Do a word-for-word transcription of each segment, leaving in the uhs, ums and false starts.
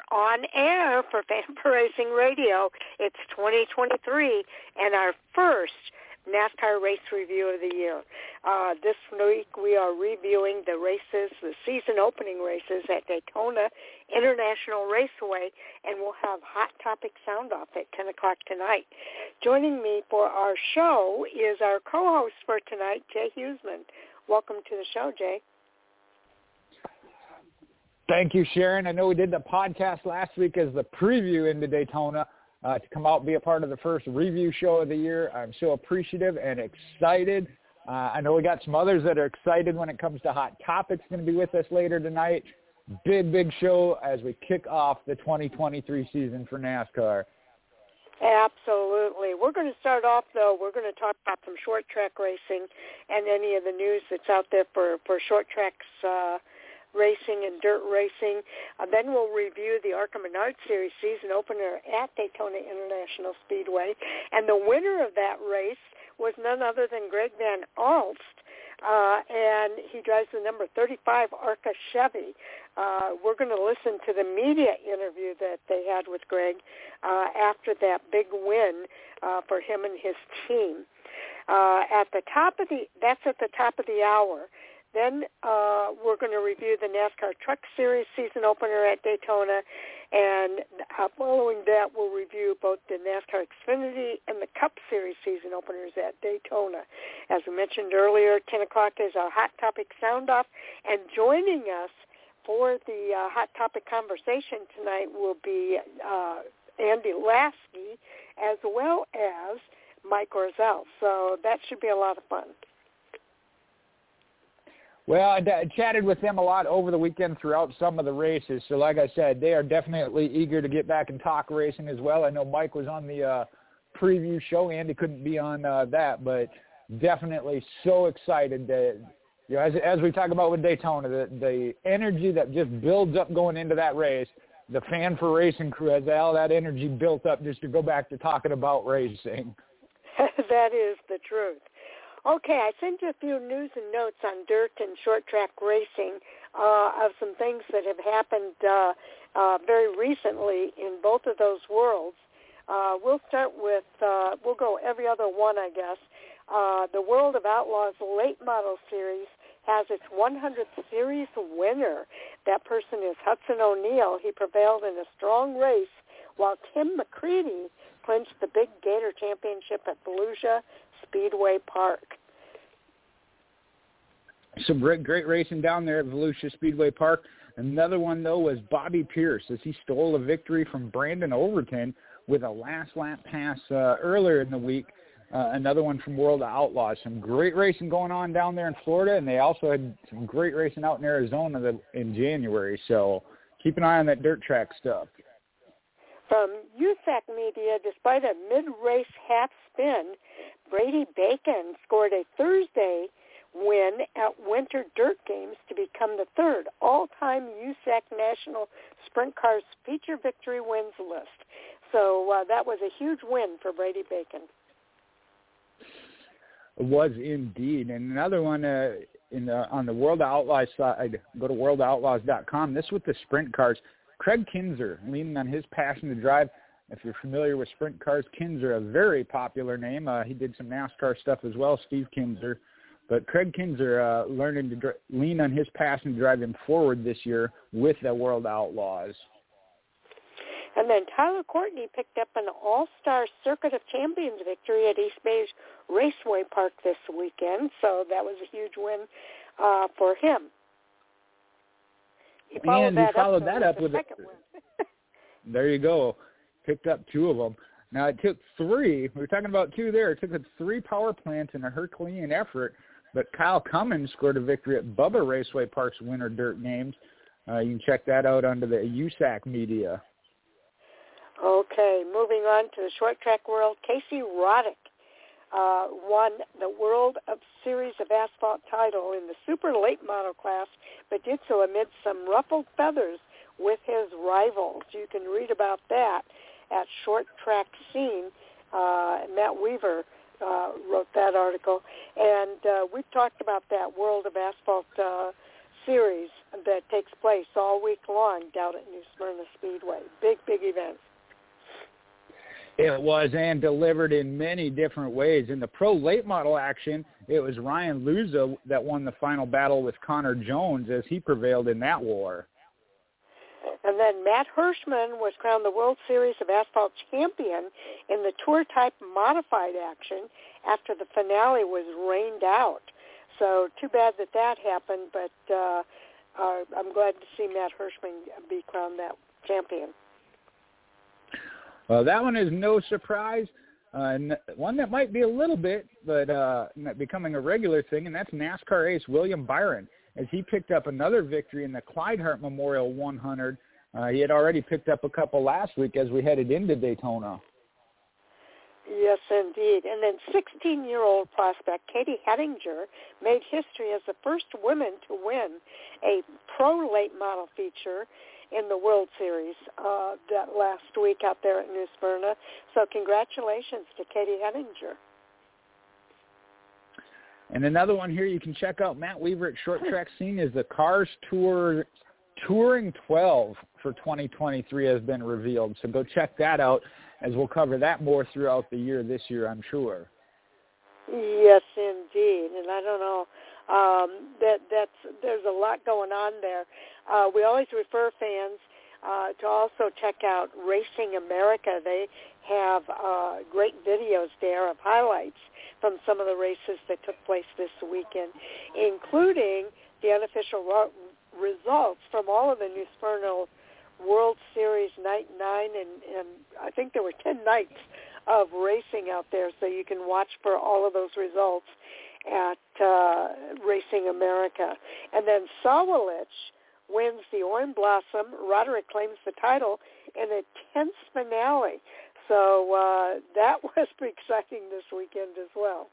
on air for Fan for Racing Radio. It's twenty twenty-three and our first NASCAR race review of the year. Uh, this week we are reviewing the races, the season opening races at Daytona International Raceway, and we'll have Hot Topic Sound Off at ten o'clock tonight. Joining me for our show is our co-host for tonight, Jay Huseman. Welcome to the show, Jay. Thank you, Sharon. I know we did the podcast last week as the preview into Daytona. Uh, to come out and be a part of the first review show of the year. I'm so appreciative and excited. Uh, I know we got some others that are excited when it comes to Hot Topics going to be with us later tonight. Big, big show as we kick off the twenty twenty-three season for NASCAR. Absolutely. We're going to start off, though, we're going to talk about some short track racing and any of the news that's out there for, for short tracks uh racing and dirt racing. Uh, then we'll review the ARCA Menard Series season opener at Daytona International Speedway. And the winner of that race was none other than Greg Van Alst, uh, and he drives the number thirty-five ARCA Chevy. Uh, we're going to listen to the media interview that they had with Greg uh, after that big win uh, for him and his team. Uh, at the top of the, that's at the top of the hour. Then uh, we're going to review the NASCAR Truck Series season opener at Daytona, and uh, following that, we'll review both the NASCAR Xfinity and the Cup Series season openers at Daytona. As we mentioned earlier, ten o'clock is our Hot Topic Sound Off, and joining us for the uh, Hot Topic conversation tonight will be uh, Andy Lasky, as well as Mike Orzel. So that should be a lot of fun. Well, I, I chatted with them a lot over the weekend throughout some of the races. So like I said, they are definitely eager to get back and talk racing as well. I know Mike was on the uh, preview show. Andy couldn't be on uh, that, but definitely so excited that, you know, as, as we talk about with Daytona, the, the energy that just builds up going into that race, the Fan for Racing crew has all that energy built up just to go back to talking about racing. That is the truth. Okay, I sent you a few news and notes on dirt and short track racing uh, of some things that have happened uh, uh, very recently in both of those worlds. Uh, we'll start with, uh, we'll go every other one, I guess. Uh, the World of Outlaws Late Model Series has its one hundredth series winner. That person is Hudson O'Neal. He prevailed in a strong race while Tim McCready clinched the Big Gator Championship at Volusia Speedway Park. Some great, great racing down there at Volusia Speedway Park. Another one, though, was Bobby Pierce as he stole a victory from Brandon Overton with a last lap pass uh, earlier in the week. Uh, another one from World of Outlaws. Some great racing going on down there in Florida, and they also had some great racing out in Arizona the, in January. So keep an eye on that dirt track stuff. From U S A C Media, despite a mid-race half spin, Brady Bacon scored a Thursday win at Winter Dirt Games to become the third all-time U S A C National Sprint Cars feature victory wins list. So uh, that was a huge win for Brady Bacon. It was indeed. And another one uh, in the, on the World of Outlaws side, go to world outlaws dot com. This with the sprint cars. Craig Kinzer, leaning on his passion to drive. If you're familiar with sprint cars, Kinzer, a very popular name. Uh, he did some NASCAR stuff as well, Steve Kinzer. But Craig Kinzer uh, learning to dr- lean on his passion to drive him forward this year with the World Outlaws. And then Tyler Courtney picked up an all-star Circuit of Champions victory at East Bay Raceway Park this weekend, so that was a huge win uh, for him. He followed and that he followed up, that up with with a second win. There you go. Picked up two of them. Now, it took three. We were talking about two there. It took three power plants in a Herculean effort, but Kyle Cummins scored a victory at Bubba Raceway Park's Winter Dirt Games. Uh, you can check that out under the U S A C Media. Okay, moving on to the short track world, Casey Roddick uh, won the World of Series of Asphalt title in the super late model class, but did so amid some ruffled feathers with his rivals. You can read about that at Short Track Scene. Uh, Matt Weaver uh, wrote that article. And uh, we've talked about that World of Asphalt uh, Series that takes place all week long down at New Smyrna Speedway. Big, big event. It was, and delivered in many different ways. In the pro late model action, it was Ryan Luza that won the final battle with Connor Jones as he prevailed in that war. And then Matt Hirschman was crowned the World Series of Asphalt champion in the Tour Type modified action after the finale was rained out. So too bad that that happened, but uh, uh, I'm glad to see Matt Hirschman be crowned that champion. Well, that one is no surprise. Uh, one that might be a little bit, but uh, becoming a regular thing, and that's NASCAR ace William Byron, as he picked up another victory in the Clyde Hart Memorial one hundred. Uh, he had already picked up a couple last week as we headed into Daytona. Yes, indeed. And then sixteen-year-old prospect Katie Hettinger made history as the first woman to win a pro late model feature in the World Series uh, that last week out there at New Smyrna. So congratulations to Katie Hettinger. And another one here you can check out, Matt Weaver at Short Track Scene, is the Cars Tour Touring twelve for twenty twenty-three has been revealed. So go check that out, as we'll cover that more throughout the year this year, I'm sure. Yes, indeed. And I don't know, um, that that's there's a lot going on there. Uh, we always refer fans uh, to also check out Racing America. They have uh, great videos there of highlights from some of the races that took place this weekend, including the unofficial ro- results from all of the New Smyrna World Series Night nine, and, and I think there were ten nights of racing out there, so you can watch for all of those results at uh, Racing America. And then Sawalich wins the Orange Blossom. Roderick claims the title in a tenth finale. So uh, that was pretty exciting this weekend as well.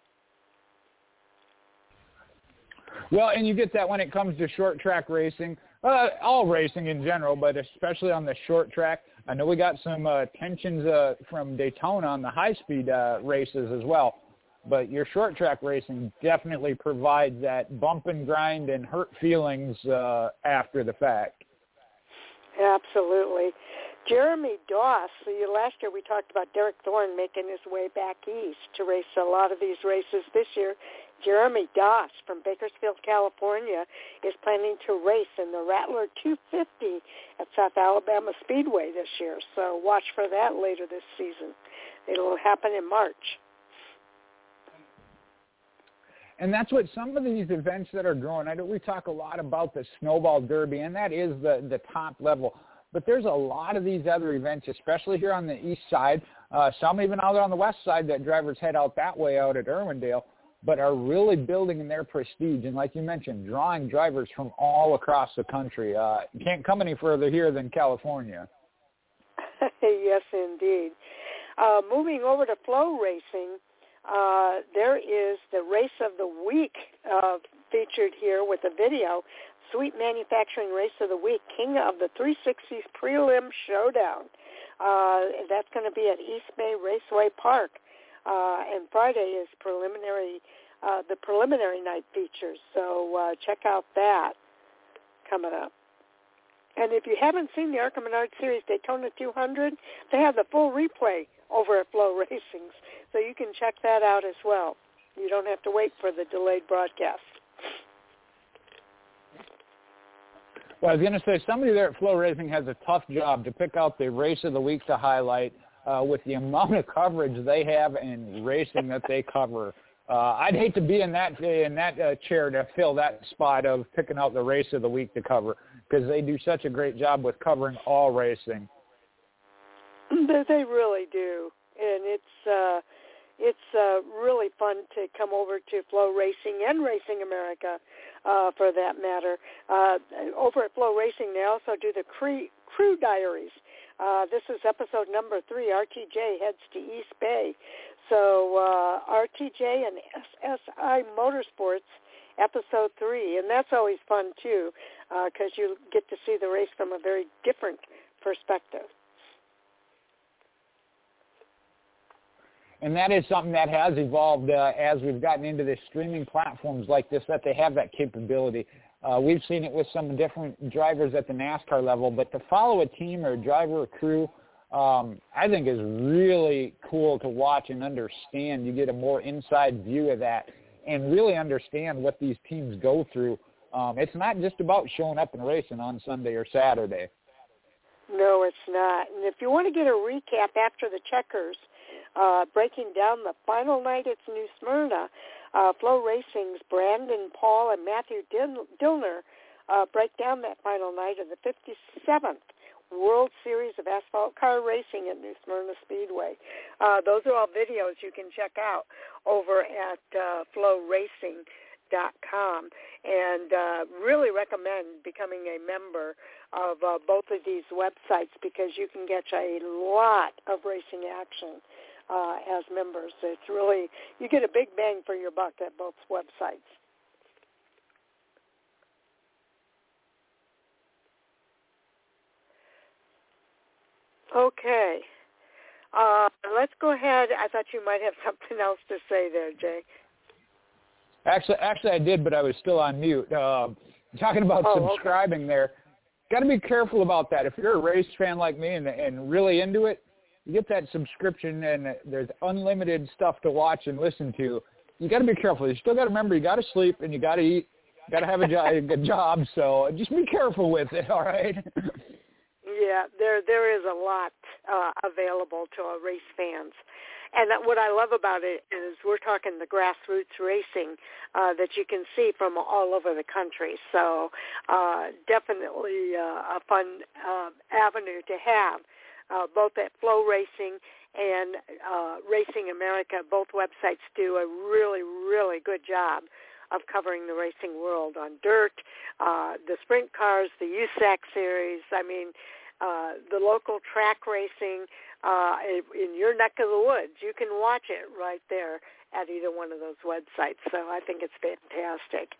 Well, and you get that when it comes to short track racing, uh, all racing in general, but especially on the short track. I know we got some uh, tensions uh, from Daytona on the high-speed uh, races as well, but your short track racing definitely provides that bump and grind and hurt feelings uh, after the fact. Absolutely. Jeremy Doss, last year we talked about Derek Thorne making his way back east to race a lot of these races this year. Jeremy Doss from Bakersfield, California, is planning to race in the Rattler two fifty at South Alabama Speedway this year. So watch for that later this season. It'll happen in March. And that's what some of these events that are growing. I know we talk a lot about the Snowball Derby, and that is the, the top level. But there's a lot of these other events, especially here on the east side, uh, some even out on the west side that drivers head out that way out at Irwindale, but are really building in their prestige. And like you mentioned, drawing drivers from all across the country. Uh, you can't come any further here than California. Yes, indeed. Uh, moving over to Flow Racing, uh, there is the Race of the Week uh, featured here with a video. Sweet Manufacturing Race of the Week, King of the three sixties Prelim Showdown. Uh, that's going to be at East Bay Raceway Park. Uh, and Friday is preliminary, uh, the preliminary night features. So uh, check out that coming up. And if you haven't seen the ARCA Menard Series Daytona two hundred, they have the full replay over at Flow Racings. So you can check that out as well. You don't have to wait for the delayed broadcast. Well, I was going to say, somebody there at Flow Racing has a tough job to pick out the race of the week to highlight uh, with the amount of coverage they have and racing that they cover. Uh, I'd hate to be in that in that uh, chair to fill that spot of picking out the race of the week to cover, because they do such a great job with covering all racing. They really do, and it's uh, it's uh, really fun to come over to Flow Racing and Racing America, uh, for that matter. Uh, over at Flow Racing, they also do the Crew, Crew Diaries. Uh, this is episode number three. R T J heads to East Bay. So uh, R T J and S S I Motorsports, episode three. And that's always fun, too, because uh, you get to see the race from a very different perspective. And that is something that has evolved uh, as we've gotten into the streaming platforms like this, that they have that capability. Uh, we've seen it with some different drivers at the NASCAR level, but to follow a team or a driver or crew, um, I think is really cool to watch and understand. You get a more inside view of that and really understand what these teams go through. Um, it's not just about showing up and racing on Sunday or Saturday. No, it's not. And if you want to get a recap after the checkers, uh, breaking down the final night at New Smyrna, uh, Flow Racing's Brandon Paul and Matthew Dillner uh, break down that final night of the fifty-seventh World Series of Asphalt Car Racing at New Smyrna Speedway. Uh, those are all videos you can check out over at uh, flow racing dot com, and uh, really recommend becoming a member of uh, both of these websites because you can get a lot of racing action uh, as members. It's really, you get a big bang for your buck at both websites. Okay. Uh, let's go ahead. I thought you might have something else to say there, Jay. Actually, actually, I did, but I was still on mute. Uh, talking about oh, subscribing okay. there, got to be careful about that. If you're a race fan like me and, and really into it, you get that subscription and there's unlimited stuff to watch and listen to. You got to be careful. You still got to remember you got to sleep and you got to eat. You got to have a, jo- a good job. So just be careful with it. All right. Yeah, there there is a lot uh, available to uh, race fans. And what I love about it is we're talking the grassroots racing uh, that you can see from all over the country. So uh, definitely uh, a fun uh, avenue to have, uh, both at Flow Racing and uh, Racing America. Both websites do a really, really good job of covering the racing world on dirt, uh, the sprint cars, the U S A C series. I mean, uh, the local track racing uh, in your neck of the woods. You can watch it right there at either one of those websites. So I think it's fantastic.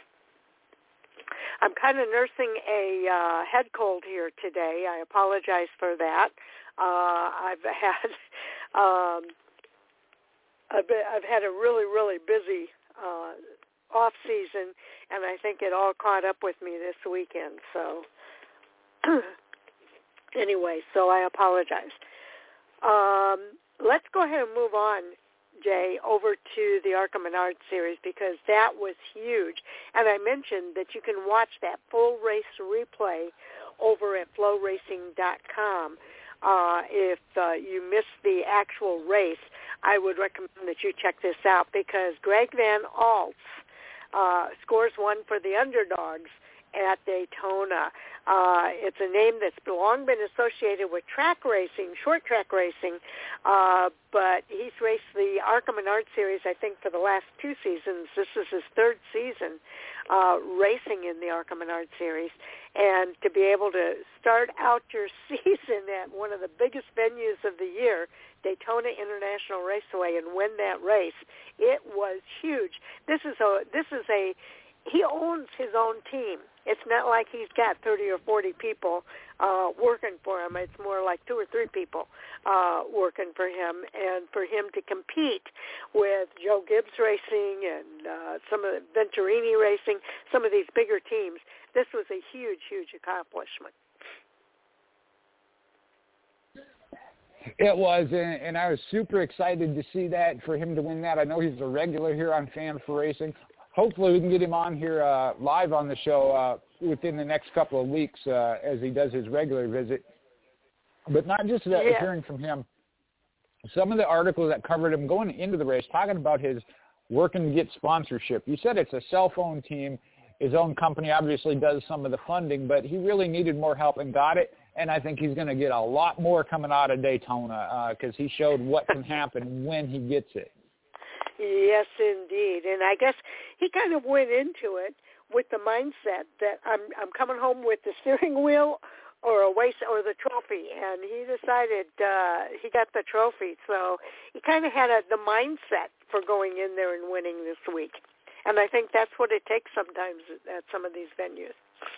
I'm kind of nursing a uh, head cold here today. I apologize for that. Uh, I've had um, I've, been, I've had a really, really busy uh, off season, and I think it all caught up with me this weekend. So anyway, so I apologize. Um, let's go ahead and move on, Jay, over to the ARCA Menard series because that was huge. And I mentioned that you can watch that full race replay over at flow racing dot com. Uh, if uh, you missed the actual race, I would recommend that you check this out because Greg Van Alts uh, scores one for the underdogs at Daytona. Uh, it's a name that's long been associated with track racing, short track racing, uh, but he's raced the ARCA Menard series, I think, for the last two seasons. This is his third season uh, racing in the ARCA Menard series. And to be able to start out your season at one of the biggest venues of the year, Daytona International Raceway, and win that race, it was huge. This is a this is a he owns his own team. It's not like he's got thirty or forty people uh, working for him. It's more like two or three people uh, working for him. And for him to compete with Joe Gibbs Racing and uh, some of the Venturini Racing, some of these bigger teams, this was a huge, huge accomplishment. It was, and, and I was super excited to see that, for him to win that. I know he's a regular here on Fan for Racing. Hopefully we can get him on here uh, live on the show uh, within the next couple of weeks uh, as he does his regular visit. But not just that, yeah. hearing from him, some of the articles that covered him going into the race, talking about his working to get sponsorship. You said it's a cell-phone team. His own company obviously does some of the funding, but he really needed more help and got it. And I think he's going to get a lot more coming out of Daytona because uh, he showed what can happen when he gets it. Yes, indeed. And I guess he kind of went into it with the mindset that I'm I'm coming home with the steering wheel or a waist or the trophy, and he decided uh, he got the trophy. So he kind of had a, the mindset for going in there and winning this week. And I think that's what it takes sometimes at some of these venues.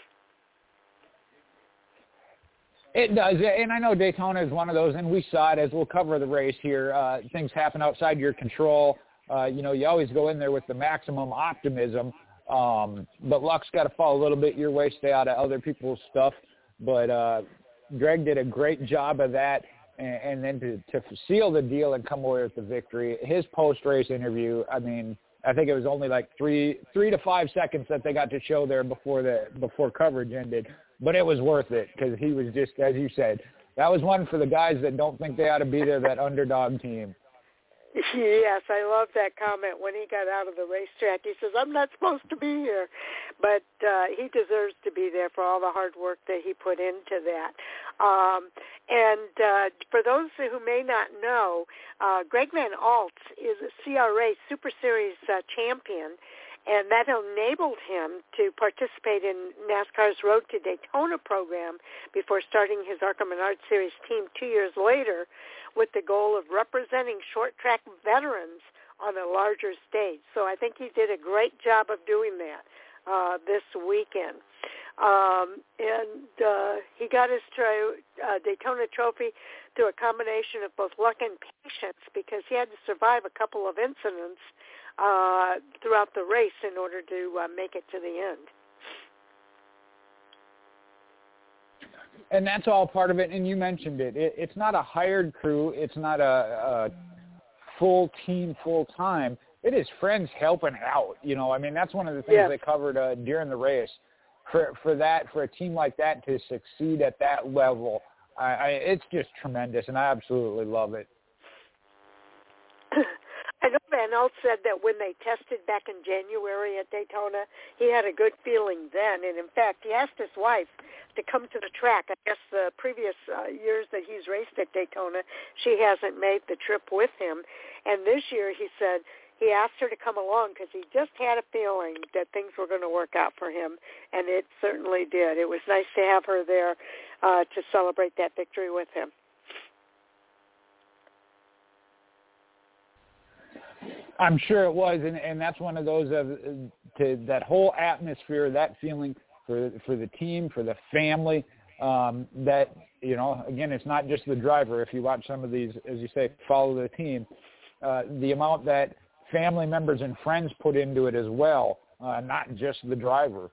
It does, and I know Daytona is one of those, and we saw it as we'll cover the race here. Uh, things happen outside your control. Uh, you know, you always go in there with the maximum optimism, Um, but luck's got to fall a little bit your way, stay out of other people's stuff. But uh, Greg did a great job of that. And, and then to, to seal the deal and come away with the victory, his post-race interview, I mean, I think it was only like three three to five seconds that they got to show there before the before coverage ended. But it was worth it because he was just, as you said, that was one for the guys that don't think they ought to be there, that underdog team. Yes, I love that comment when he got out of the racetrack. He says, I'm not supposed to be here. But uh, he deserves to be there for all the hard work that he put into that. Um, and uh, for those who may not know, uh, Greg Van Ault is a C R A Super Series uh, champion, and that enabled him to participate in NASCAR's Road to Daytona program before starting his ARCA Menard Series team two years later, with the goal of representing short track veterans on a larger stage. So I think he did a great job of doing that uh, this weekend. Um, and uh, he got his tra- uh, Daytona trophy through a combination of both luck and patience, because he had to survive a couple of incidents uh, throughout the race in order to uh, make it to the end. And that's all part of it, and you mentioned it. it it's not a hired crew. It's not a, a full team, full time. It is friends helping out. You know, I mean, that's one of the things yeah. they covered uh, during the race. For for that, for a team like that to succeed at that level, I, I, it's just tremendous, and I absolutely love it. I know Van Ault said that when they tested back in January at Daytona, he had a good feeling then. And, in fact, he asked his wife to come to the track. I guess the previous uh, years that he's raced at Daytona, she hasn't made the trip with him. And this year he said he asked her to come along because he just had a feeling that things were going to work out for him, and it certainly did. It was nice to have her there uh, to celebrate that victory with him. I'm sure it was, and, and that's one of those of uh, to that whole atmosphere, that feeling for for the team, for the family. Um, that you know, again, it's not just the driver. If you watch some of these, as you say, follow the team, uh, the amount that family members and friends put into it as well, uh, not just the driver.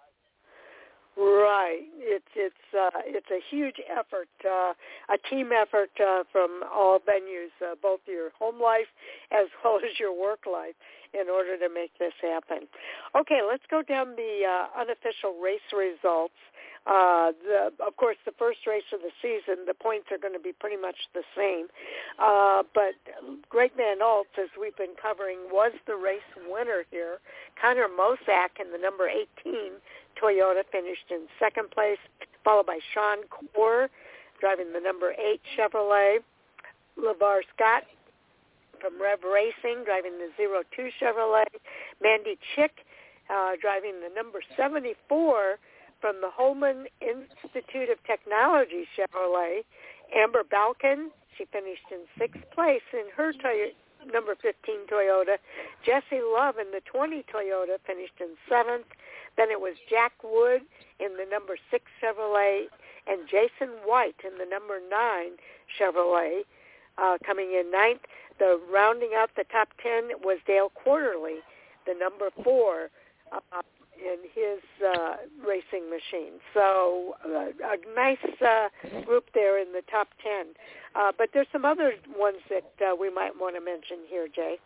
Right. It's it's uh, it's a huge effort, uh, a team effort uh, from all venues, uh, both your home life as well as your work life, in order to make this happen. Okay, let's go down the uh, unofficial race results. Uh, the, of course, the first race of the season, the points are going to be pretty much the same. Uh, but Greg Van Ault, as we've been covering, was the race winner here. Connor Mosack in the number eighteen Toyota finished in second place, followed by Sean Core driving the number eight Chevrolet. LeVar Scott from Rev Racing driving the zero two Chevrolet. Mandy Chick uh, driving the number seventy-four from the Holman Institute of Technology Chevrolet. Amber Balkin, she finished in sixth place in her Toyota, number fifteen Toyota. Jesse Love in the twenty Toyota finished in seventh. Then it was Jack Wood in the number six Chevrolet and Jason White in the number nine Chevrolet uh, coming in ninth. The rounding out the top ten was Dale Quarterly, the number four uh, in his uh, racing machine. So uh, a nice uh, group there in the top ten. Uh, but there's some other ones that uh, we might want to mention here, Jay.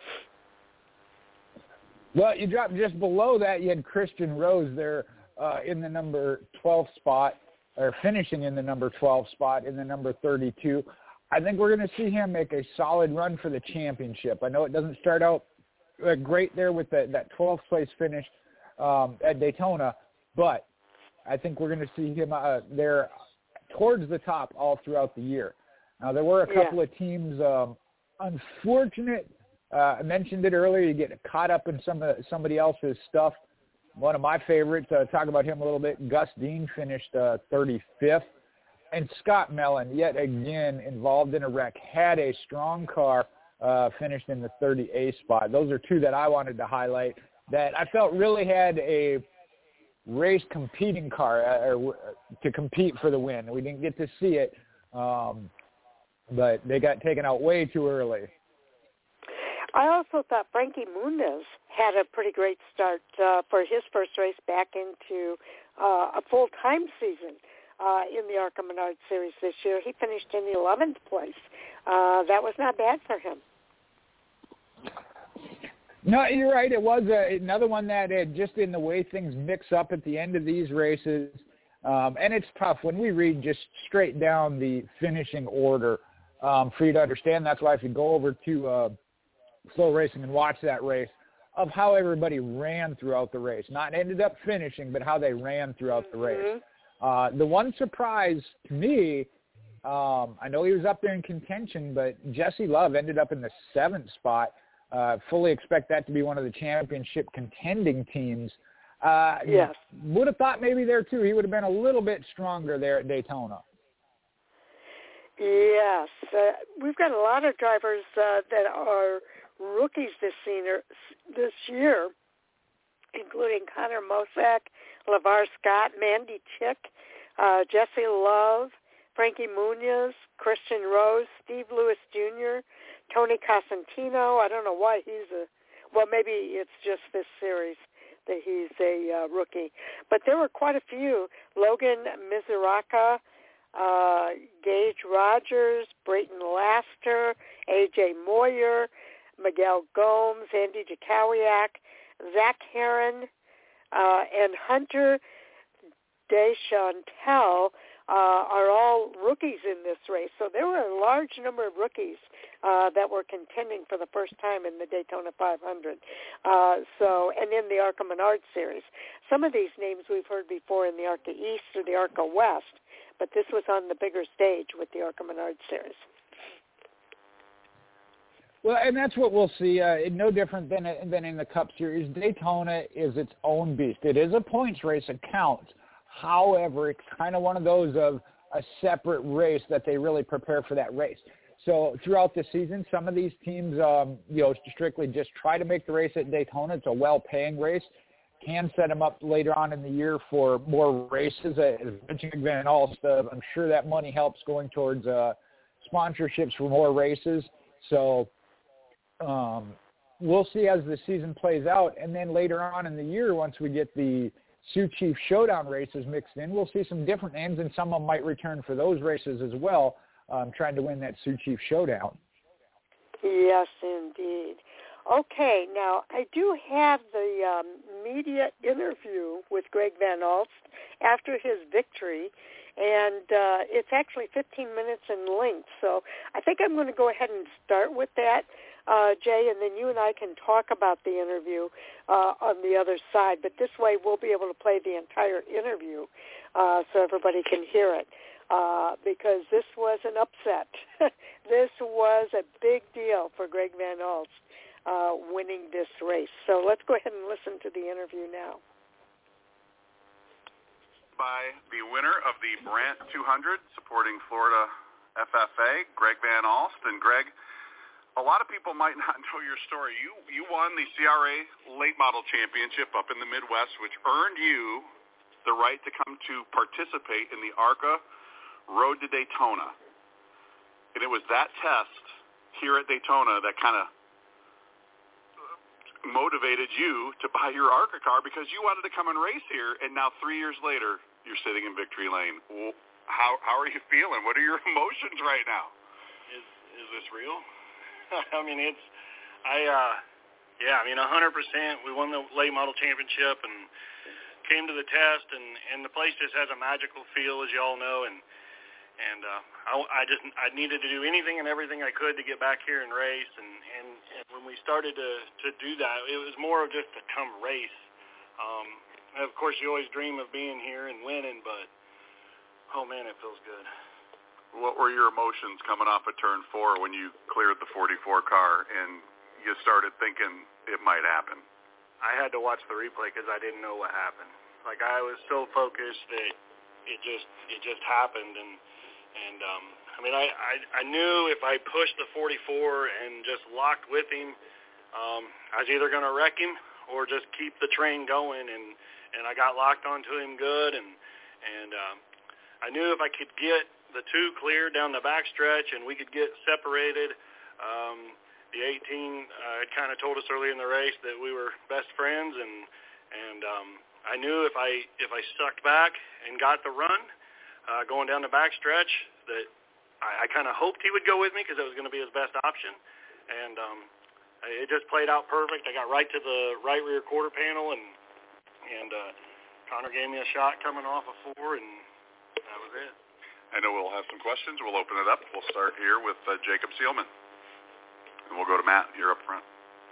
Well, you dropped just below that. You had Christian Rose there uh, in the number twelve spot, or finishing in the number twelve spot in the number thirty-two. I think we're going to see him make a solid run for the championship. I know it doesn't start out uh, great there with the, that twelfth place finish um, at Daytona, but I think we're going to see him uh, there towards the top all throughout the year. Now, there were a couple yeah. of teams, um, unfortunate. Uh, I mentioned it earlier. You get caught up in some uh, somebody else's stuff. One of my favorites, uh, talk about him a little bit, Gus Dean finished uh, thirty-fifth. And Scott Mellon, yet again, involved in a wreck, had a strong car, uh, finished in the thirty-eighth spot. Those are two that I wanted to highlight that I felt really had a race competing car uh, or, uh, to compete for the win. We didn't get to see it, um, but they got taken out way too early. I also thought Frankie Muniz had a pretty great start uh, for his first race back into uh, a full-time season uh, in the ARCA Menard Series this year. He finished in the eleventh place. Uh, that was not bad for him. No, you're right. It was a, another one that uh, just in the way things mix up at the end of these races, um, and it's tough when we read just straight down the finishing order um, for you to understand. That's why if you go over to uh, Flow Racing and watch that race, of how everybody ran throughout the race, not ended up finishing, but how they ran throughout the race. Mm-hmm. Uh, the one surprise to me, um, I know he was up there in contention, but Jesse Love ended up in the seventh spot. Uh, fully expect that to be one of the championship contending teams. Uh, yes. Would have thought maybe there, too. He would have been a little bit stronger there at Daytona. Yes. Uh, we've got a lot of drivers uh, that are rookies this, senior, this year, including Connor Mosack, LeVar Scott, Mandy Chick, uh, Jesse Love, Frankie Muniz, Christian Rose, Steve Lewis Junior, Tony Cosentino. I don't know why he's a, well, maybe it's just this series that he's a uh, rookie. But there were quite a few. Logan Mizuraka, uh, Gage Rogers, Brayton Laster, A J Moyer, Miguel Gomes, Andy Jakowiak, Zach Heron, uh, and Hunter Deschantel uh, are all rookies in this race. So there were a large number of rookies uh, that were contending for the first time in the Daytona five hundred. Uh, so, and in the ARCA Menard Series. Some of these names we've heard before in the ARCA East or the ARCA West, but this was on the bigger stage with the ARCA Menard Series. Well, and that's what we'll see. Uh, no different than than in the Cup Series. Daytona is its own beast. It is a points race. It counts. However, it's kind of one of those of a separate race that they really prepare for that race. So throughout the season, some of these teams, um, you know, strictly just try to make the race at Daytona. It's a well-paying race. Can set them up later on in the year for more races. As mentioned, Van Alsta, I'm sure that money helps going towards uh, sponsorships for more races. So um, we'll see as the season plays out. And then later on in the year, once we get the Sioux Chief Showdown races mixed in, we'll see some different names, and some of them might return for those races as well, um, trying to win that Sioux Chief Showdown. Yes, indeed. Okay, now I do have the um, media interview with Greg Van Alst after his victory, and uh, it's actually fifteen minutes in length. So I think I'm going to go ahead and start with that, uh, Jay, and then you and I can talk about the interview uh, on the other side. But this way we'll be able to play the entire interview uh, so everybody can hear it. Uh, because this was an upset. This was a big deal for Greg Van Alst uh, winning this race. So let's go ahead and listen to the interview now. By the winner of the Brant two hundred, supporting Florida F F A, Greg Van Alst. And Greg, a lot of people might not know your story. You you won the C R A Late Model Championship up in the Midwest, which earned you the right to come to participate in the ARCA Road to Daytona. And it was that test here at Daytona that kind of motivated you to buy your ARCA car because you wanted to come and race here, and now three years later, you're sitting in victory lane. Well, how how are you feeling? What are your emotions right now? Is is this real? I mean, it's, I, uh, yeah, I mean, one hundred percent. We won the late model championship and came to the test, and, and the place just has a magical feel, as you all know, and And uh, I, I just I needed to do anything and everything I could to get back here and race. And, and, and when we started to, to do that, it was more of just to come race. Um, and of course, you always dream of being here and winning, but, oh, man, it feels good. What were your emotions coming off of turn four when you cleared the forty-four car and you started thinking it might happen? I had to watch the replay because I didn't know what happened. Like, I was so focused that it just it just happened, and And, um, I mean, I, I, I knew if I pushed the forty-four and just locked with him, um, I was either going to wreck him or just keep the train going, and, and I got locked onto him good, and, and um, I knew if I could get the two clear down the backstretch and we could get separated, um, the eighteen uh, kind of told us early in the race that we were best friends, and and um, I knew if I if I stuck back and got the run uh, going down the backstretch that I, I kind of hoped he would go with me because it was going to be his best option, and um, it just played out perfect. I got right to the right rear quarter panel, and and uh, Connor gave me a shot coming off of four, and that was it. I know we'll have some questions. We'll open it up. We'll start here with uh, Jacob Seelman. And we'll go to Matt. You're up front.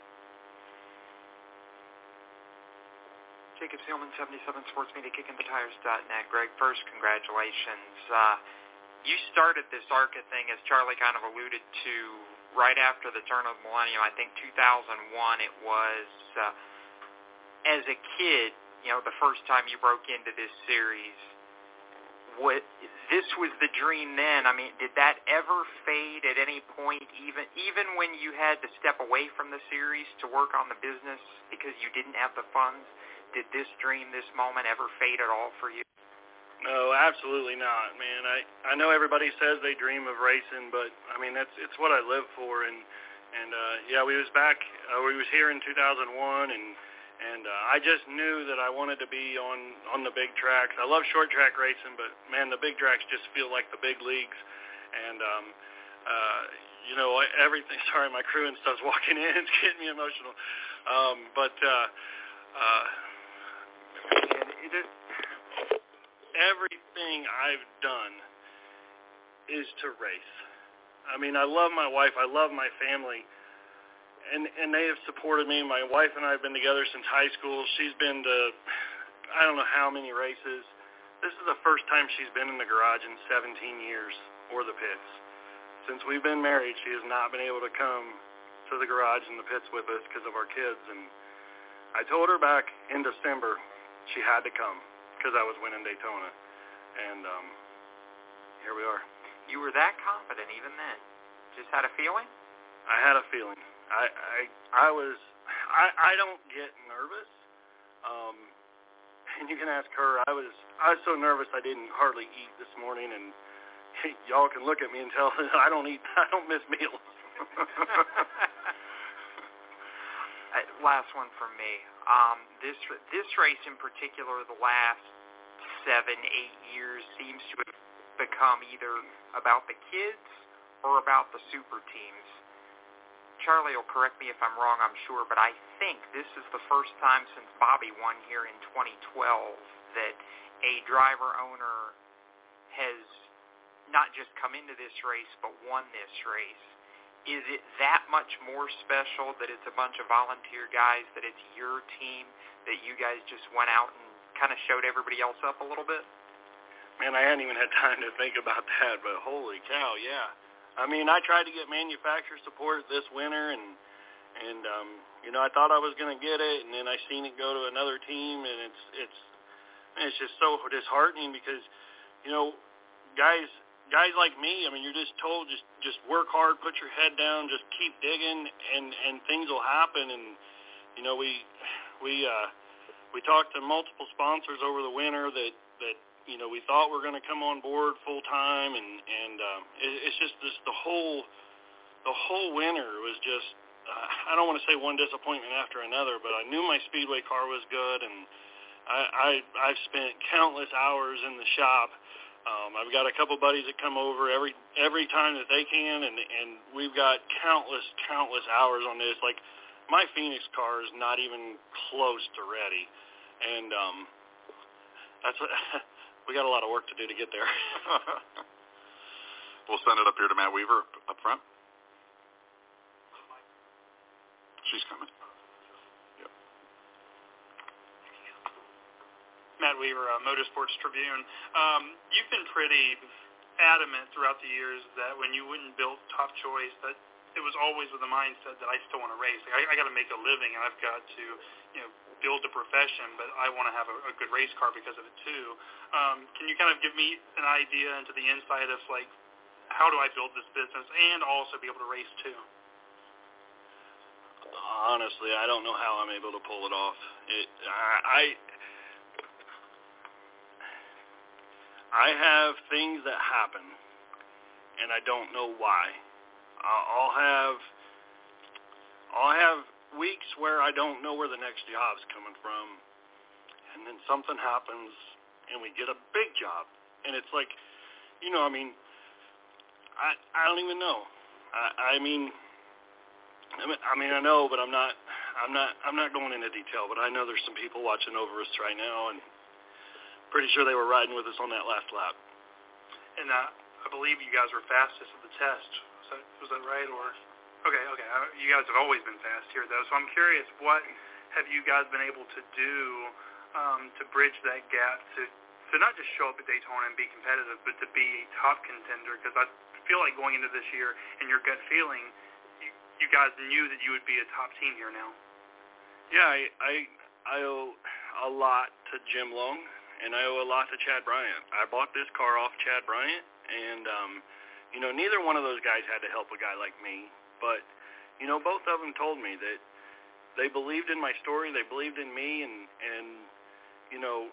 Jacob Seelman, seventy-seven Sports Media, kicking the tires dot net. Greg, first, congratulations. Uh, you started this ARCA thing, as Charlie kind of alluded to, right after the turn of the millennium. I think two thousand one it was. Uh, as a kid, you know, the first time you broke into this series, what this was the dream then. I mean, did that ever fade at any point, even even when you had to step away from the series to work on the business because you didn't have the funds? Did this dream, this moment, ever fade at all for you? No, absolutely not, man. I I know everybody says they dream of racing, but I mean that's it's what I live for. And and uh, yeah, we was back. Uh, we was here in two thousand one, and. And uh, I just knew that I wanted to be on, on the big tracks. I love short track racing, but, man, the big tracks just feel like the big leagues. And, um, uh, you know, everything – sorry, my crew and stuff's walking in. It's getting me emotional. Um, but uh, uh, and it is, everything I've done is to race. I mean, I love my wife. I love my family. And and they have supported me. My wife and I have been together since high school. She's been to I don't know how many races. This is the first time she's been in the garage in seventeen years, or the pits. Since we've been married, she has not been able to come to the garage and the pits with us because of our kids. And I told her back in December she had to come because I was winning Daytona. And um, here we are. You were that confident even then? Just had a feeling? I had a feeling. I, I I was I, I don't get nervous, um, and you can ask her. I was I was so nervous I didn't hardly eat this morning, and hey, y'all can look at me and tell I don't eat I don't miss meals. Last one from me. Um, this this race in particular, the last seven eight years seems to have become either about the kids or about the super teams. Charlie will correct me if I'm wrong, I'm sure, but I think this is the first time since Bobby won here in twenty twelve that a driver-owner has not just come into this race but won this race. Is it that much more special that it's a bunch of volunteer guys, that it's your team, that you guys just went out and kind of showed everybody else up a little bit? Man, I hadn't even had time to think about that, but holy cow, yeah. I mean, I tried to get manufacturer support this winter, and, and um, you know, I thought I was going to get it, and then I seen it go to another team, and it's it's it's just so disheartening because, you know, guys guys like me, I mean, you're just told just just work hard, put your head down, just keep digging, and, and things will happen. And you know, we we uh, we talked to multiple sponsors over the winter that that. You know, we thought we were going to come on board full time, and and um, it, it's just this the whole the whole winter was just uh, I don't want to say one disappointment after another, but I knew my speedway car was good, and I, I I've spent countless hours in the shop. Um, I've got a couple buddies that come over every every time that they can, and and we've got countless countless hours on this. Like my Phoenix car is not even close to ready, and um, that's what. We got a lot of work to do to get there. We'll send it up here to Matt Weaver up front. She's coming. Yep. Matt Weaver, uh, Motorsports Tribune. Um, you've been pretty adamant throughout the years that when you wouldn't build Top Choice, that it was always with the mindset that I still want to race. Like, I, I got to make a living, and I've got to, you know, build a profession, but I want to have a, a good race car because of it too. Um, can you kind of give me an idea into the insight of like how do I build this business and also be able to race too? Honestly, I don't know how I'm able to pull it off. It, I, I have things that happen, and I don't know why. I'll have I'll have weeks where I don't know where the next job's coming from, and then something happens, and we get a big job, and it's like, you know, I mean, I I don't even know. I, I mean, I mean, I mean, I know, but I'm not, I'm not, I'm not going into detail. But I know there's some people watching over us right now, and pretty sure they were riding with us on that last lap. And uh, I believe you guys were fastest at the test. Was that, was that right? Or okay, okay. Uh, you guys have always been fast here, though. So I'm curious, what have you guys been able to do um, to bridge that gap to, to not just show up at Daytona and be competitive, but to be a top contender? Because I feel like going into this year, and your gut feeling, you, you guys knew that you would be a top team here now. Yeah, I, I I owe a lot to Jim Long. And I owe a lot to Chad Bryant. I bought this car off Chad Bryant, and, um, you know, neither one of those guys had to help a guy like me. But, you know, both of them told me that they believed in my story, they believed in me, and, and you know,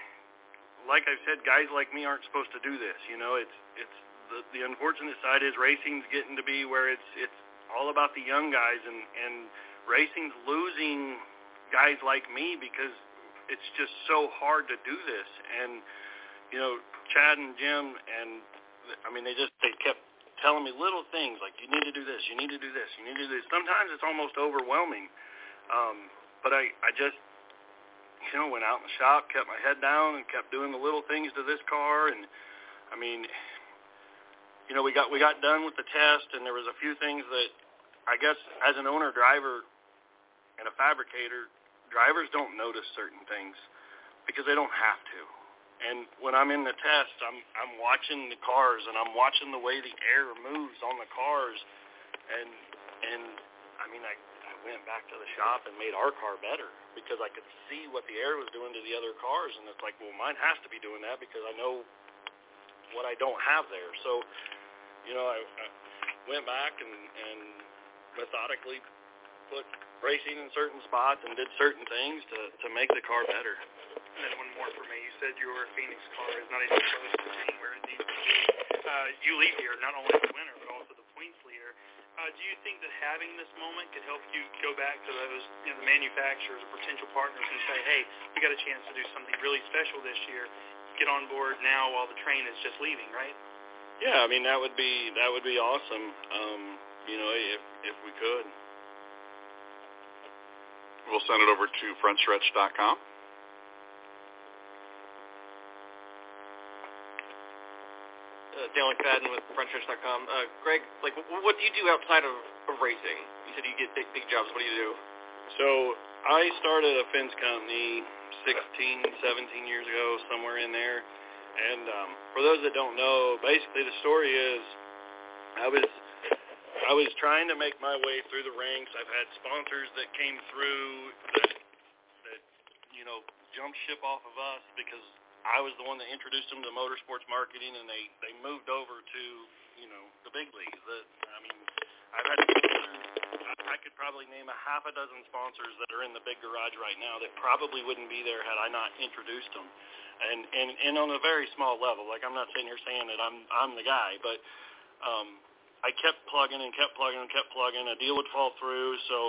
like I said, guys like me aren't supposed to do this. You know, it's it's the, the unfortunate side is racing's getting to be where it's it's all about the young guys, and, and racing's losing guys like me because it's just so hard to do this. And, you know, Chad and Jim, and, I mean, they just, they kept telling me little things like, you need to do this, you need to do this, you need to do this. Sometimes it's almost overwhelming. Um, but I, I just, you know, went out in the shop, kept my head down, and kept doing the little things to this car. And, I mean, you know, we got we got done with the test, and there was a few things that, I guess, as an owner-driver and a fabricator, drivers don't notice certain things because they don't have to. And when I'm in the test, I'm I'm watching the cars, and I'm watching the way the air moves on the cars. And, and I mean, I, I went back to the shop and made our car better because I could see what the air was doing to the other cars. And it's like, well, mine has to be doing that because I know what I don't have there. So, you know, I, I went back and, and methodically put racing in certain spots and did certain things to, to make the car better. And then one more for me. You said your Phoenix car is not even close to being where it needs to be. Uh, you leave here not only the winner, but also the points leader. Uh, do you think that having this moment could help you go back to those, you know, the manufacturers or potential partners and say, hey, we got a chance to do something really special this year. Get on board now while the train is just leaving, right? Yeah, I mean, that would be that would be awesome, um, you know, if if we could. We'll send it over to front stretch dot com. Uh, Dale McFadden with front stretch dot com. Uh, Greg, like, what do you do outside of, of racing? You said you get big, big jobs. What do you do? So I started a fence company sixteen, seventeen years ago, somewhere in there. And um, for those that don't know, basically the story is I was I was trying to make my way through the ranks. I've had sponsors that came through that, that you know, jumped ship off of us because I was the one that introduced them to motorsports marketing, and they, they moved over to, you know, the big leagues. The, I mean, I've had I could probably name a half a dozen sponsors that are in the big garage right now that probably wouldn't be there had I not introduced them. And, and, and on a very small level, like I'm not sitting here saying that I'm I'm the guy, but um, I kept plugging and kept plugging and kept plugging. A deal would fall through, so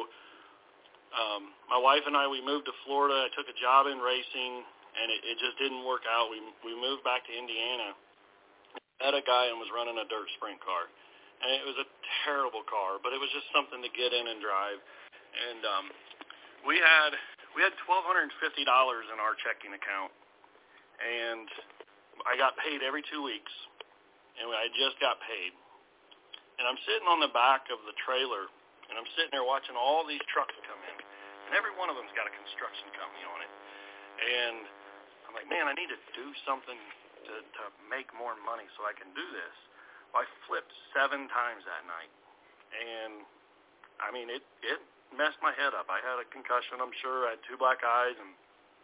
um, my wife and I, we moved to Florida. I took a job in racing, and it, it just didn't work out. We we moved back to Indiana. Met a guy and was running a dirt sprint car, and it was a terrible car, but it was just something to get in and drive. And um, we had we had twelve fifty dollars in our checking account. And I got paid every two weeks, and I just got paid. And I'm sitting on the back of the trailer, and I'm sitting there watching all these trucks come in, and every one of them's got a construction company on it. And I'm like, man, I need to do something to, to make more money so I can do this. Well, I flipped seven times that night, and I mean, it, it messed my head up. I had a concussion, I'm sure. I had two black eyes, and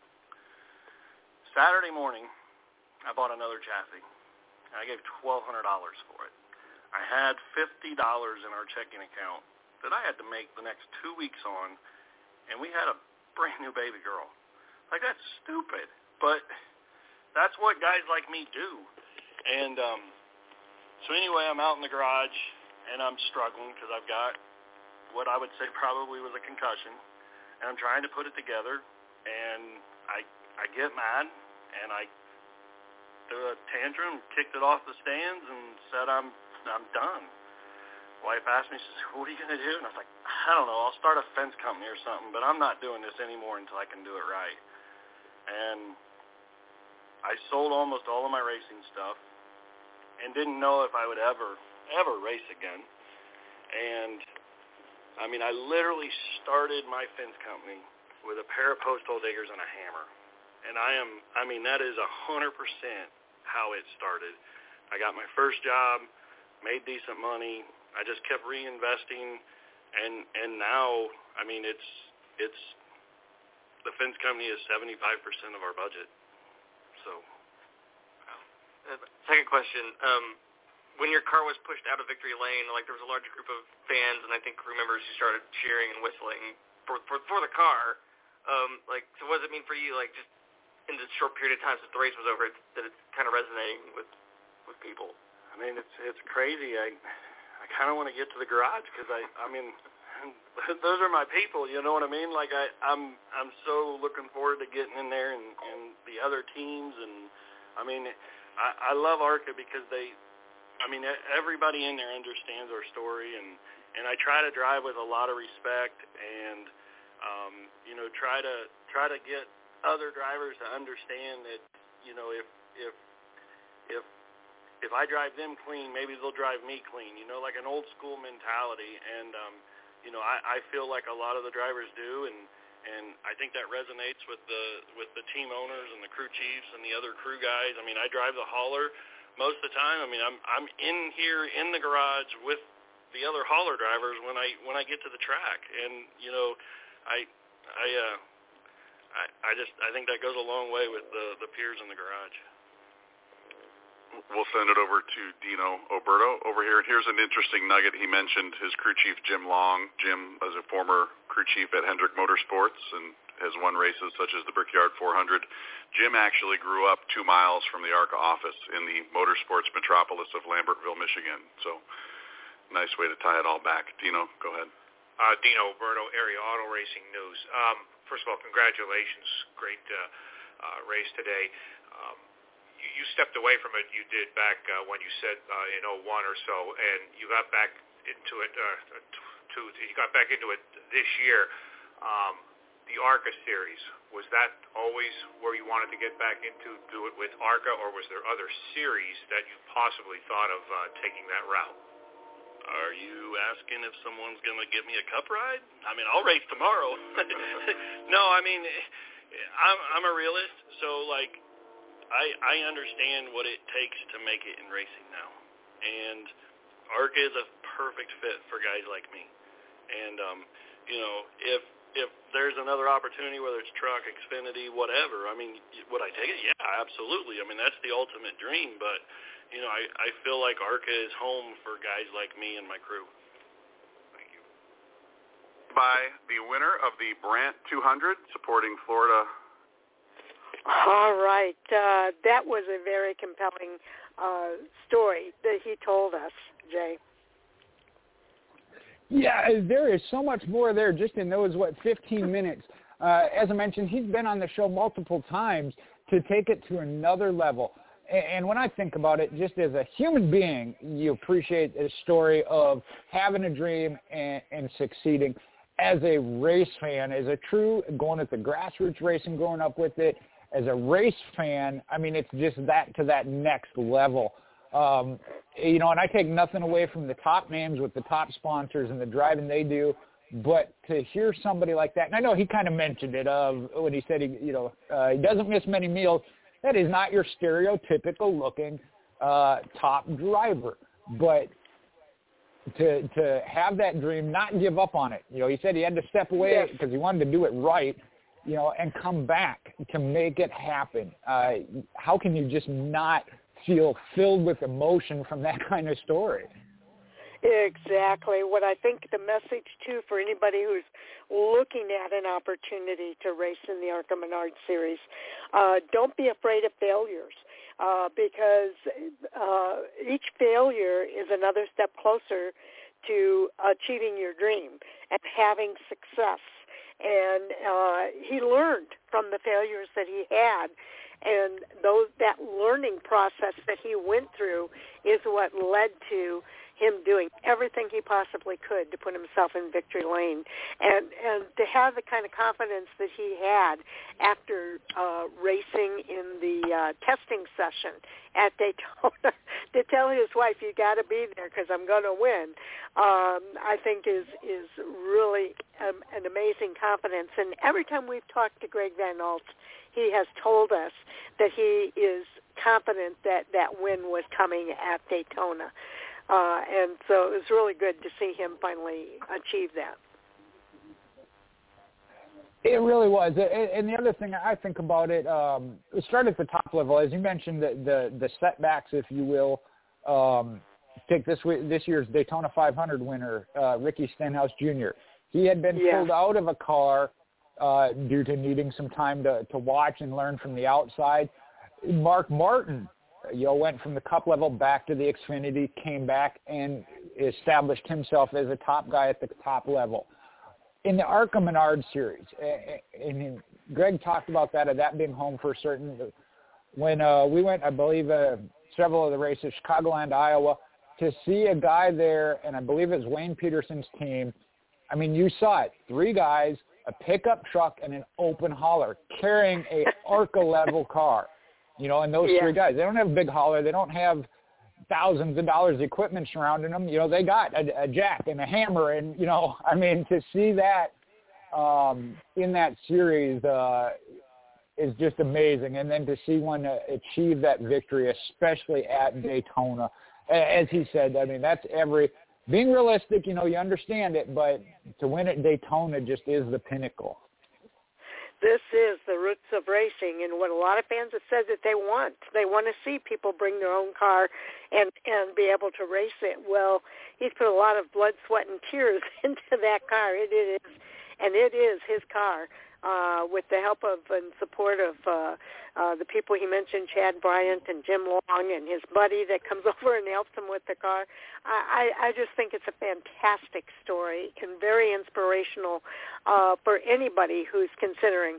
Saturday morning, I bought another chassis, and I gave twelve hundred dollars for it. I had fifty dollars in our checking account that I had to make the next two weeks on, and we had a brand-new baby girl. Like, that's stupid, but that's what guys like me do. And um, so anyway, I'm out in the garage, and I'm struggling because I've got what I would say probably was a concussion, and I'm trying to put it together, and I I get mad, and I threw a tantrum, kicked it off the stands, and said I'm I'm done. Wife asked me, she says, what are you going to do? And I was like, I don't know, I'll start a fence company or something, but I'm not doing this anymore until I can do it right. And I sold almost all of my racing stuff and didn't know if I would ever, ever race again. And, I mean, I literally started my fence company with a pair of post hole diggers and a hammer. And I am, I mean, that is one hundred percent how it started. I got my first job, made decent money. I just kept reinvesting, and and now, I mean, it's it's the fence company is seventy-five percent of our budget. So, uh, second question: um, when your car was pushed out of victory lane, like there was a large group of fans and I think crew members who started cheering and whistling for for, for the car. Um, like, so what does it mean for you? Like, just in the short period of time since the race was over, it's, that it's kind of resonating with with people. I mean, it's it's crazy. I. I kind of want to get to the garage because I, I mean, those are my people. You know what I mean? Like I, I'm, I'm so looking forward to getting in there and, and the other teams. And I mean, I, I love ARCA because they, I mean, everybody in there understands our story, and, and I try to drive with a lot of respect, and um, you know, try to try to get other drivers to understand that, you know, if if if if I drive them clean, maybe they'll drive me clean, you know, like an old school mentality. And, um, you know, I, I feel like a lot of the drivers do, and, and I think that resonates with the with the team owners and the crew chiefs and the other crew guys. I mean, I drive the hauler most of the time. I mean, I'm I'm in here in the garage with the other hauler drivers when I when I get to the track. And, you know, I I uh I, I just I think that goes a long way with the, the peers in the garage. We'll send it over to Dino Oberto over here. And here's an interesting nugget. He mentioned his crew chief, Jim Long. Jim is a former crew chief at Hendrick Motorsports and has won races such as the Brickyard four hundred. Jim actually grew up two miles from the ARCA office in the motorsports metropolis of Lambertville, Michigan. So nice way to tie it all back. Dino, go ahead. Uh, Dino Oberto, Area Auto Racing News. Um, first of all, congratulations. Great uh, uh, race today. Um, You stepped away from it. You did back uh, when you said uh, in oh one or so, and you got back into it. Uh, to you got back into it this year. Um, the ARCA series, was that always where you wanted to get back into? Do it with ARCA, or was there other series that you possibly thought of uh, taking that route? Are you asking if someone's going to give me a cup ride? I mean, I'll race tomorrow. No, I mean, I'm I'm a realist, so like. I, I understand what it takes to make it in racing now, and ARCA is a perfect fit for guys like me. And um, you know, if if there's another opportunity, whether it's truck, Xfinity, whatever, I mean, would I take it? Yeah, absolutely. I mean, that's the ultimate dream. But you know, I, I feel like ARCA is home for guys like me and my crew. Thank you. By the winner of the Brant two hundred, supporting Florida. All right. Uh, that was a very compelling uh, story that he told us, Jay. Yeah, there is so much more there just in those, what, fifteen minutes. Uh, as I mentioned, he's been on the show multiple times to take it to another level. And, and when I think about it, just as a human being, you appreciate the story of having a dream and, and succeeding. As a race fan, as a true, going at the grassroots racing, growing up with it, as a race fan, I mean, it's just that to that next level. Um, you know, and I take nothing away from the top names with the top sponsors and the driving they do, but to hear somebody like that, and I know he kind of mentioned it of when he said he, you know, uh, he doesn't miss many meals. That is not your stereotypical looking uh, top driver, but to to have that dream, not give up on it. You know, he said he had to step away because he wanted to do it right. You know, and come back to make it happen. Uh, how can you just not feel filled with emotion from that kind of story? Exactly. What I think the message, too, for anybody who's looking at an opportunity to race in the ARCA Menard Series, uh, don't be afraid of failures uh, because uh, each failure is another step closer to achieving your dream and having success. And uh, he learned from the failures that he had, and those that learning process that he went through is what led to him doing everything he possibly could to put himself in victory lane, and and to have the kind of confidence that he had after uh, racing in the uh, testing session at Daytona, to tell his wife, "You got to be there because I'm going to win," um, I think is is really um, an amazing confidence. And every time we've talked to Greg Van Ault, he has told us that he is confident that that win was coming at Daytona. Uh, and so it was really good to see him finally achieve that. It really was. And the other thing I think about it, um, it started at the top level. As you mentioned, the the, the setbacks, if you will. Um, take this this year's Daytona five hundred winner, uh, Ricky Stenhouse Junior He had been yeah. pulled out of a car uh, due to needing some time to, to watch and learn from the outside. Mark Martin, you know, went from the Cup level back to the Xfinity, came back and established himself as a top guy at the top level. In the ARCA Menard series, and Greg talked about that, of that being home for certain. When uh, we went, I believe, uh, several of the races, Chicagoland, Iowa, to see a guy there, and I believe it was Wayne Peterson's team. I mean, you saw it. Three guys, a pickup truck, and an open hauler carrying a ARCA level car. You know, and those yeah. three guys, they don't have a big hauler. They don't have thousands of dollars of equipment surrounding them. You know, they got a, a jack and a hammer. And, you know, I mean, to see that um, in that series uh, is just amazing. And then to see one uh, achieve that victory, especially at Daytona, as he said, I mean, that's every – being realistic, you know, you understand it, but to win at Daytona just is the pinnacle. This is the roots of racing, and what a lot of fans have said that they want. They want to see people bring their own car and, and be able to race it. Well, he's put a lot of blood, sweat, and tears into that car. It is, and it is his car. Uh, with the help of and support of uh, uh, the people he mentioned, Chad Bryant and Jim Long, and his buddy that comes over and helps him with the car. I, I just think it's a fantastic story and very inspirational uh, for anybody who's considering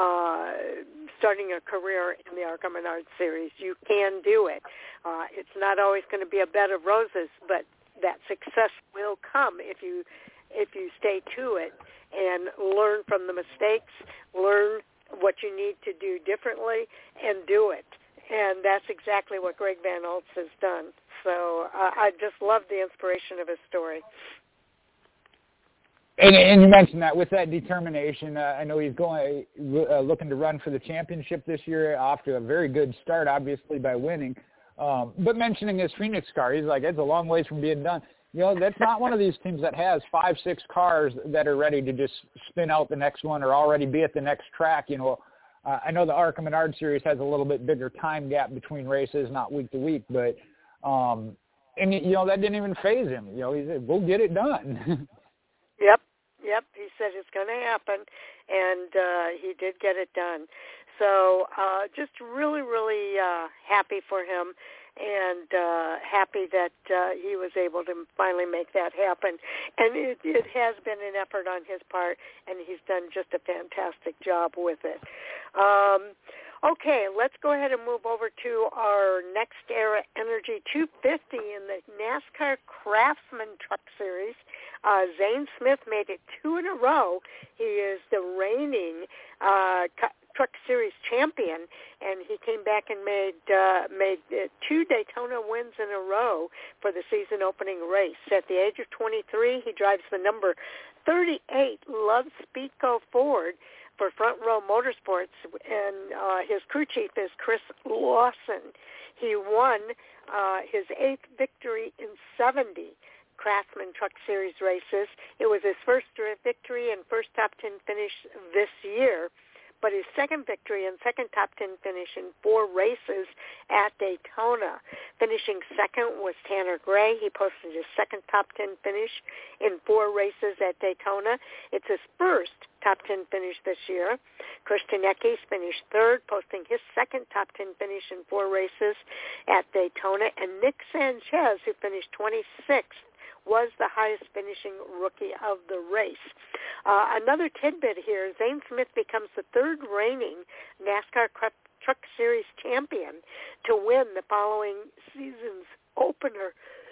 uh, starting a career in the ARCA Menard series. You can do it. Uh, it's not always going to be a bed of roses, but that success will come if you if you stay to it and learn from the mistakes, learn what you need to do differently, and do it. And that's exactly what Greg Van Ault has done. So uh, I just love the inspiration of his story. And, and you mentioned that with that determination, uh, I know he's going uh, looking to run for the championship this year, off to a very good start, obviously, by winning. Um, but mentioning his Phoenix car, he's like, it's a long ways from being done. You know, that's not one of these teams that has five, six cars that are ready to just spin out the next one or already be at the next track. You know, uh, I know the ARCA Menard series has a little bit bigger time gap between races, not week to week, but, um, and, you know, that didn't even faze him. You know, he said, we'll get it done. Yep, yep. He said it's going to happen, and uh, he did get it done. So uh, just really, really uh, happy for him. And uh, happy that uh, he was able to finally make that happen. And it, it has been an effort on his part, and he's done just a fantastic job with it. Um, okay, let's go ahead and move over to our Next Era Energy two fifty in the NASCAR Craftsman Truck Series. Uh, Zane Smith made it two in a row. He is the reigning uh, Truck Series champion, and he came back and made uh, made uh, two Daytona wins in a row for the season opening race. At the age of twenty-three, he drives the number thirty-eight Love Speedco Ford for Front Row Motorsports, and uh, his crew chief is Chris Lawson. He won uh, his eighth victory in seventy Craftsman Truck Series races. It was his first victory and first top ten finish this year, but his second victory and second top ten finish in four races at Daytona. Finishing second was Tanner Gray. He posted his second top ten finish in four races at Daytona. It's his first top ten finish this year. Christian Eckes finished third, posting his second top ten finish in four races at Daytona. And Nick Sanchez, who finished twenty-sixth, was the highest finishing rookie of the race. Uh, another tidbit here, Zane Smith becomes the third reigning NASCAR Truck Series champion to win the following season's opener.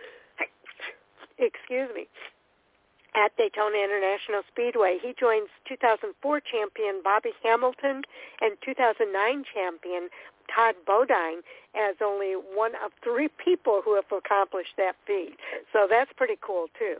Excuse me. At Daytona International Speedway, he joins two thousand four champion Bobby Hamilton and two thousand nine champion Todd Bodine as only one of three people who have accomplished that feat. So that's pretty cool, too.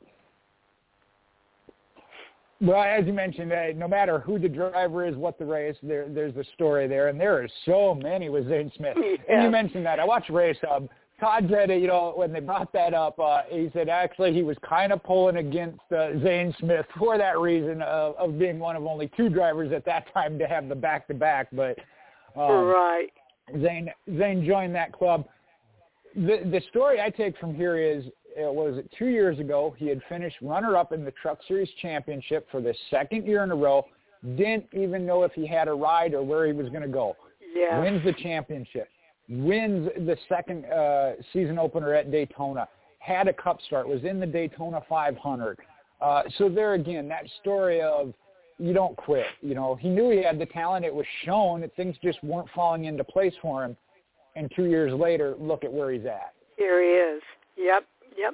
Well, as you mentioned, uh, no matter who the driver is, what the race, there, there's a story there, and there are so many with Zane Smith. Yeah. And you mentioned that. I watched Race Hub. Todd said, you know, when they brought that up, uh, he said actually he was kind of pulling against uh, Zane Smith for that reason of, of being one of only two drivers at that time to have the back-to-back. But um, right. Zane, Zane joined that club. The, the story I take from here is, it was two years ago, he had finished runner-up in the Truck Series Championship for the second year in a row, didn't even know if he had a ride or where he was going to go. Yeah. Wins the championship. Wins the second uh, season opener at Daytona, had a cup start, was in the Daytona five hundred. Uh, so there again, that story of you don't quit. You know, he knew he had the talent. It was shown that things just weren't falling into place for him. And two years later, look at where he's at. Here he is. Yep, yep.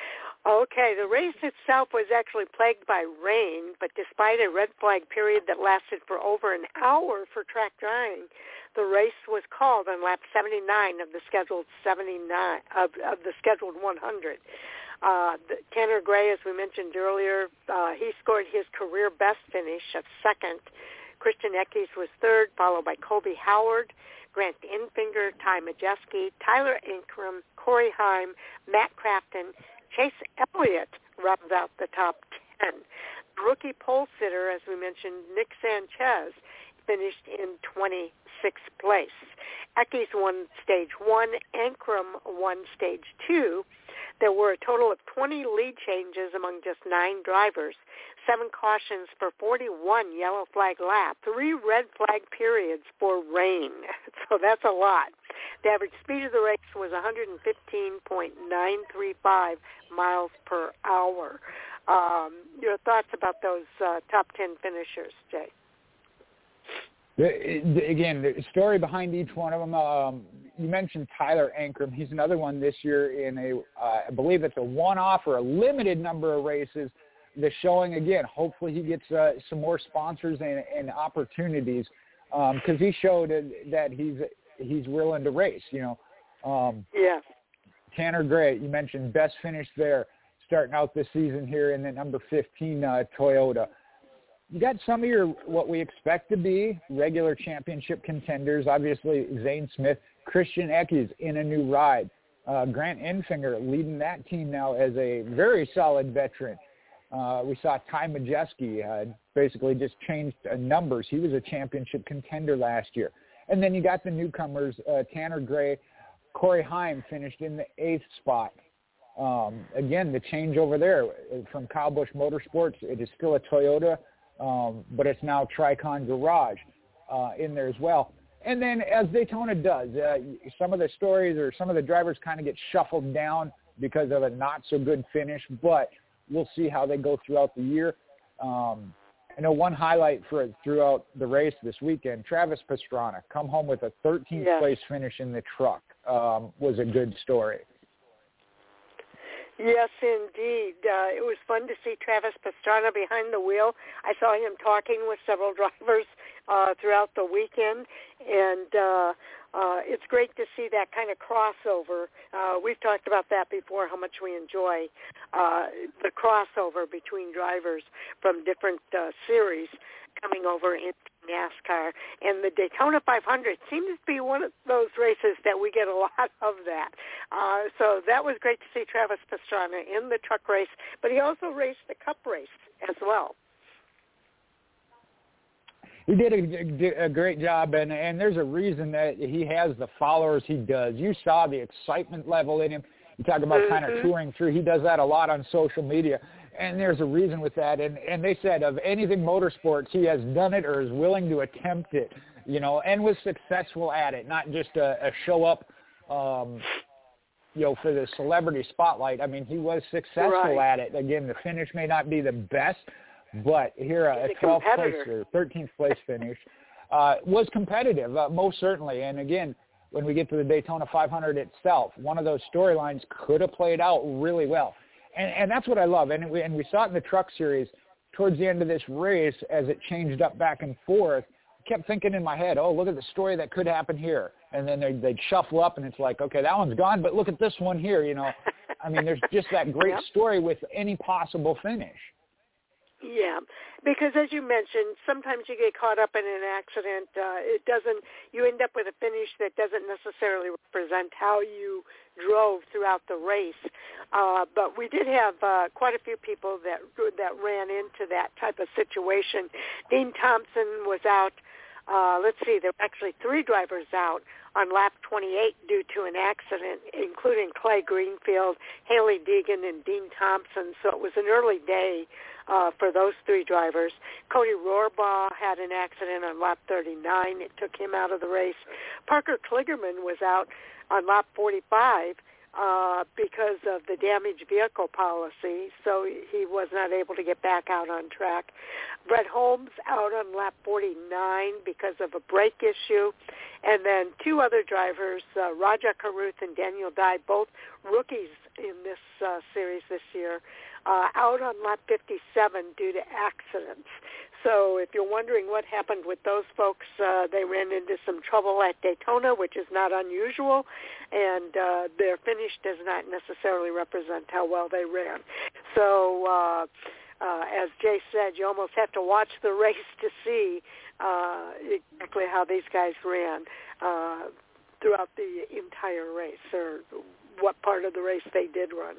Okay, the race itself was actually plagued by rain, but despite a red flag period that lasted for over an hour for track drying, the race was called on lap seventy-nine of the scheduled seventy-nine of, of the scheduled one hundred. Uh, the, Tanner Gray, as we mentioned earlier, uh, he scored his career best finish of second. Christian Eckes was third, followed by Colby Howard, Grant Enfinger, Ty Majeski, Tyler Ankrum, Corey Heim, Matt Crafton, Chase Elliott rounds out the top ten. The rookie pole sitter, as we mentioned, Nick Sanchez, finished in twenty-sixth place. Eckes won stage one. Ankrum won stage two. There were a total of twenty lead changes among just nine drivers, seven cautions for forty-one yellow flag laps, three red flag periods for rain. So that's a lot. The average speed of the race was one hundred fifteen point nine three five miles per hour. Um, your thoughts about those uh, top ten finishers, Jay? Again, the story behind each one of them. Um, you mentioned Tyler Ankrum. He's another one this year in a, uh, I believe it's a one-off or a limited number of races. The showing, again, hopefully he gets uh, some more sponsors and, and opportunities because um, he showed that he's he's willing to race, you know. Um, yeah. Tanner Gray, you mentioned best finish there starting out this season here in the number fifteen uh, Toyota. You got some of your what we expect to be regular championship contenders. Obviously, Zane Smith, Christian Eckes in a new ride. Uh, Grant Enfinger leading that team now as a very solid veteran. Uh, we saw Ty Majeski uh, basically just changed uh, numbers. He was a championship contender last year. And then you got the newcomers, uh, Tanner Gray, Corey Heim finished in the eighth spot. Um, again, the change over there from Kyle Busch Motorsports, it is still a Toyota. Um, but it's now Tricon Garage uh, in there as well. And then as Daytona does, uh, some of the stories or some of the drivers kind of get shuffled down because of a not-so-good finish, but we'll see how they go throughout the year. Um, I know one highlight for throughout the race this weekend, Travis Pastrana, come home with a thirteenth yes. place finish in the truck, um, was a good story. Yes, indeed. Uh, it was fun to see Travis Pastrana behind the wheel. I saw him talking with several drivers uh, throughout the weekend, and uh, uh, it's great to see that kind of crossover. Uh, we've talked about that before, how much we enjoy uh, the crossover between drivers from different uh, series coming over into NASCAR. And the Daytona five hundred seems to be one of those races that we get a lot of that. Uh, so that was great to see Travis Pastrana in the truck race, but he also raced the Cup race as well. He did a, a great job, and, and there's a reason that he has the followers he does. You saw the excitement level in him. You talk about mm-hmm. kind of touring through. He does that a lot on social media, and there's a reason with that. And, and they said of anything motorsports, he has done it or is willing to attempt it, you know, and was successful at it, not just a, a show-up um, you know, for the celebrity spotlight. I mean, he was successful right. at it. Again, the finish may not be the best, but here a, a twelfth place or thirteenth place finish uh, was competitive, uh, most certainly. And again, when we get to the Daytona five hundred itself, one of those storylines could have played out really well. And, and that's what I love. And we, and we saw it in the Truck Series towards the end of this race as it changed up back and forth. I kept thinking in my head, oh, look at the story that could happen here. And then they'd, they'd shuffle up, and it's like, okay, that one's gone, but look at this one here, you know. I mean, there's just that great yep. story with any possible finish. Yeah, because as you mentioned, sometimes you get caught up in an accident. Uh, it doesn't. You end up with a finish that doesn't necessarily represent how you drove throughout the race. Uh, but we did have uh, quite a few people that that ran into that type of situation. Dean Thompson was out. Uh, let's see, there were actually three drivers out on lap twenty-eight due to an accident, including Clay Greenfield, Haley Deegan, and Dean Thompson. So it was an early day uh, for those three drivers. Cody Rohrbaugh had an accident on lap thirty-nine. It took him out of the race. Parker Kligerman was out on lap forty-five uh, because of the damaged vehicle policy, so he was not able to get back out on track. Brett Holmes out on lap forty-nine because of a brake issue. And then two other drivers, uh, Raja Caruth and Daniel Dye, both rookies in this uh, series this year, uh, out on lap fifty-seven due to accidents. So if you're wondering what happened with those folks, uh, they ran into some trouble at Daytona, which is not unusual, and uh, their finish does not necessarily represent how well they ran. So uh, uh, as Jay said, you almost have to watch the race to see uh, exactly how these guys ran uh, throughout the entire race, or what part of the race they did run.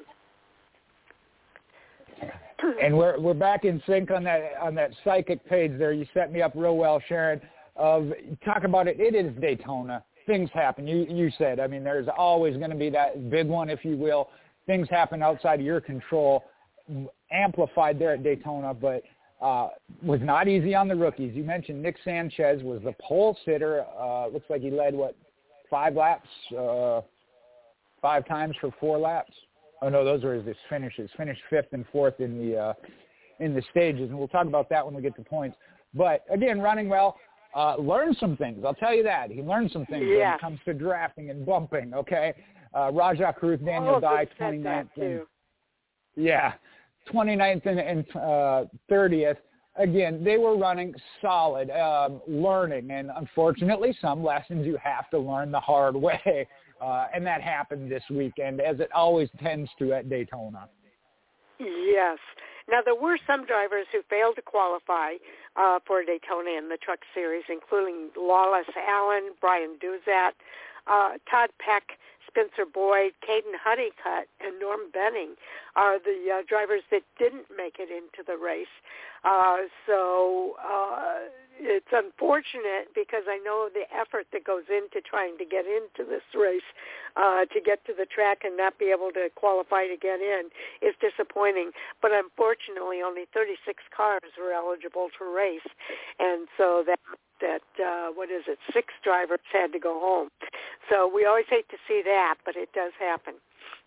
And we're we're back in sync on that on that psychic page there. You set me up real well, Sharon. Of talk about it. It is Daytona. Things happen. You you said. I mean, there's always going to be that big one, if you will. Things happen outside of your control. Amplified there at Daytona, but uh, was not easy on the rookies. You mentioned Nick Sanchez was the pole sitter. Uh, looks like he led what five laps, uh, five times for four laps. Oh no, those are his finishes. Finished fifth and fourth in the uh, in the stages, and we'll talk about that when we get to points. But again, running well, uh, learned some things. I'll tell you that he learned some things yeah. when it comes to drafting and bumping. Okay, uh, Raja Caruth, Daniel oh, Dye, twenty-ninth, and, yeah, twenty-ninth and, and uh, thirtieth. Again, they were running solid, um, learning, and unfortunately, some lessons you have to learn the hard way. Uh, and that happened this weekend, as it always tends to at Daytona. Yes. Now, there were some drivers who failed to qualify uh, for Daytona in the Truck Series, including Lawless Allen, Brian Duzat, uh, Todd Peck, Spencer Boyd, Caden Honeycutt, and Norm Benning are the uh, drivers that didn't make it into the race. Uh, so uh, it's unfortunate because I know the effort that goes into trying to get into this race, uh, to get to the track and not be able to qualify to get in is disappointing. But unfortunately, only thirty-six cars were eligible to race, and so that that uh, what is it? Six drivers had to go home. So we always hate to see that, but it does happen.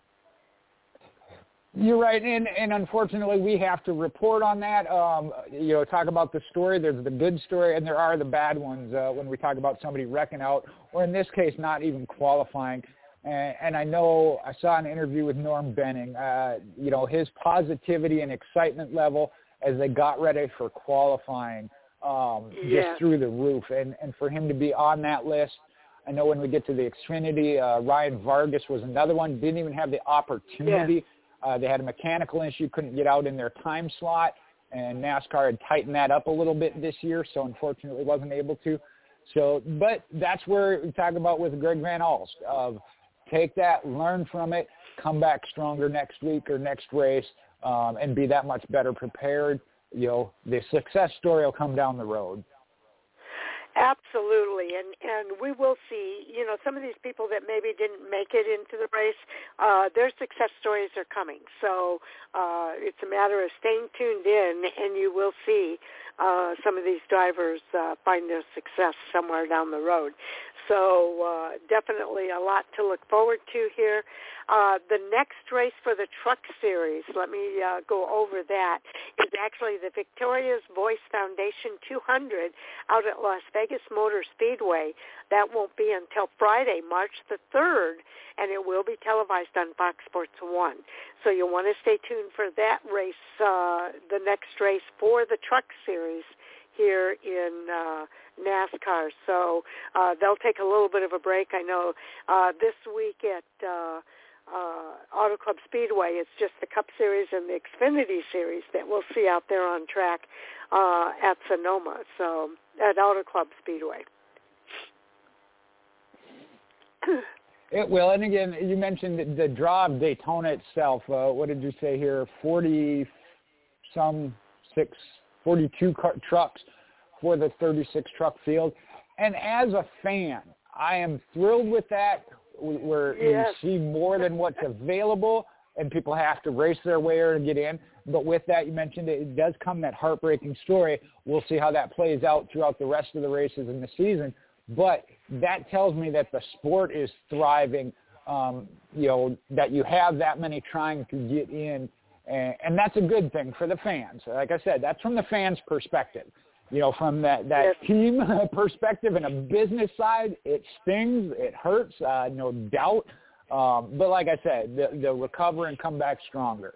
You're right, and, and unfortunately we have to report on that. Um, you know, talk about the story. There's the good story, and there are the bad ones uh, when we talk about somebody wrecking out, or in this case, not even qualifying. And, and I know I saw an interview with Norm Benning. Uh, you know, his positivity and excitement level as they got ready for qualifying um, yeah. just through the roof. And, and for him to be on that list, I know when we get to the Xfinity, uh, Ryan Vargas was another one. Didn't even have the opportunity. Yeah. Uh, they had a mechanical issue, couldn't get out in their time slot, and NASCAR had tightened that up a little bit this year, so unfortunately wasn't able to. So, but that's where we talk about with Greg Van Alst, of take that, learn from it, come back stronger next week or next race, um, and be that much better prepared. You know, the success story will come down the road. Absolutely, and and we will see, you know, some of these people that maybe didn't make it into the race, uh, their success stories are coming. So uh, it's a matter of staying tuned in, and you will see uh, some of these drivers uh, find their success somewhere down the road. So uh, definitely a lot to look forward to here. Uh, the next race for the Truck Series, let me uh, go over that, is actually the Victoria's Voice Foundation two hundred out at Las Vegas Motor Speedway. That won't be until Friday, March the third, and it will be televised on Fox Sports one. So you'll want to stay tuned for that race, uh, the next race for the Truck Series here in uh, NASCAR. So uh, they'll take a little bit of a break. I know uh, this week at uh, uh, Auto Club Speedway, it's just the Cup Series and the Xfinity Series that we'll see out there on track uh, at Sonoma, so at Auto Club Speedway. It will. And again, you mentioned the, the draw of Daytona itself. Uh, what did you say here? forty some six, forty-two car- trucks for the thirty-six truck field. And as a fan, I am thrilled with that, where yes. you see more than what's available, and people have to race their way to get in. But with that, you mentioned it, it does come that heartbreaking story. We'll see how that plays out throughout the rest of the races in the season. But that tells me that the sport is thriving, um, you know, that you have that many trying to get in. And, and that's a good thing for the fans. Like I said, that's from the fans' perspective. You know, from that, that yes. team perspective and a business side, it stings, it hurts, uh, no doubt. Um, but like I said, the, the recover and come back stronger.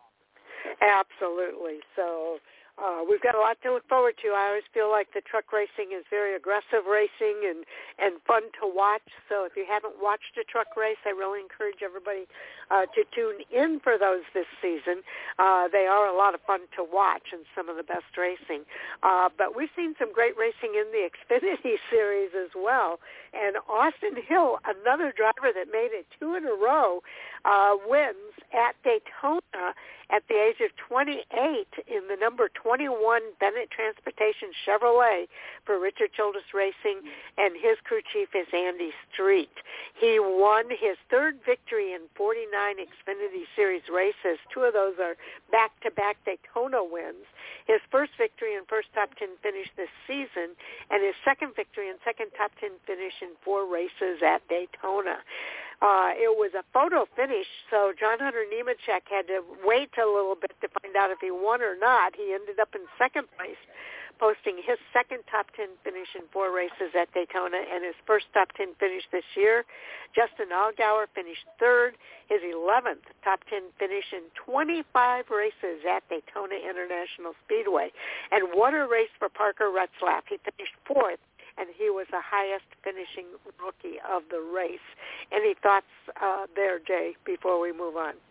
Absolutely. So uh, we've got a lot to look forward to. I always feel like the truck racing is very aggressive racing and, and fun to watch. So if you haven't watched a truck race, I really encourage everybody uh, to tune in for those this season. Uh, they are a lot of fun to watch and some of the best racing. Uh, but we've seen some great racing in the Xfinity Series as well. And Austin Hill, another driver that made it two in a row, uh, wins at Daytona at the age of twenty-eight in the number twenty-one Bennett Transportation Chevrolet for Richard Childress Racing, and his crew chief is Andy Street. He won his third victory in forty-nine Xfinity Series races. Two of those are back-to-back Daytona wins. His first victory and first top ten finish this season, and his second victory and second top ten finish in four races at Daytona. Uh, it was a photo finish, so John Hunter Nemechek had to wait a little bit to find out if he won or not. He ended up in second place, posting his second top ten finish in four races at Daytona and his first top ten finish this year. Justin Allgaier finished third, his eleventh top ten finish in twenty-five races at Daytona International Speedway. And what a race for Parker Retzlaff. He finished fourth, and he was the highest finishing rookie of the race. Any thoughts uh, there, Jay, before we move on?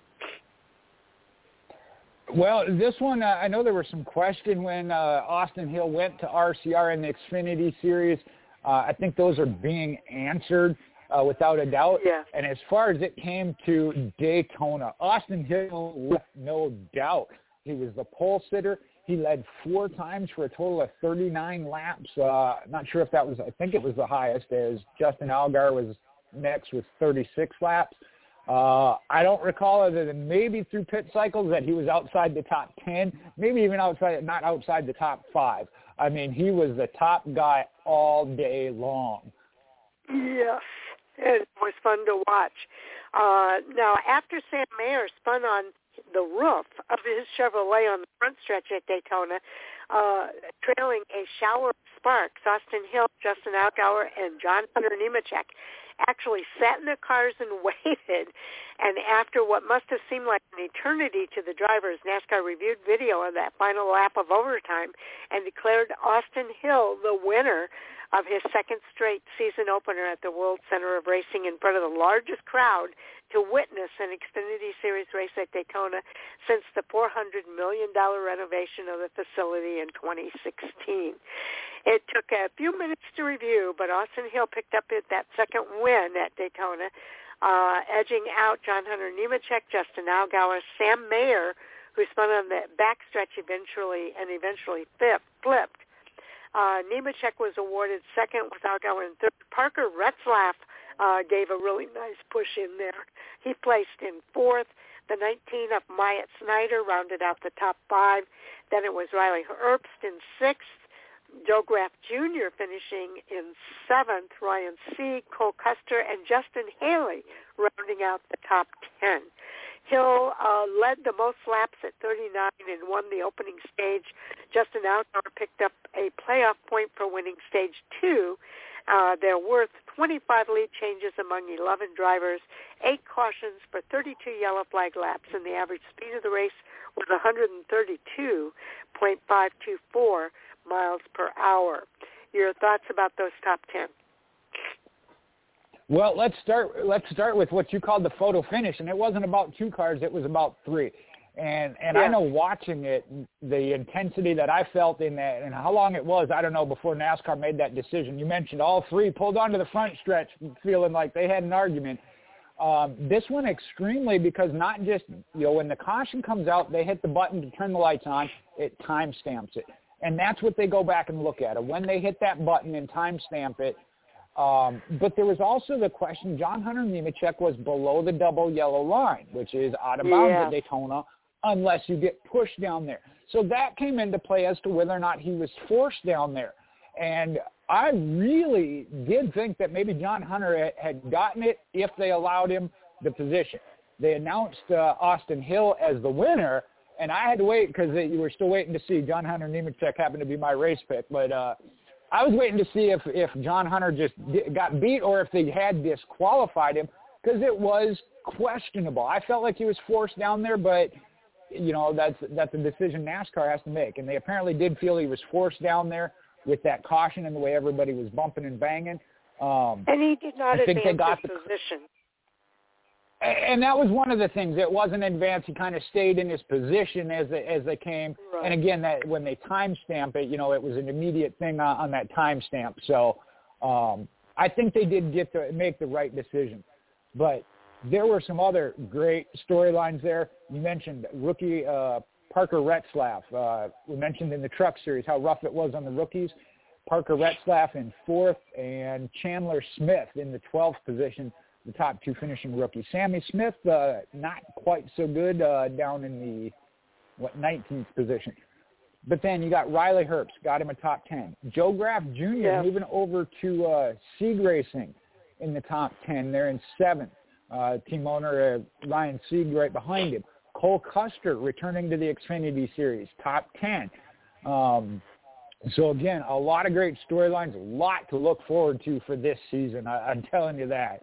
Well, this one, uh, I know there was some question when uh, Austin Hill went to R C R in the Xfinity Series. Uh, I think those are being answered uh, without a doubt. Yeah. And as far as it came to Daytona, Austin Hill left no doubt. He was the pole sitter. He led four times for a total of thirty-nine laps. Uh, not sure if that was, I think it was the highest, as Justin Allgaier was next with thirty-six laps. Uh, I don't recall, other than maybe through pit cycles, that he was outside the top ten, maybe even outside, not outside the top five. I mean, he was the top guy all day long. Yes, it was fun to watch. Uh, now, after Sam Mayer spun on the roof of his Chevrolet on the front stretch at Daytona, uh, trailing a shower of sparks, Austin Hill, Justin Allgaier, and John Hunter Nemechek actually sat in their cars and waited. And after what must have seemed like an eternity to the drivers, NASCAR reviewed video of that final lap of overtime and declared Austin Hill the winner of his second straight season opener at the World Center of Racing in front of the largest crowd to witness an Xfinity Series race at Daytona since the four hundred million dollars renovation of the facility in twenty sixteen. It took a few minutes to review, but Austin Hill picked up that second win at Daytona, uh, edging out John Hunter Nemechek, Justin Allgaier, Sam Mayer, who spun on the backstretch eventually and eventually flipped. Uh, Nemechek was awarded second without going third. Parker Retzlaff uh, gave a really nice push in there. He placed in fourth. The nineteen of Myatt Snyder rounded out the top five. Then it was Riley Herbst in sixth. Joe Graf Junior finishing in seventh. Ryan Sieg, Cole Custer, and Justin Haley rounding out the top ten. Hill uh, led the most laps at thirty-nine and won the opening stage. Justin Allgaier picked up a playoff point for winning stage two. Uh, they're worth twenty-five lead changes among eleven drivers, eight cautions for thirty-two yellow flag laps, and the average speed of the race was one thirty-two point five two four miles per hour. Your thoughts about those top ten? Well, let's start. Let's start with what you called the photo finish, and it wasn't about two cars; it was about three. And and yeah. I know watching it, the intensity that I felt in that, and how long it was, I don't know, before NASCAR made that decision. You mentioned all three pulled onto the front stretch, feeling like they had an argument. Um, this one extremely, because not just, you know, when the caution comes out, they hit the button to turn the lights on, it time stamps it, and that's what they go back and look at. When they hit that button and time stamp it. Um, but there was also the question, John Hunter Nemechek was below the double yellow line, which is out of bounds yeah. at Daytona, unless you get pushed down there. So that came into play as to whether or not he was forced down there. And I really did think that maybe John Hunter had gotten it if they allowed him the position. They announced uh, Austin Hill as the winner, and I had to wait because you were still waiting to see. John Hunter Nemechek happened to be my race pick, but uh, I was waiting to see if, if John Hunter just got beat or if they had disqualified him, because it was questionable. I felt like he was forced down there, but, you know, that's that's a decision NASCAR has to make. And they apparently did feel he was forced down there with that caution and the way everybody was bumping and banging. Um, and he did not I think advance they got his the, position. And that was one of the things. It wasn't advanced. He kind of stayed in his position as they, as they came. Right. And again, that when they time stamp it, you know, it was an immediate thing on, on that time stamp. So um, I think they did get to make the right decision. But there were some other great storylines there. You mentioned rookie uh, Parker Retzlaff. Uh, we mentioned in the Truck Series how rough it was on the rookies. Parker Retzlaff in fourth and Chandler Smith in the twelfth position. The top two finishing rookies. Sammy Smith, uh, not quite so good uh, down in the, what, nineteenth position. But then you got Riley Herbst, got him a top ten. Joe Graf Junior Yeah. moving over to uh, Sieg Racing in the top ten. They're in seventh. Uh, team owner uh, Ryan Sieg right behind him. Cole Custer returning to the Xfinity Series, top ten. Um, so, again, a lot of great storylines, a lot to look forward to for this season. I, I'm telling you that.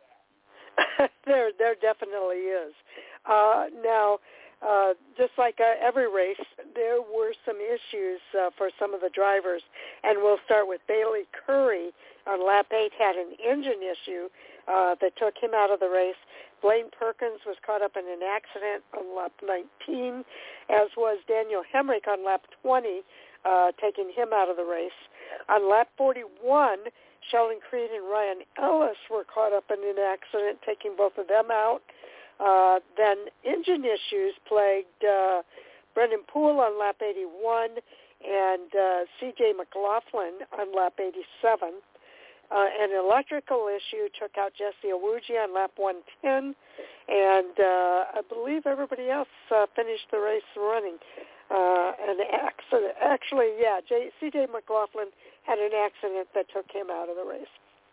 there, there definitely is. Uh, now, uh, just like uh, every race, there were some issues uh, for some of the drivers, and we'll start with Bailey Curry on lap eight had an engine issue uh, that took him out of the race. Blaine Perkins was caught up in an accident on lap nineteen, as was Daniel Hemrick on lap twenty, uh, taking him out of the race. On lap forty-one, Sheldon Creed and Ryan Ellis were caught up in an accident, taking both of them out. Uh, then engine issues plagued uh, Brendan Poole on lap eighty-one and uh, C J McLaughlin on lap eighty-seven. Uh, an electrical issue took out Jesse Awuji on lap one ten, and uh, I believe everybody else uh, finished the race running. Uh, an accident, actually, yeah, J- C J McLaughlin had an accident that took him out of the race.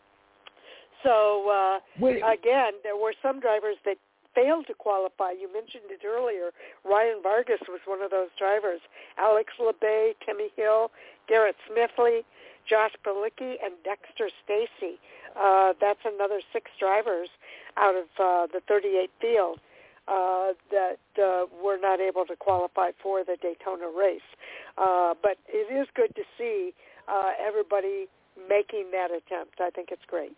So, uh, again, there were some drivers that failed to qualify. You mentioned it earlier. Ryan Vargas was one of those drivers. Alex LeBay, Timmy Hill, Garrett Smithley, Josh Bilicki, and Dexter Stacy. Uh, that's another six drivers out of uh, the thirty-eight field uh, that uh, were not able to qualify for the Daytona race. Uh, but it is good to see uh, everybody making that attempt. I think it's great.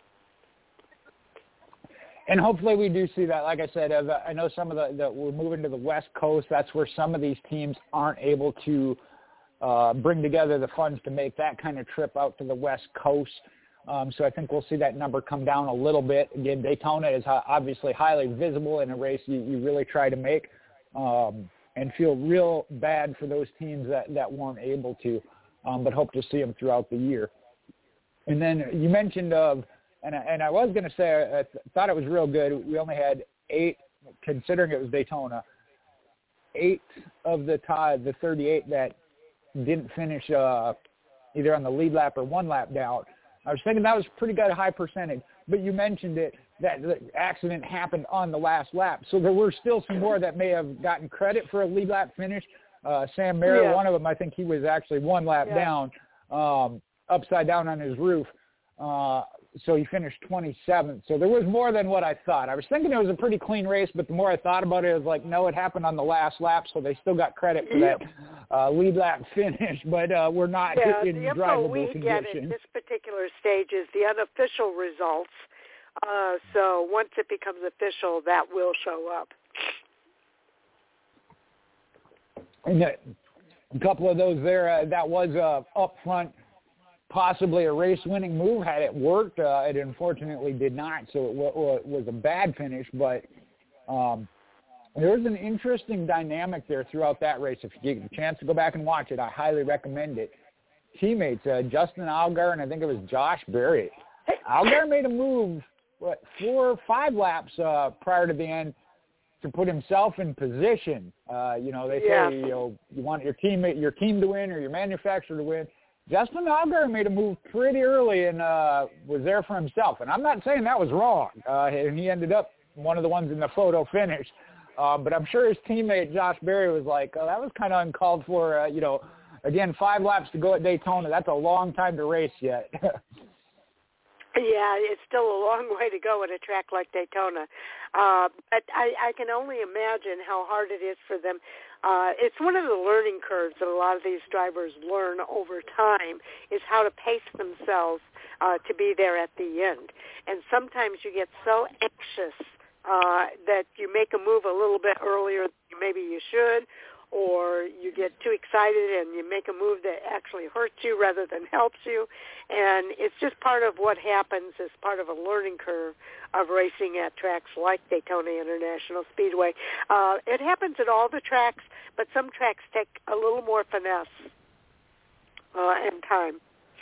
And hopefully we do see that. Like I said, I know some of the, the we're moving to the West Coast. That's where some of these teams aren't able to uh, bring together the funds to make that kind of trip out to the West Coast. Um, so I think we'll see that number come down a little bit. Again, Daytona is obviously highly visible in a race you, you really try to make, um, and feel real bad for those teams that, that weren't able to. um, but hope to see him throughout the year. And then you mentioned of, and I, and I was going to say I th- thought it was real good. We only had eight, considering it was Daytona, eight of the tie, the thirty-eight that didn't finish uh, either on the lead lap or one lap down. I was thinking that was pretty good, a high percentage. But you mentioned it, that the accident happened on the last lap. So there were still some more that may have gotten credit for a lead lap finish. Uh, Sam Mayer, yeah. one of them, I think he was actually one lap yeah. down, um, upside down on his roof. Uh, so he finished twenty-seventh. So there was more than what I thought. I was thinking it was a pretty clean race, but the more I thought about it, it was like, no, it happened on the last lap, so they still got credit for that uh, lead lap finish, but uh, we're not yeah, in the info drivable we conditions. get at this particular stage is the unofficial results. Uh, so once it becomes official, that will show up. And a couple of those there, uh, that was uh, up front, possibly a race-winning move had it worked. Uh, it unfortunately did not, so it, w- it was a bad finish. But um, there was an interesting dynamic there throughout that race. If you get a chance to go back and watch it, I highly recommend it. Teammates, uh, Justin Allgaier and I think it was Josh Berry. Allgaier made a move, what, four or five laps uh, prior to the end to put himself in position. Uh, you know, they yeah. say, you know, you want your team, your team to win or your manufacturer to win. Justin Allgaier made a move pretty early and uh, was there for himself. And I'm not saying that was wrong. Uh, and he ended up one of the ones in the photo finish. Uh, but I'm sure his teammate, Josh Berry, was like, oh, that was kind of uncalled for. Uh, you know, again, five laps to go at Daytona. That's a long time to race yet. Yeah, it's still a long way to go at a track like Daytona. Uh, but I, I can only imagine how hard it is for them. Uh, it's one of the learning curves that a lot of these drivers learn over time is how to pace themselves uh, to be there at the end. And sometimes you get so anxious uh, that you make a move a little bit earlier than maybe you should, or you get too excited and you make a move that actually hurts you rather than helps you. And it's just part of what happens as part of a learning curve of racing at tracks like Daytona International Speedway. Uh, it happens at all the tracks, but some tracks take a little more finesse uh, and time.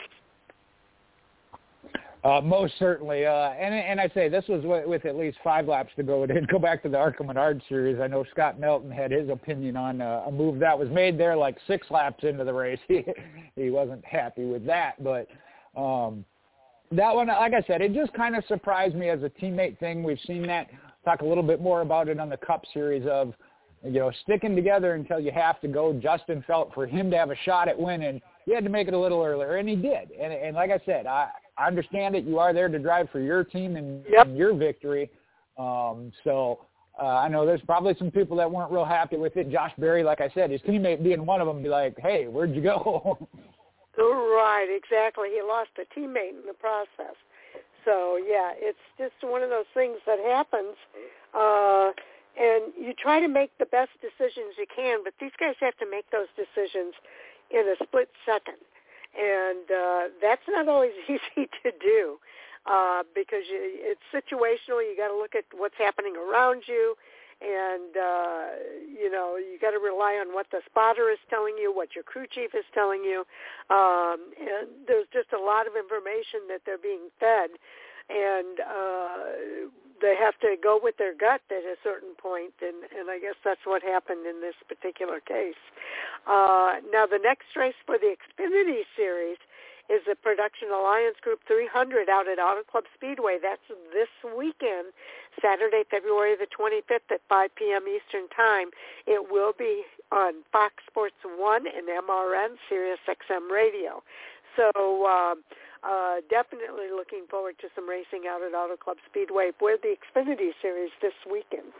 Uh, most certainly. Uh, and and I say this was with, with at least five laps to go. It didn't go back to the ARCA Menard series. I know Scott Melton had his opinion on uh, a move that was made there like six laps into the race. He, he wasn't happy with that. But um, that one, like I said, it just kind of surprised me as a teammate thing. We've seen that. Talk a little bit more about it on the Cup series of, you know, sticking together until you have to go. Justin felt for him to have a shot at winning, he had to make it a little earlier, and he did. And, and like I said, I, I understand it. You are there to drive for your team and, yep. and your victory. Um, so uh, I know there's probably some people that weren't real happy with it. Josh Berry, like I said, his teammate being one of them, be like, hey, where'd you go? Right, exactly. He lost a teammate in the process. So, yeah, it's just one of those things that happens. Uh, and you try to make the best decisions you can, but these guys have to make those decisions in a split second. And uh, that's not always easy to do uh, because you, it's situational. You got to look at what's happening around you, and uh, you know you got to rely on what the spotter is telling you, what your crew chief is telling you. Um, and there's just a lot of information that they're being fed, and uh, they have to go with their gut at a certain point, and, and I guess that's what happened in this particular case. Uh, now, the next race for the Xfinity Series is the Production Alliance Group three hundred out at Auto Club Speedway. That's this weekend, Saturday, February the twenty-fifth at five p.m. Eastern Time. It will be on Fox Sports one and M R N, Sirius X M Radio. So um, uh, definitely looking forward to some racing out at Auto Club Speedway for the Xfinity Series this weekend.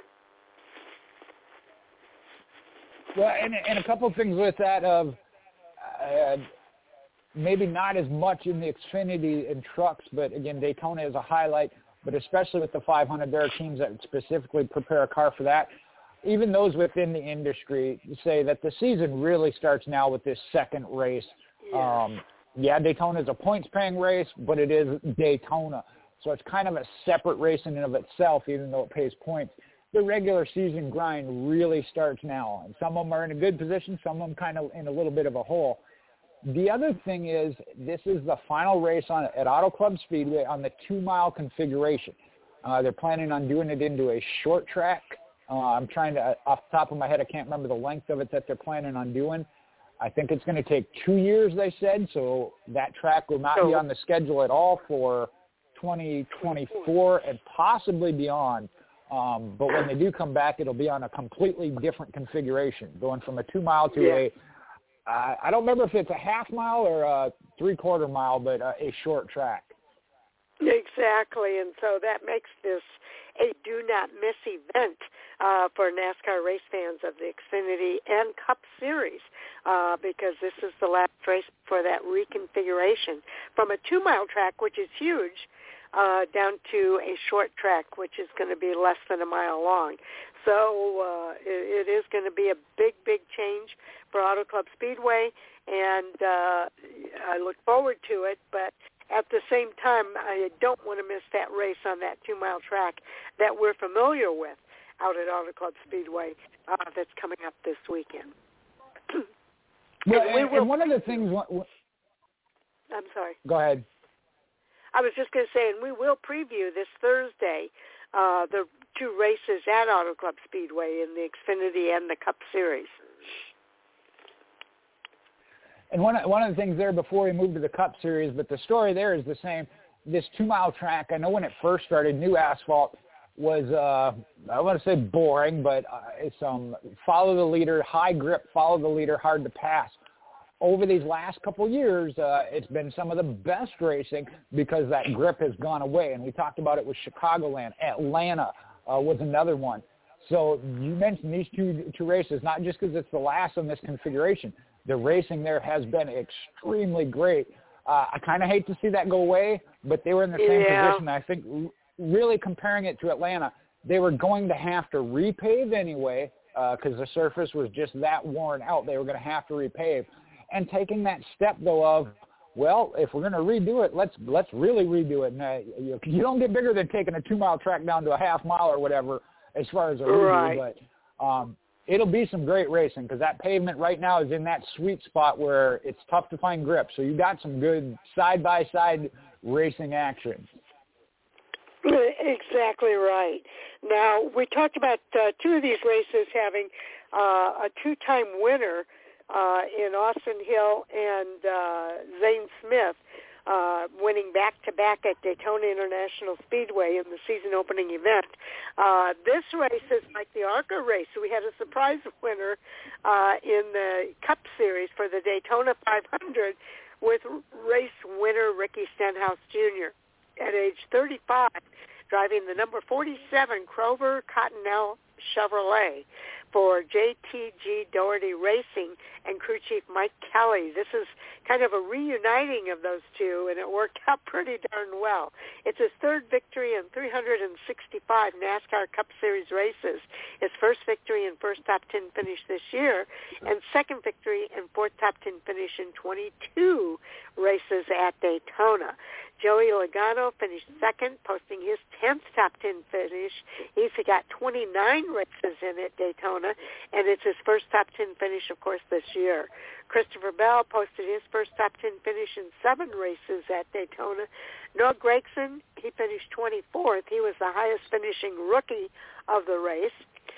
Well, and, and a couple of things with that of uh, maybe not as much in the Xfinity and trucks, but again, Daytona is a highlight, but especially with the five hundred, there are teams that specifically prepare a car for that. Even those within the industry say that the season really starts now with this second race. Yeah. Um, yeah, Daytona is a points-paying race, but it is Daytona. So it's kind of a separate race in and of itself, even though it pays points. The regular season grind really starts now. And some of them are in a good position, some of them kind of in a little bit of a hole. The other thing is this is the final race on at Auto Club Speedway on the two-mile configuration. Uh, they're planning on doing it into a short track. Uh, I'm trying to, off the top of my head, I can't remember the length of it that they're planning on doing. I think it's going to take two years, they said, so that track will not be on the schedule at all for twenty twenty-four and possibly beyond. Um, but when they do come back, it'll be on a completely different configuration, going from a two-mile to yeah. a Uh, I don't remember if it's a half mile or a three-quarter mile, but uh, a short track. Exactly, and so that makes this a do-not-miss event uh, for NASCAR race fans of the Xfinity and Cup Series uh, because this is the last race for that reconfiguration from a two-mile track, which is huge, uh, down to a short track, which is going to be less than a mile long. So uh, it, it is going to be a big, big change for Auto Club Speedway, and uh, I look forward to it, but at the same time, I don't want to miss that race on that two-mile track that we're familiar with out at Auto Club Speedway uh, that's coming up this weekend. Well, and, we will, and one of the things... I'm sorry. Go ahead. I was just going to say, and we will preview this Thursday uh, the two races at Auto Club Speedway in the Xfinity and the Cup Series. And one one of the things there before we move to the Cup Series, but the story there is the same. This two-mile track, I know when it first started, new asphalt was, uh, I want to say boring, but uh, it's um, follow the leader, high grip, follow the leader, hard to pass. Over these last couple of years, uh, it's been some of the best racing because that grip has gone away. And we talked about it with Chicagoland. Atlanta uh, was another one. So you mentioned these two two races, not just because it's the last on this configuration. The racing there has been extremely great. Uh, I kind of hate to see that go away, but they were in the same yeah. position. I think really comparing it to Atlanta, they were going to have to repave anyway because uh, the surface was just that worn out. They were going to have to repave. And taking that step, though, of, well, if we're going to redo it, let's let's really redo it. And, uh, you, you don't get bigger than taking a two-mile track down to a half mile or whatever as far as a redo, right. but um, it'll be some great racing because that pavement right now is in that sweet spot where it's tough to find grip. So you got some good side-by-side racing action. Exactly right. Now, we talked about uh, two of these races having uh, a two-time winner uh, in Austin Hill and uh, Zane Smith uh, winning back-to-back at Daytona International Speedway in the season-opening event. Uh, this race is like the ARCA race. We had a surprise winner uh, in the Cup Series for the Daytona five hundred with race winner Ricky Stenhouse Junior at age thirty-five, driving the number forty-seven Crover Cottonelle Chevrolet for J T G Doherty Racing and crew chief Mike Kelly. This is kind of a reuniting of those two, and it worked out pretty darn well. It's his third victory in three hundred sixty-five NASCAR Cup Series races, his first victory and first top ten finish this year, and second victory and fourth top ten finish in twenty-two races at Daytona. Joey Logano finished second, posting his tenth top ten finish. He's got twenty-nine races in at Daytona, and it's his first top ten finish, of course, this year. Christopher Bell posted his first top ten finish in seven races at Daytona. Noah Gragson, he finished twenty-fourth. He was the highest finishing rookie of the race.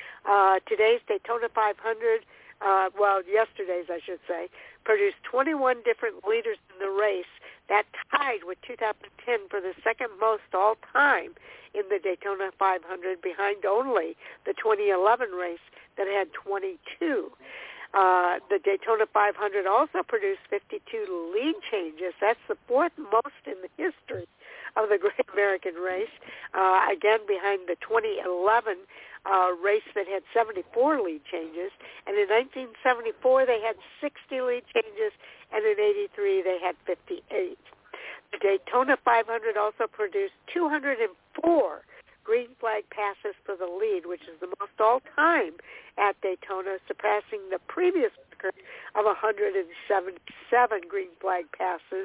Uh, today's Daytona five hundred, uh, well, yesterday's, I should say, produced twenty-one different leaders in the race. That tied with two thousand ten for the second most all time in the Daytona five hundred, behind only the twenty eleven race that had twenty-two. Uh, the Daytona five hundred also produced fifty-two lead changes. That's the fourth most in the history of the Great American Race. Uh, again, behind the twenty eleven uh, race that had seventy-four lead changes. And in nineteen seventy-four, they had sixty lead changes, and in eighty-three, they had fifty-eight. The Daytona five hundred also produced two hundred four green flag passes for the lead, which is the most all-time at Daytona, surpassing the previous record of one hundred seventy-seven green flag passes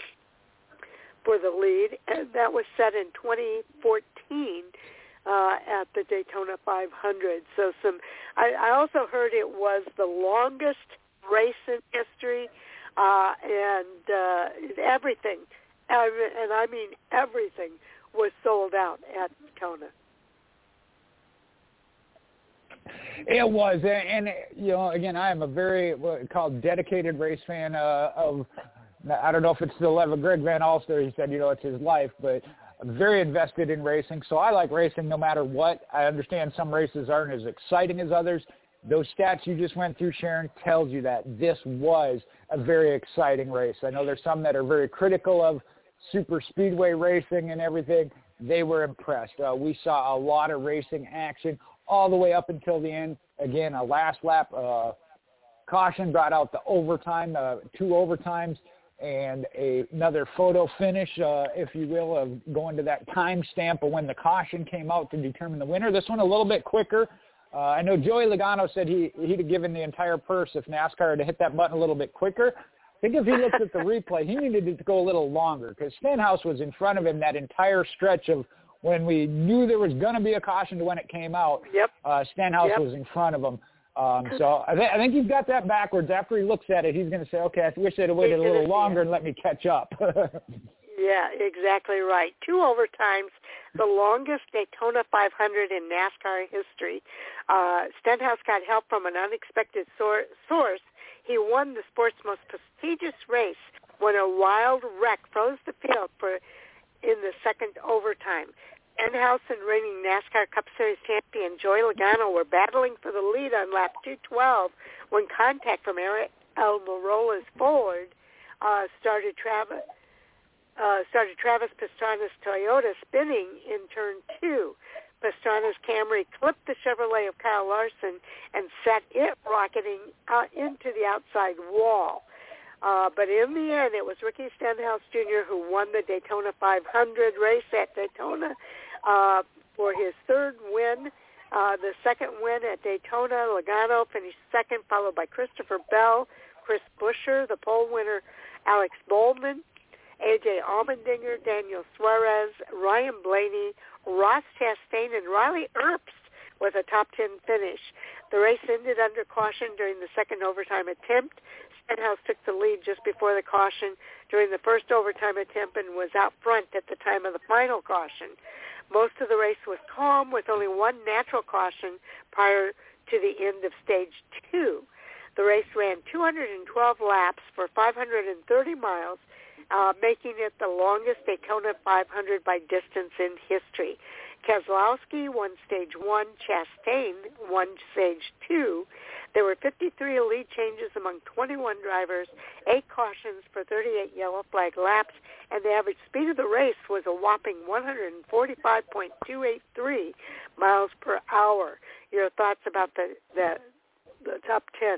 for the lead, and that was set in twenty fourteen uh, at the Daytona five hundred. So some, I, I also heard it was the longest race in history uh, and uh, everything, and I mean everything, was sold out at Daytona. It was, and, and you know, again, I am a very what called dedicated race fan uh, of. I don't know if it's still ever Greg Van Alster. He said, you know, it's his life, but I'm very invested in racing. So I like racing no matter what. I understand some races aren't as exciting as others. Those stats you just went through, Sharon, tells you that this was a very exciting race. I know there's some that are very critical of super speedway racing and everything. They were impressed. Uh, we saw a lot of racing action all the way up until the end. Again, a last lap uh, caution brought out the overtime, uh, two overtimes, and a, another photo finish, uh, if you will, of going to that time stamp of when the caution came out to determine the winner. This one a little bit quicker. Uh, I know Joey Logano said he, he'd have given the entire purse if NASCAR had to hit that button a little bit quicker. I think if he looked at the replay, he needed it to go a little longer because Stenhouse was in front of him that entire stretch of when we knew there was going to be a caution to when it came out. Yep. Uh, Stenhouse yep. was in front of him. Um, so I, th- I think he's got that backwards. After he looks at it, he's going to say, okay, I wish they'd have waited a little longer and let me catch up. Yeah, exactly right. Two overtimes, the longest Daytona five hundred in NASCAR history. Uh, Stenhouse got help from an unexpected sor- source. He won the sport's most prestigious race when a wild wreck froze the field for in the second overtime. Stenhouse and reigning NASCAR Cup Series champion Joey Logano were battling for the lead on lap two twelve when contact from Aric Almirola's Ford uh, started Travis uh, started Travis Pastrana's Toyota spinning in turn two. Pastrana's Camry clipped the Chevrolet of Kyle Larson and set it rocketing out into the outside wall. Uh, but in the end, it was Ricky Stenhouse Junior who won the Daytona five hundred race at Daytona uh, for his third win. Uh, the second win at Daytona, Logano finished second, followed by Christopher Bell, Chris Buescher, the pole winner, Alex Bowman, A J Allmendinger, Daniel Suarez, Ryan Blaney, Ross Chastain, and Riley Earps with a top ten finish. The race ended under caution during the second overtime attempt. Stenhouse took the lead just before the caution during the first overtime attempt and was out front at the time of the final caution. Most of the race was calm with only one natural caution prior to the end of stage two. The race ran two hundred twelve laps for five hundred thirty miles, uh, making it the longest Daytona five hundred by distance in history. Keselowski won stage one, Chastain won stage two. There were fifty-three lead changes among twenty-one drivers, eight cautions for thirty-eight yellow flag laps, and the average speed of the race was a whopping one hundred forty-five point two eight three miles per hour. Your thoughts about the the, the top ten?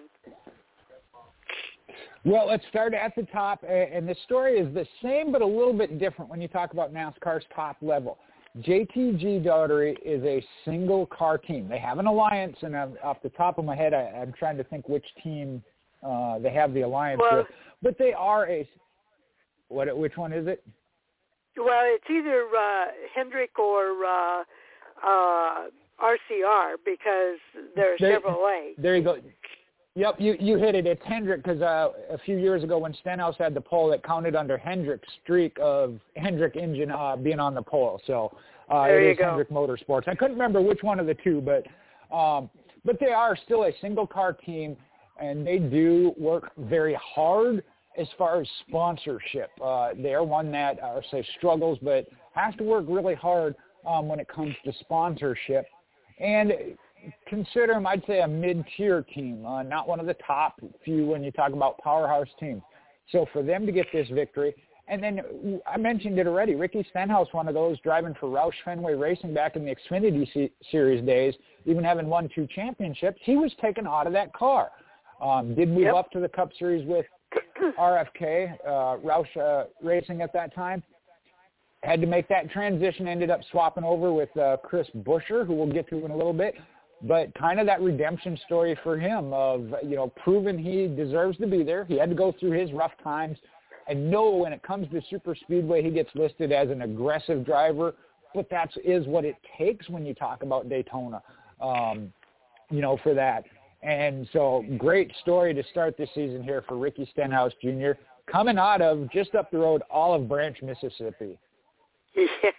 Well, let's start at the top, and the story is the same but a little bit different when you talk about NASCAR's top level. J T G Daugherty is a single-car team. They have an alliance, and I'm, off the top of my head, I, I'm trying to think which team uh, they have the alliance well, with. But they are a what? Which one is it? Well, it's either uh, Hendrick or uh, uh, R C R because they're there, Chevrolet. There you go. Yep, you, you hit it. It's Hendrick because uh, a few years ago when Stenhouse had the pole, it counted under Hendrick's streak of Hendrick engine uh, being on the pole. So uh, there it you is go. Hendrick Motorsports. I couldn't remember which one of the two, but um, but they are still a single-car team, and they do work very hard as far as sponsorship. Uh, they are one that, I would say, struggles, but has to work really hard um, when it comes to sponsorship. And consider them, I'd say, a mid-tier team, uh, not one of the top few when you talk about powerhouse teams. So for them to get this victory, and then I mentioned it already, Ricky Stenhouse, one of those driving for Roush Fenway Racing back in the Xfinity C- Series days, even having won two championships, he was taken out of that car. Um, did move yep. up to the Cup Series with R F K, uh, Roush uh, Racing at that time. Had to make that transition, ended up swapping over with uh, Chris Buescher, who we'll get to in a little bit. But kind of that redemption story for him of, you know, proving he deserves to be there. He had to go through his rough times. I know when it comes to super speedway, he gets listed as an aggressive driver, but that is what it takes when you talk about Daytona, um, you know, for that. And so great story to start the season here for Ricky Stenhouse Junior, coming out of just up the road, Olive Branch, Mississippi. Yes,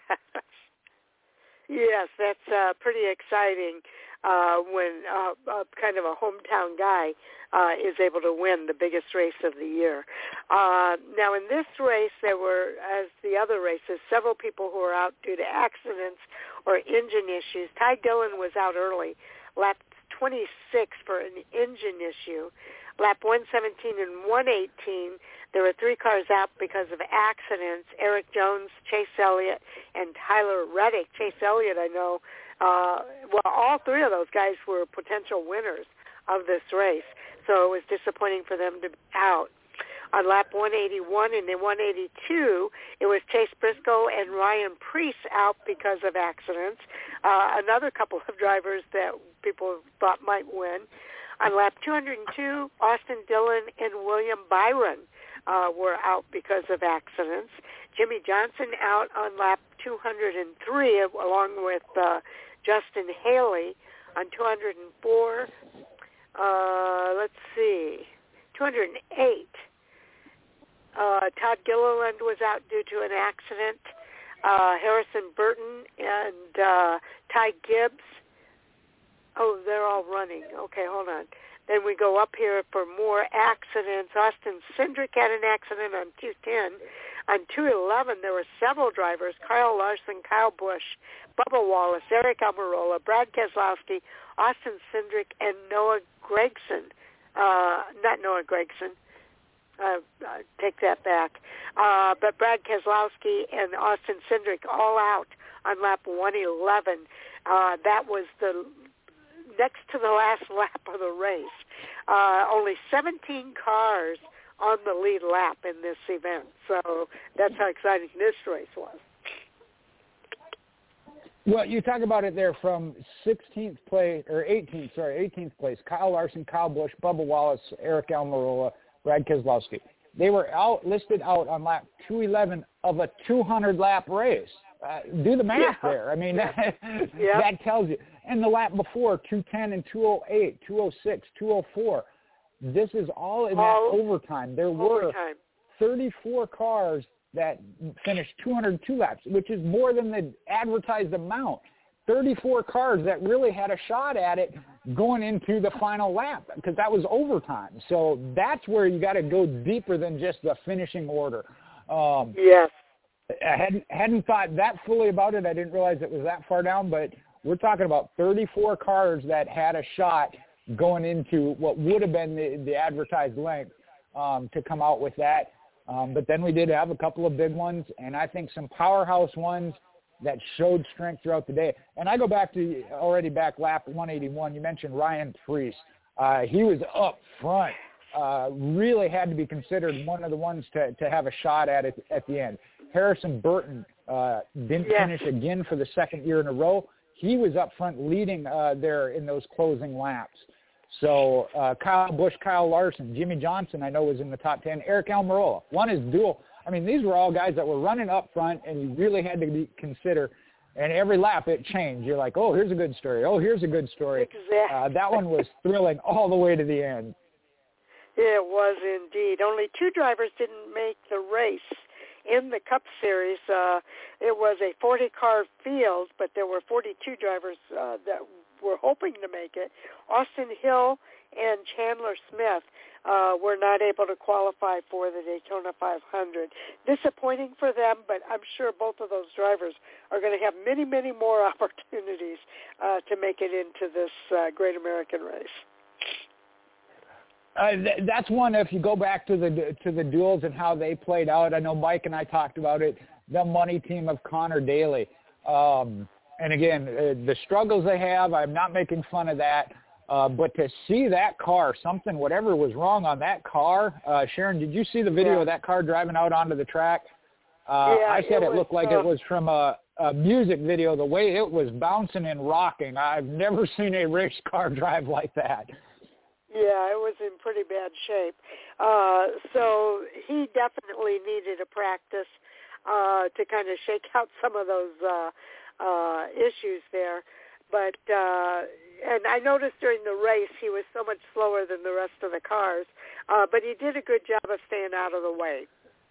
yes, that's uh, pretty exciting uh, when uh, uh, kind of a hometown guy uh, is able to win the biggest race of the year. Uh, now, in this race, there were, as the other races, several people who were out due to accidents or engine issues. Ty Dillon was out early, lap twenty-six for an engine issue. Lap one seventeen and one eighteen, there were three cars out because of accidents. Eric Jones, Chase Elliott, and Tyler Reddick. Chase Elliott, I know, uh, well, all three of those guys were potential winners of this race, so it was disappointing for them to be out. On lap one eighty-one and then one eighty-two, it was Chase Briscoe and Ryan Preece out because of accidents. Uh, another couple of drivers that people thought might win. On lap two hundred two, Austin Dillon and William Byron uh, were out because of accidents. Jimmy Johnson out on lap two hundred three along with uh, Justin Haley. On two hundred four, uh, let's see, two hundred eight, uh, Todd Gilliland was out due to an accident. Uh, Harrison Burton and uh, Ty Gibbs. Oh, they're all running. Okay, hold on. Then we go up here for more accidents. Austin Cindric had an accident on two ten. On two eleven, there were several drivers: Kyle Larson, Kyle Busch, Bubba Wallace, Eric Almirola, Brad Keselowski, Austin Cindric, and Noah Gragson. Uh, not Noah Gragson. Uh, uh, take that back. Uh, but Brad Keselowski and Austin Cindric all out on lap one eleven. Uh, that was the next to the last lap of the race. Uh, only seventeen cars on the lead lap in this event. So that's how exciting this race was. Well, you talk about it there from sixteenth place, or eighteenth, sorry, eighteenth place. Kyle Larson, Kyle Busch, Bubba Wallace, Eric Almirola, Brad Keselowski. They were out listed out on lap two eleven of a two hundred lap race. Uh, do the math yeah. there. I mean, that, yeah. that tells you. And the lap before, two ten and two oh eight, two oh six, two oh four. This is all in all that overtime. There overtime. were thirty-four cars that finished two hundred two laps, which is more than the advertised amount. thirty-four cars that really had a shot at it going into the final lap because that was overtime. So that's where you got to go deeper than just the finishing order. Um, yes. I hadn't, hadn't thought that fully about it. I didn't realize it was that far down, but we're talking about thirty-four cars that had a shot going into what would have been the, the advertised length um, to come out with that. Um, but then we did have a couple of big ones, and I think some powerhouse ones that showed strength throughout the day. And I go back to already back lap one eighty-one. You mentioned Ryan Preece. Uh, he was up front, uh, really had to be considered one of the ones to, to have a shot at it at the end. Harrison Burton uh, didn't yes. finish again for the second year in a row. He was up front leading uh, there in those closing laps. So uh, Kyle Busch, Kyle Larson, Jimmy Johnson, I know was in the top ten. Eric Almirola, one is dual. I mean, these were all guys that were running up front, and you really had to be, consider. And every lap it changed. You're like, oh, here's a good story. Oh, here's a good story. Exactly. Uh, that one was thrilling all the way to the end. It was indeed. Only two drivers didn't make the race in the Cup Series. Uh, it was a forty-car field, but there were forty-two drivers uh, that were hoping to make it. Austin Hill and Chandler Smith uh, were not able to qualify for the Daytona five hundred. Disappointing for them, but I'm sure both of those drivers are going to have many, many more opportunities uh, to make it into this uh, Great American Race. Uh, th- that's one. If you go back to the to the duels and how they played out, I know Mike and I talked about it. The money team of Connor Daly, um, and again, uh, the struggles they have. I'm not making fun of that, uh, but to see that car, something, whatever was wrong on that car. Uh, Sharon, did you see the video yeah. of that car driving out onto the track? Uh, yeah, I said it, it was, looked like uh, it was from a, a music video. The way it was bouncing and rocking, I've never seen a race car drive like that. Yeah, it was in pretty bad shape. Uh, so he definitely needed a practice uh, to kind of shake out some of those uh, uh, issues there. But uh, and I noticed during the race he was so much slower than the rest of the cars, uh, but he did a good job of staying out of the way.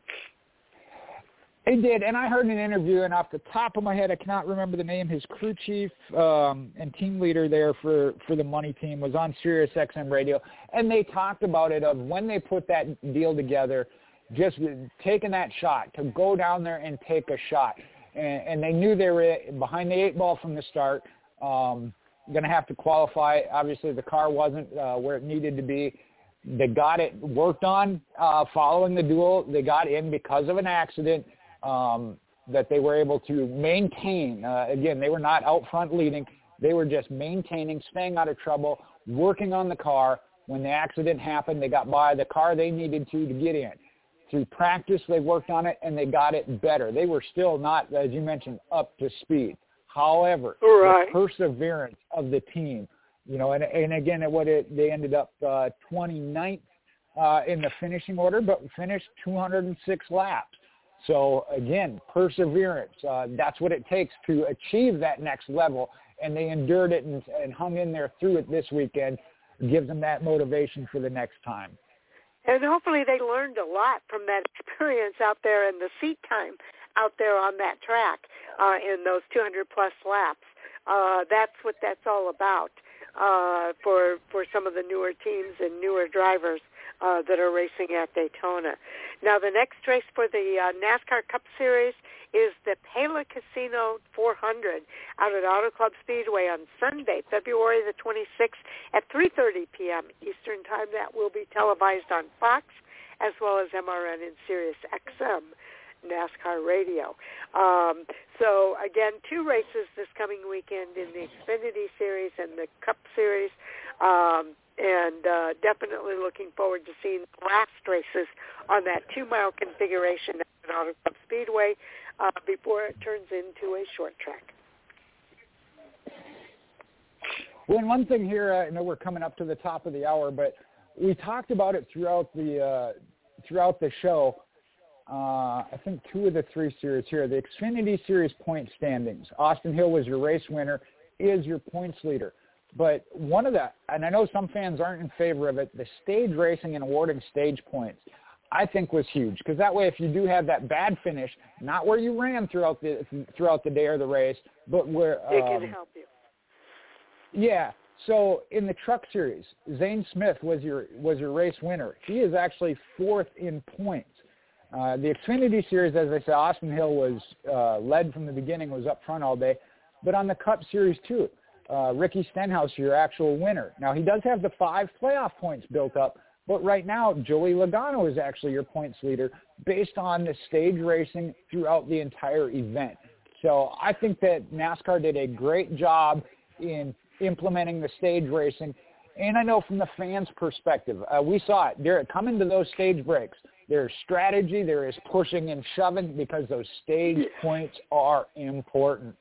He did, and I heard an interview, and off the top of my head, I cannot remember the name. His crew chief um, and team leader there for, for the Money Team was on Sirius X M radio, and they talked about it of when they put that deal together, just taking that shot, to go down there and take a shot. And, and they knew they were behind the eight ball from the start, um, going to have to qualify. Obviously, the car wasn't uh, where it needed to be. They got it worked on uh, following the duel. They got in because of an accident. Um, that they were able to maintain. Uh, again, they were not out front leading. They were just maintaining, staying out of trouble, working on the car. When the accident happened, they got by the car they needed to to get in. Through practice, they worked on it, and they got it better. They were still not, as you mentioned, up to speed. However, right. the perseverance of the team, you know, and, and again, what it, they ended up uh, twenty-ninth uh, in the finishing order, but finished two hundred six laps. So, again, perseverance, uh, that's what it takes to achieve that next level, and they endured it and, and hung in there through it this weekend. Gives them that motivation for the next time. And hopefully they learned a lot from that experience out there and the seat time out there on that track uh, in those two hundred plus laps. Uh, that's what that's all about uh, for, for some of the newer teams and newer drivers. Uh, that are racing at Daytona. Now, the next race for the uh, NASCAR Cup Series is the Pala Casino four hundred out at Auto Club Speedway on Sunday, February the twenty-sixth at three thirty p.m. Eastern Time. That will be televised on Fox as well as M R N and Sirius X M NASCAR Radio. Um, so, again, two races this coming weekend in the Xfinity Series and the Cup Series. Um, and uh, definitely looking forward to seeing the last races on that two-mile configuration at Auto Club Speedway uh, before it turns into a short track. Well, and one thing here, I know we're coming up to the top of the hour, but we talked about it throughout the uh, throughout the show. Uh, I think two of the three series here, the Xfinity Series point standings. Austin Hill was your race winner, is your points leader. But one of the, and I know some fans aren't in favor of it, the stage racing and awarding stage points, I think was huge. Because that way, if you do have that bad finish, not where you ran throughout the throughout the day or the race, but where um, it can help you. Yeah. So in the Truck Series, Zane Smith was your was your race winner. He is actually fourth in points. Uh, the Xfinity Series, as I said, Austin Hill was uh, led from the beginning, was up front all day. But on the Cup Series too. Uh, Ricky Stenhouse, your actual winner. Now, he does have the five playoff points built up, but right now, Joey Logano is actually your points leader based on the stage racing throughout the entire event. So I think that NASCAR did a great job in implementing the stage racing. And I know from the fans' perspective, uh, we saw it. They're coming to those stage breaks. There's strategy, there is pushing and shoving because those stage points are important.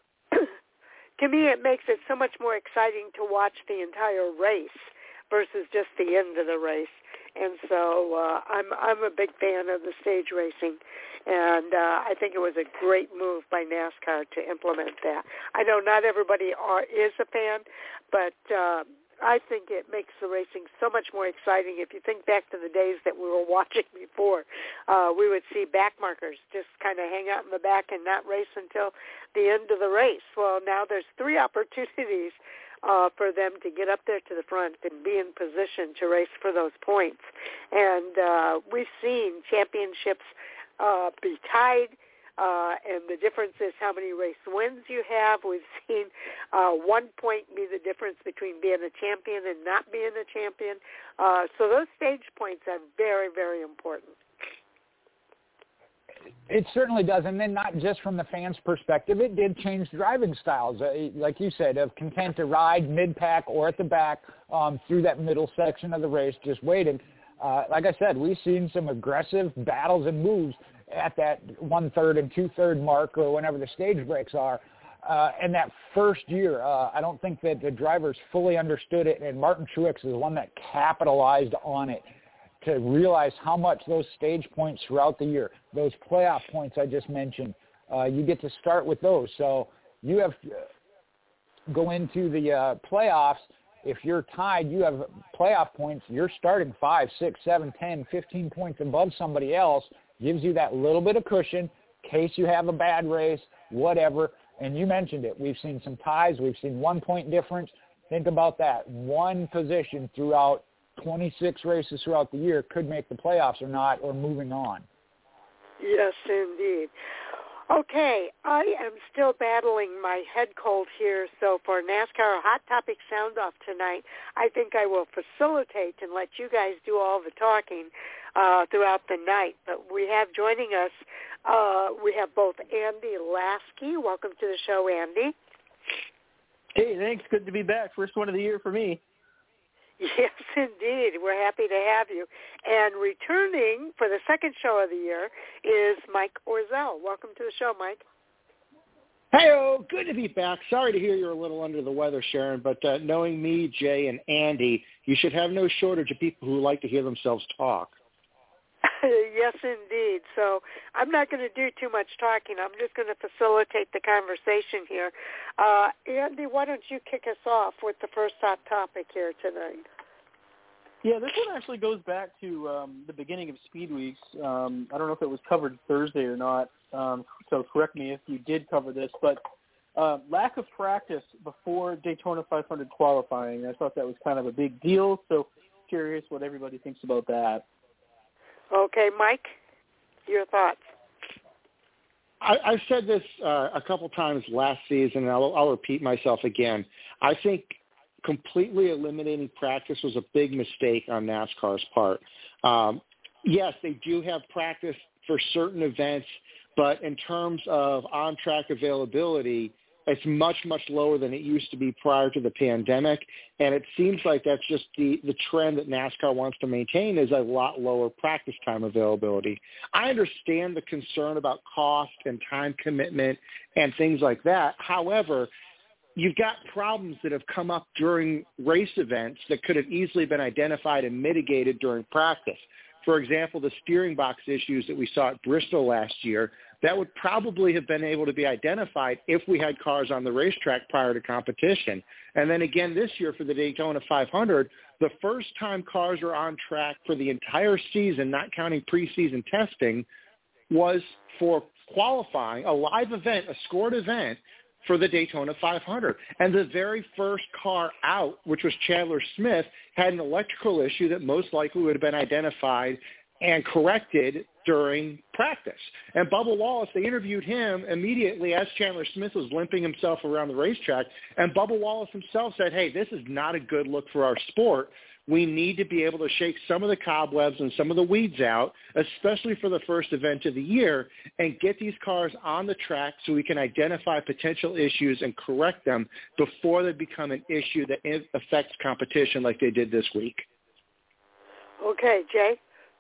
To me, it makes it so much more exciting to watch the entire race versus just the end of the race. And so uh, I'm I'm a big fan of the stage racing, and uh, I think it was a great move by NASCAR to implement that. I know not everybody are, is a fan, but uh, I think it makes the racing so much more exciting. If you think back to the days that we were watching before, uh, we would see back markers just kind of hang out in the back and not race until the end of the race. Well, now there's three opportunities uh, for them to get up there to the front and be in position to race for those points. And uh, we've seen championships uh, be tied. Uh, and the difference is how many race wins you have. We've seen uh, one point be the difference between being a champion and not being a champion. Uh, so those stage points are very, very important. It certainly does. And then not just from the fans' perspective, it did change driving styles. Uh, like you said, of content to ride mid-pack or at the back um, through that middle section of the race, just waiting. Uh, like I said, we've seen some aggressive battles and moves at that one-third and two-third mark or whenever the stage breaks are. Uh, and that first year, uh, I don't think that the drivers fully understood it, and Martin Truex is the one that capitalized on it to realize how much those stage points throughout the year, those playoff points I just mentioned, uh, you get to start with those. So you have go into the uh, playoffs, if you're tied, you have playoff points, you're starting five, six, seven, ten, fifteen points above somebody else, gives you that little bit of cushion in case you have a bad race, whatever. And you mentioned it. We've seen some ties. We've seen one-point difference. Think about that. One position throughout twenty-six races throughout the year could make the playoffs or not, or moving on. Yes, indeed. Okay, I am still battling my head cold here, so for NASCAR Hot Topic Sound Off tonight, I think I will facilitate and let you guys do all the talking uh, throughout the night. But we have joining us, uh, we have both Andy Lasky. Welcome to the show, Andy. Hey, thanks. Good to be back. First one of the year for me. Yes, indeed. We're happy to have you. And returning for the second show of the year is Mike Orzel. Welcome to the show, Mike. Hey-o, good to be back. Sorry to hear you're a little under the weather, Sharon, but uh, knowing me, Jay, and Andy, you should have no shortage of people who like to hear themselves talk. Yes, indeed. So I'm not going to do too much talking. I'm just going to facilitate the conversation here. Uh, Andy, why don't you kick us off with the first hot topic here tonight? Yeah, this one actually goes back to um, the beginning of Speed Weeks. Um, I don't know if it was covered Thursday or not, um, so correct me if you did cover this, but uh, lack of practice before Daytona five hundred qualifying. I thought that was kind of a big deal, so curious what everybody thinks about that. Okay, Mike, your thoughts. I, I've said this uh, a couple times last season, and I'll, I'll repeat myself again. I think completely eliminating practice was a big mistake on NASCAR's part. Um, yes, they do have practice for certain events, but in terms of on-track availability, it's much, much lower than it used to be prior to the pandemic, and it seems like that's just the, the trend that NASCAR wants to maintain is a lot lower practice time availability. I understand the concern about cost and time commitment and things like that. However, you've got problems that have come up during race events that could have easily been identified and mitigated during practice. For example, the steering box issues that we saw at Bristol last year, that would probably have been able to be identified if we had cars on the racetrack prior to competition. And then again this year for the Daytona five hundred, the first time cars are on track for the entire season, not counting preseason testing, was for qualifying, a live event, a scored event, for the Daytona five hundred. And the very first car out, which was Chandler Smith, had an electrical issue that most likely would have been identified and corrected during practice. And Bubba Wallace, they interviewed him immediately as Chandler Smith was limping himself around the racetrack, and Bubba Wallace himself said, hey, this is not a good look for our sport. We need to be able to shake some of the cobwebs and some of the weeds out, especially for the first event of the year, and get these cars on the track so we can identify potential issues and correct them before they become an issue that affects competition like they did this week. Okay, Jay?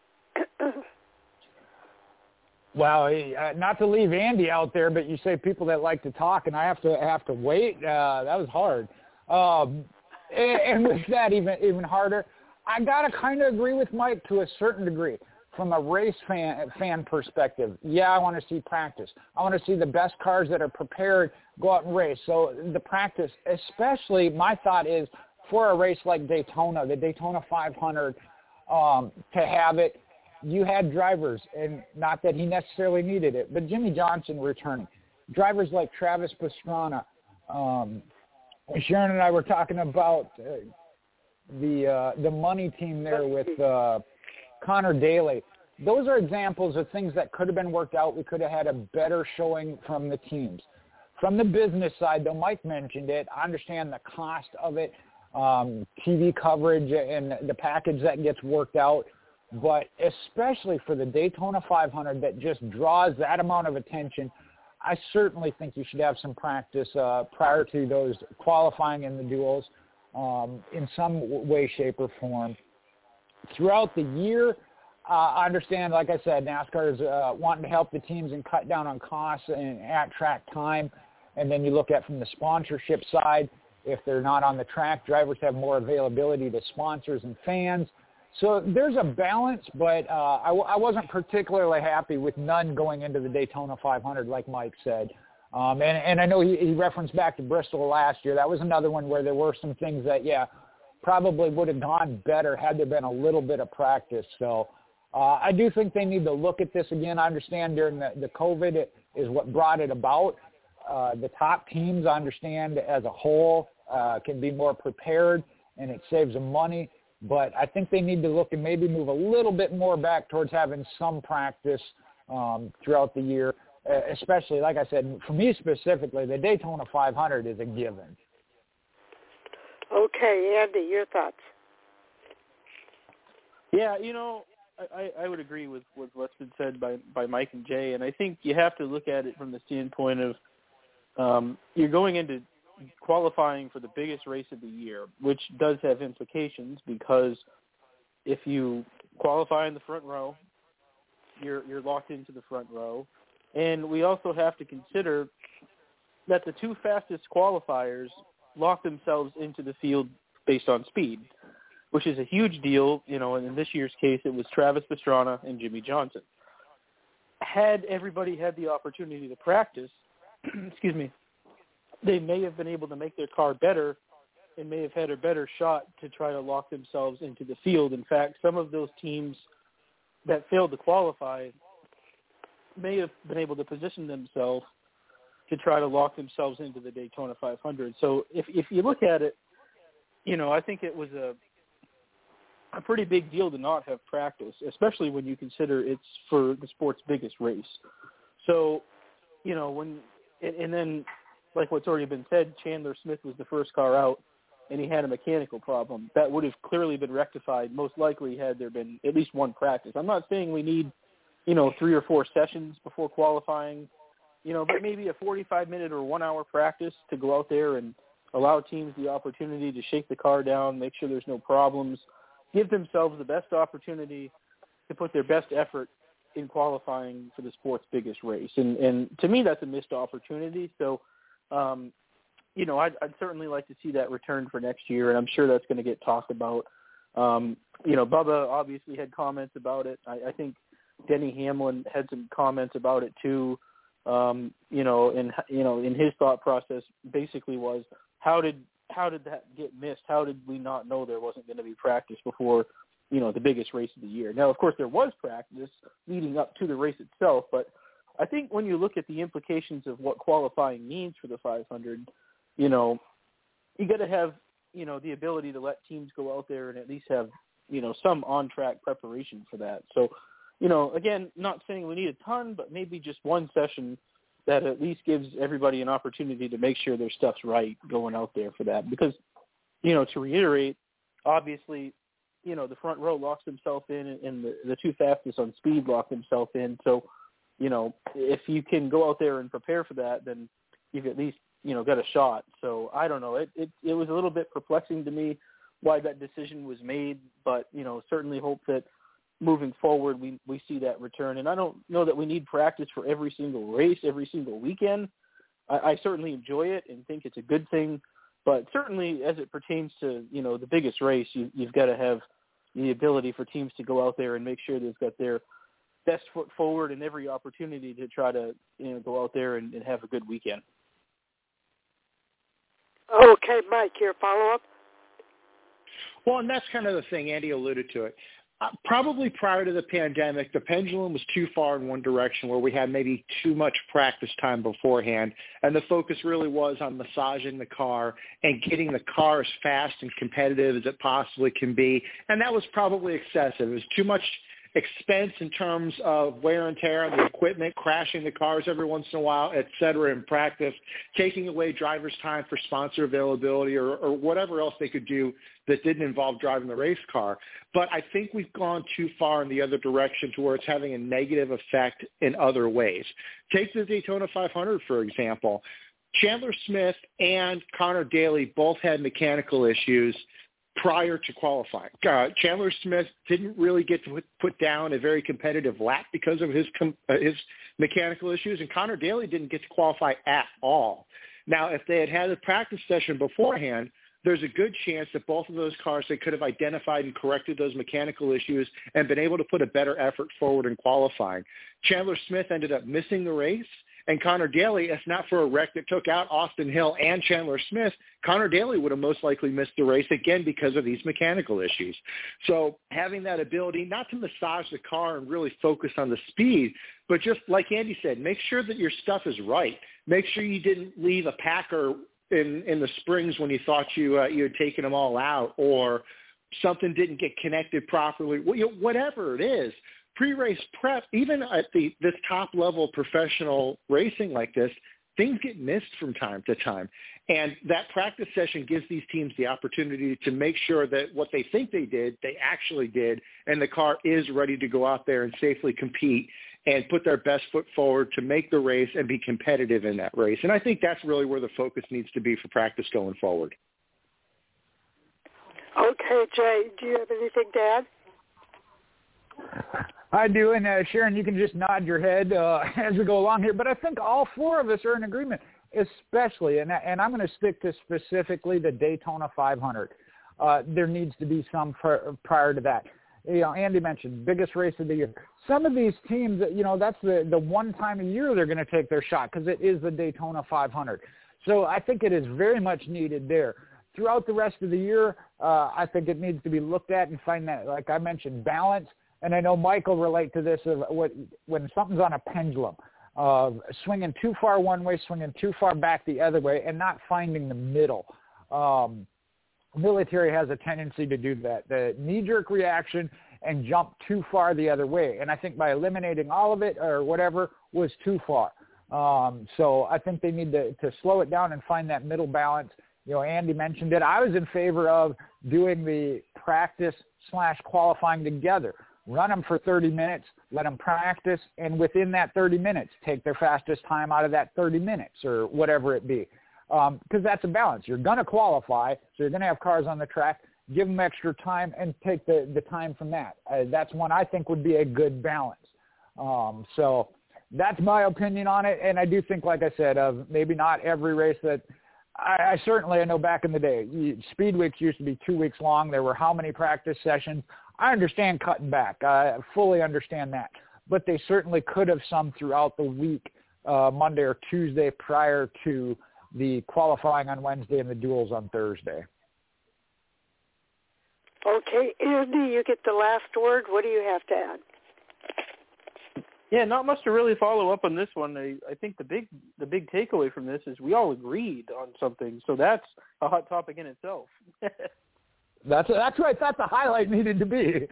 Well, uh, not to leave Andy out there, but you say people that like to talk, and I have to have to wait. Uh, that was hard. Um, and, and with that, even even harder. I gotta kind of agree with Mike to a certain degree. From a race fan fan perspective, yeah, I want to see practice. I want to see the best cars that are prepared go out and race. So the practice, especially, my thought is for a race like Daytona, the Daytona five hundred, um, to have it. You had drivers, and not that he necessarily needed it, but Jimmy Johnson returning. Drivers like Travis Pastrana. Um, Sharon and I were talking about uh, the uh, the money team there with uh, Connor Daly. Those are examples of things that could have been worked out. We could have had a better showing from the teams. From the business side, though, Mike mentioned it. I understand the cost of it, um, T V coverage, and the package that gets worked out. But especially for the Daytona five hundred that just draws that amount of attention, I certainly think you should have some practice uh, prior to those qualifying in the duels um, in some way, shape, or form. Throughout the year, uh, I understand, like I said, NASCAR is uh, wanting to help the teams and cut down on costs and at-track time. And then you look at from the sponsorship side, if they're not on the track, drivers have more availability to sponsors and fans. So there's a balance, but uh, I, w- I wasn't particularly happy with none going into the Daytona five hundred, like Mike said. Um, and, and I know he, he referenced back to Bristol last year. That was another one where there were some things that, yeah, probably would have gone better had there been a little bit of practice. So uh, I do think they need to look at this again. I understand during the, the COVID is what brought it about. Uh, the top teams, I understand, as a whole uh, can be more prepared, and it saves them money. But I think they need to look and maybe move a little bit more back towards having some practice um, throughout the year, especially, like I said, for me specifically, the Daytona five hundred is a given. Okay, Andy, your thoughts? Yeah, you know, I, I would agree with, with what's been said by, by Mike and Jay, and I think you have to look at it from the standpoint of um, you're going into qualifying for the biggest race of the year, which does have implications because if you qualify in the front row, you're you're locked into the front row. And we also have to consider that the two fastest qualifiers lock themselves into the field based on speed, which is a huge deal. You know, and in this year's case, it was Travis Pastrana and Jimmy Johnson. Had everybody had the opportunity to practice, excuse me, they may have been able to make their car better and may have had a better shot to try to lock themselves into the field. In fact, some of those teams that failed to qualify may have been able to position themselves to try to lock themselves into the Daytona five hundred. So if if you look at it, you know, I think it was a a pretty big deal to not have practice, especially when you consider it's for the sport's biggest race. So, you know, when and, and then like what's already been said, Chandler Smith was the first car out, and he had a mechanical problem. That would have clearly been rectified, most likely, had there been at least one practice. I'm not saying we need, you know, three or four sessions before qualifying, you know, but maybe a forty-five minute or one hour practice to go out there and allow teams the opportunity to shake the car down, make sure there's no problems, give themselves the best opportunity to put their best effort in qualifying for the sport's biggest race. And, and to me, that's a missed opportunity. So, um, you know, I'd, I'd certainly like to see that return for next year, and I'm sure that's going to get talked about. Um, you know, Bubba obviously had comments about it. I, I think Denny Hamlin had some comments about it too. Um, you know, and you know, in his thought process, basically was how did how did that get missed? How did we not know there wasn't going to be practice before, you know, the biggest race of the year? Now, of course, there was practice leading up to the race itself, but I think when you look at the implications of what qualifying means for the five hundred, you know, you got to have, you know, the ability to let teams go out there and at least have, you know, some on-track preparation for that. So, you know, again, not saying we need a ton, but maybe just one session that at least gives everybody an opportunity to make sure their stuff's right going out there for that. Because, you know, to reiterate, obviously, you know, the front row locks themselves in and the, the two fastest on speed lock themselves in. So, you know, if you can go out there and prepare for that, then you've at least, you know, got a shot. So I don't know. It, it, it was a little bit perplexing to me why that decision was made, but, you know, certainly hope that moving forward, we, we see that return. And I don't know that we need practice for every single race, every single weekend. I, I certainly enjoy it and think it's a good thing, but certainly as it pertains to, you know, the biggest race, you, you've got to have the ability for teams to go out there and make sure they've got their best foot forward and every opportunity to try to, you know, go out there and, and have a good weekend. Okay, Mike, your follow-up? Well, and that's kind of the thing. Andy alluded to it. Uh, probably prior to the pandemic, the pendulum was too far in one direction where we had maybe too much practice time beforehand, and the focus really was on massaging the car and getting the car as fast and competitive as it possibly can be, and that was probably excessive. It was too much expense in terms of wear and tear on the equipment, crashing the cars every once in a while, et cetera, in practice, taking away drivers' time for sponsor availability or, or whatever else they could do that didn't involve driving the race car. But I think we've gone too far in the other direction to where it's having a negative effect in other ways. Take the Daytona five hundred, for example. Chandler Smith and Connor Daly both had mechanical issues prior to qualifying. Uh, Chandler Smith didn't really get to put down a very competitive lap because of his com- uh, his mechanical issues, and Connor Daly didn't get to qualify at all. Now, if they had had a practice session beforehand, there's a good chance that both of those cars, they could have identified and corrected those mechanical issues and been able to put a better effort forward in qualifying. Chandler Smith ended up missing the race, And Connor Daly, if not for a wreck that took out Austin Hill and Chandler Smith, Connor Daly would have most likely missed the race again because of these mechanical issues. So having that ability not to massage the car and really focus on the speed, but just like Andy said, make sure that your stuff is right. Make sure you didn't leave a packer in, in the springs when you thought you, uh, you had taken them all out, or something didn't get connected properly. Whatever it is, pre-race prep, even at the this top-level professional racing like this, things get missed from time to time. And that practice session gives these teams the opportunity to make sure that what they think they did, they actually did, and the car is ready to go out there and safely compete and put their best foot forward to make the race and be competitive in that race. And I think that's really where the focus needs to be for practice going forward. Okay, Jay, do you have anything to add? I do, and uh, Sharon, you can just nod your head uh, as we go along here. But I think all four of us are in agreement, especially, and, and I'm going to stick to specifically the Daytona five hundred. Uh, there needs to be some pr- prior to that. You know, Andy mentioned biggest race of the year. Some of these teams, you know, that's the, the one time a year they're going to take their shot because it is the Daytona five hundred. So I think it is very much needed there. Throughout the rest of the year, uh, I think it needs to be looked at and find that, like I mentioned, balance. And I know Mike will relate to this of what, when something's on a pendulum, uh, swinging too far one way, swinging too far back the other way, and not finding the middle. Um, military has a tendency to do that, the knee-jerk reaction and jump too far the other way. And I think by eliminating all of it or whatever was too far. Um, so I think they need to, to slow it down and find that middle balance. You know, Andy mentioned it. I was in favor of doing the practice slash qualifying together. Run them for thirty minutes, let them practice, and within that thirty minutes, take their fastest time out of that thirty minutes or whatever it be. Um, because that's a balance. You're going to qualify, so you're going to have cars on the track. Give them extra time and take the, the time from that. Uh, that's one I think would be a good balance. Um, so that's my opinion on it, and I do think, like I said, of maybe not every race that I, I certainly I know back in the day, Speed Weeks used to be two weeks long. There were how many practice sessions? I understand cutting back. I fully understand that. But they certainly could have some throughout the week, uh, Monday or Tuesday prior to the qualifying on Wednesday and the duels on Thursday. Okay, Andy, you get the last word. What do you have to add? Yeah, not much to really follow up on this one. I, I think the big the big takeaway from this is we all agreed on something, so that's a hot topic in itself. That's that's what I thought the highlight needed to be.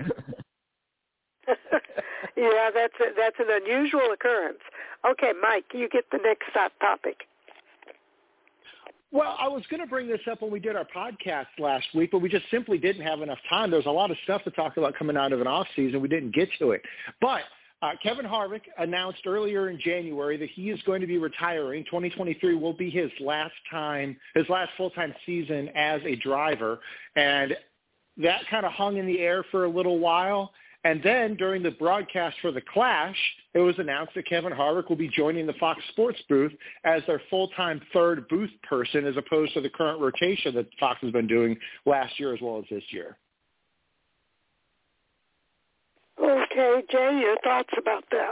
Yeah, that's a, that's an unusual occurrence. Okay, Mike, you get the next hot topic. Well, I was going to bring this up when we did our podcast last week, but we just simply didn't have enough time. There was a lot of stuff to talk about coming out of an off season. We didn't get to it. But uh, Kevin Harvick announced earlier in January that he is going to be retiring. twenty twenty-three will be his last time, his last full-time season as a driver. And that kind of hung in the air for a little while. And then during the broadcast for The Clash, it was announced that Kevin Harvick will be joining the Fox Sports booth as their full-time third booth person as opposed to the current rotation that Fox has been doing last year as well as this year. Okay, Jay, your thoughts about that?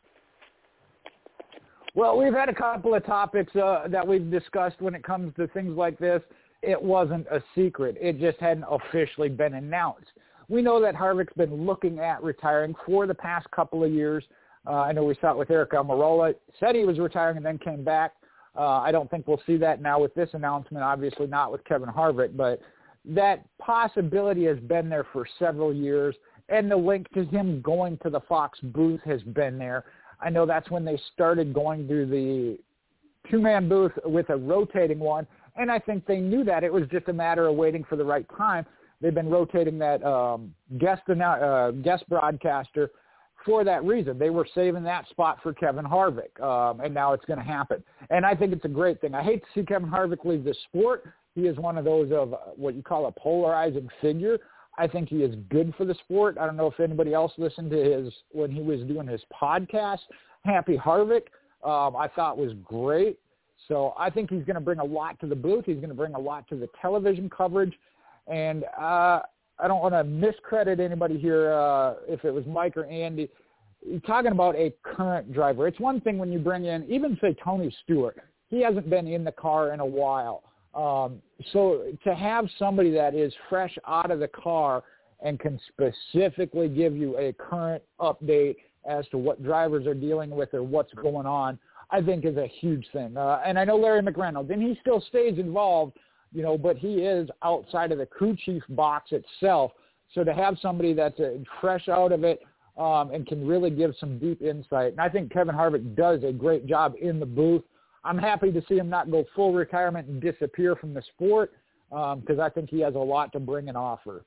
Well, we've had a couple of topics uh, that we've discussed when it comes to things like this. It wasn't a secret. It just hadn't officially been announced. We know that Harvick's been looking at retiring for the past couple of years. Uh, I know we saw it with Eric Almirola. Said he was retiring and then came back. Uh, I don't think we'll see that now with this announcement, obviously not with Kevin Harvick, but that possibility has been there for several years, and the link to him going to the Fox booth has been there. I know that's when they started going to the two-man booth with a rotating one, and I think they knew that. It was just a matter of waiting for the right time. They've been rotating that um, guest uh, guest broadcaster for that reason. They were saving that spot for Kevin Harvick, um, and now it's going to happen. And I think it's a great thing. I hate to see Kevin Harvick leave the sport. He is one of those of what you call a polarizing figure. I think he is good for the sport. I don't know if anybody else listened to his when he was doing his podcast, Happy Harvick. Um, I thought was great. So I think he's going to bring a lot to the booth. He's going to bring a lot to the television coverage. And uh, I don't want to miscredit anybody here uh, if it was Mike or Andy. talking about a current driver, it's one thing when you bring in, even say Tony Stewart, he hasn't been in the car in a while. Um, so to have somebody that is fresh out of the car and can specifically give you a current update as to what drivers are dealing with or what's going on, I think is a huge thing. Uh, and I know Larry McReynolds, and he still stays involved, you know, but he is outside of the crew chief box itself. So to have somebody that's uh, fresh out of it um, and can really give some deep insight. And I think Kevin Harvick does a great job in the booth. I'm happy to see him not go full retirement and disappear from the sport because um, I think he has a lot to bring and offer.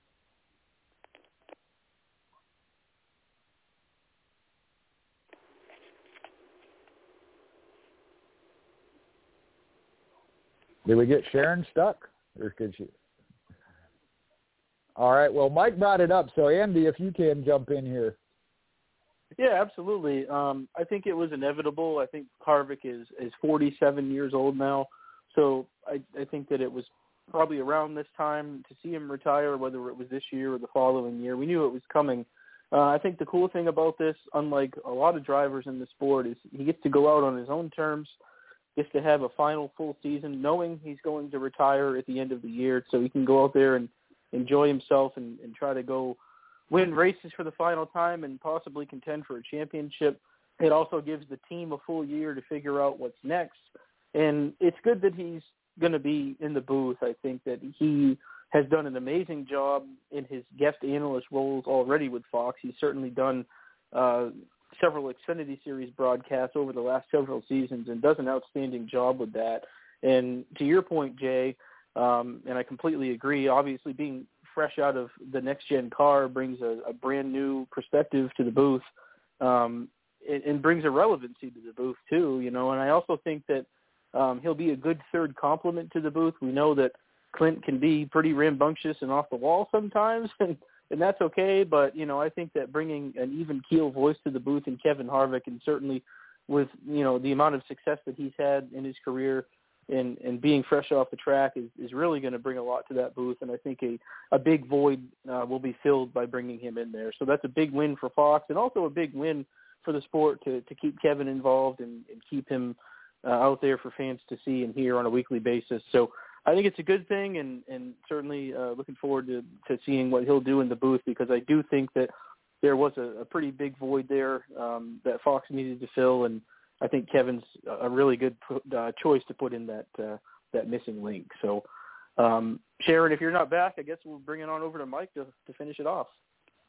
Did we get Sharon stuck? Or could she? All right. Well, Mike brought it up. So, Andy, if you can jump in here. Yeah, absolutely. Um, I think it was inevitable. I think Harvick is, is forty-seven years old now. So I, I think that it was probably around this time to see him retire, whether it was this year or the following year. We knew it was coming. Uh, I think the cool thing about this, unlike a lot of drivers in the sport, is he gets to go out on his own terms, gets to have a final full season knowing he's going to retire at the end of the year, so he can go out there and enjoy himself and, and try to go win races for the final time and possibly contend for a championship. It also gives the team a full year to figure out what's next. And it's good that he's going to be in the booth. I think that he has done an amazing job in his guest analyst roles already with Fox. He's certainly done uh, several Xfinity Series broadcasts over the last several seasons and does an outstanding job with that. And to your point, Jay, um, and I completely agree, obviously being fresh out of the next-gen car brings a, a brand-new perspective to the booth um, and, and brings a relevancy to the booth too, you know. And I also think that um, he'll be a good third complement to the booth. We know that Clint can be pretty rambunctious and off the wall sometimes, and And that's okay, but, you know, I think that bringing an even-keel voice to the booth in Kevin Harvick, and certainly with, you know, the amount of success that he's had in his career and, and being fresh off the track is, is really going to bring a lot to that booth. And I think a, a big void uh, will be filled by bringing him in there. So that's a big win for Fox and also a big win for the sport to, to keep Kevin involved and, and keep him uh, out there for fans to see and hear on a weekly basis. So I think it's a good thing, and, and certainly uh, looking forward to, to seeing what he'll do in the booth, because I do think that there was a, a pretty big void there um, that Fox needed to fill, and I think Kevin's a really good uh, choice to put in that uh, that missing link. So, um, Sharon, if you're not back, I guess we'll bring it on over to Mike to, to finish it off.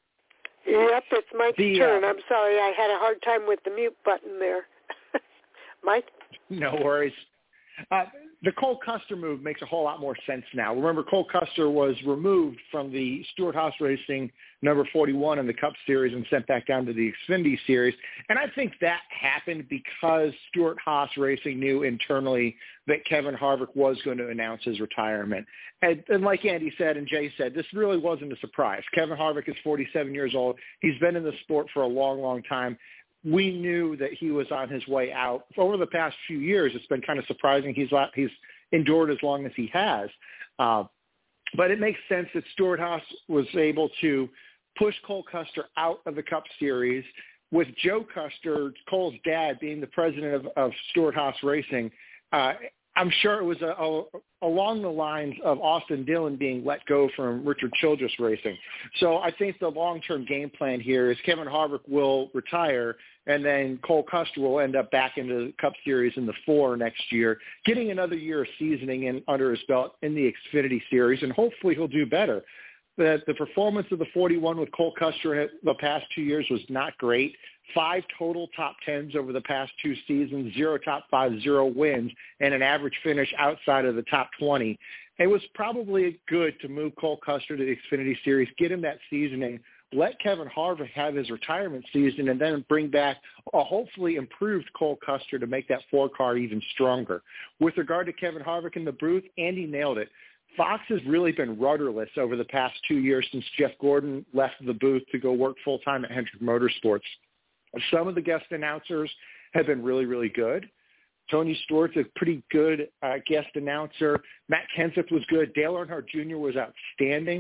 Yep, it's Mike's the, turn. uh, I'm sorry, I had a hard time with the mute button there. Mike? No worries. Uh, the Cole Custer move makes a whole lot more sense now. Remember, Cole Custer was removed from the Stewart-Haas Racing number forty-one in the Cup Series and sent back down to the Xfinity Series. And I think that happened because Stewart-Haas Racing knew internally that Kevin Harvick was going to announce his retirement. And, and like Andy said and Jay said, this really wasn't a surprise. Kevin Harvick is forty-seven years old. He's been in the sport for a long, long time. We knew that he was on his way out. Over the past few years, it's been kind of surprising he's he's endured as long as he has. Uh, but it makes sense that Stewart-Haas was able to push Cole Custer out of the Cup Series, with Joe Custer, Cole's dad, being the president of, of Stewart-Haas Racing. Uh, I'm sure it was a, a, along the lines of Austin Dillon being let go from Richard Childress Racing. So I think the long-term game plan here is Kevin Harvick will retire, and then Cole Custer will end up back into the Cup Series in the four next year, getting another year of seasoning in under his belt in the Xfinity Series, and hopefully he'll do better. The, the performance of the forty-one with Cole Custer in it the past two years was not great. Five total top tens over the past two seasons, zero top five, zero wins, and an average finish outside of the top twenty. It was probably good to move Cole Custer to the Xfinity Series, get him that seasoning, let Kevin Harvick have his retirement season, and then bring back a hopefully improved Cole Custer to make that four car even stronger. With regard to Kevin Harvick in the booth, Andy nailed it. Fox has really been rudderless over the past two years since Jeff Gordon left the booth to go work full-time at Hendrick Motorsports. Some of the guest announcers have been really, really good. Tony Stewart's a pretty good uh, guest announcer. Matt Kenseth was good. Dale Earnhardt Junior was outstanding.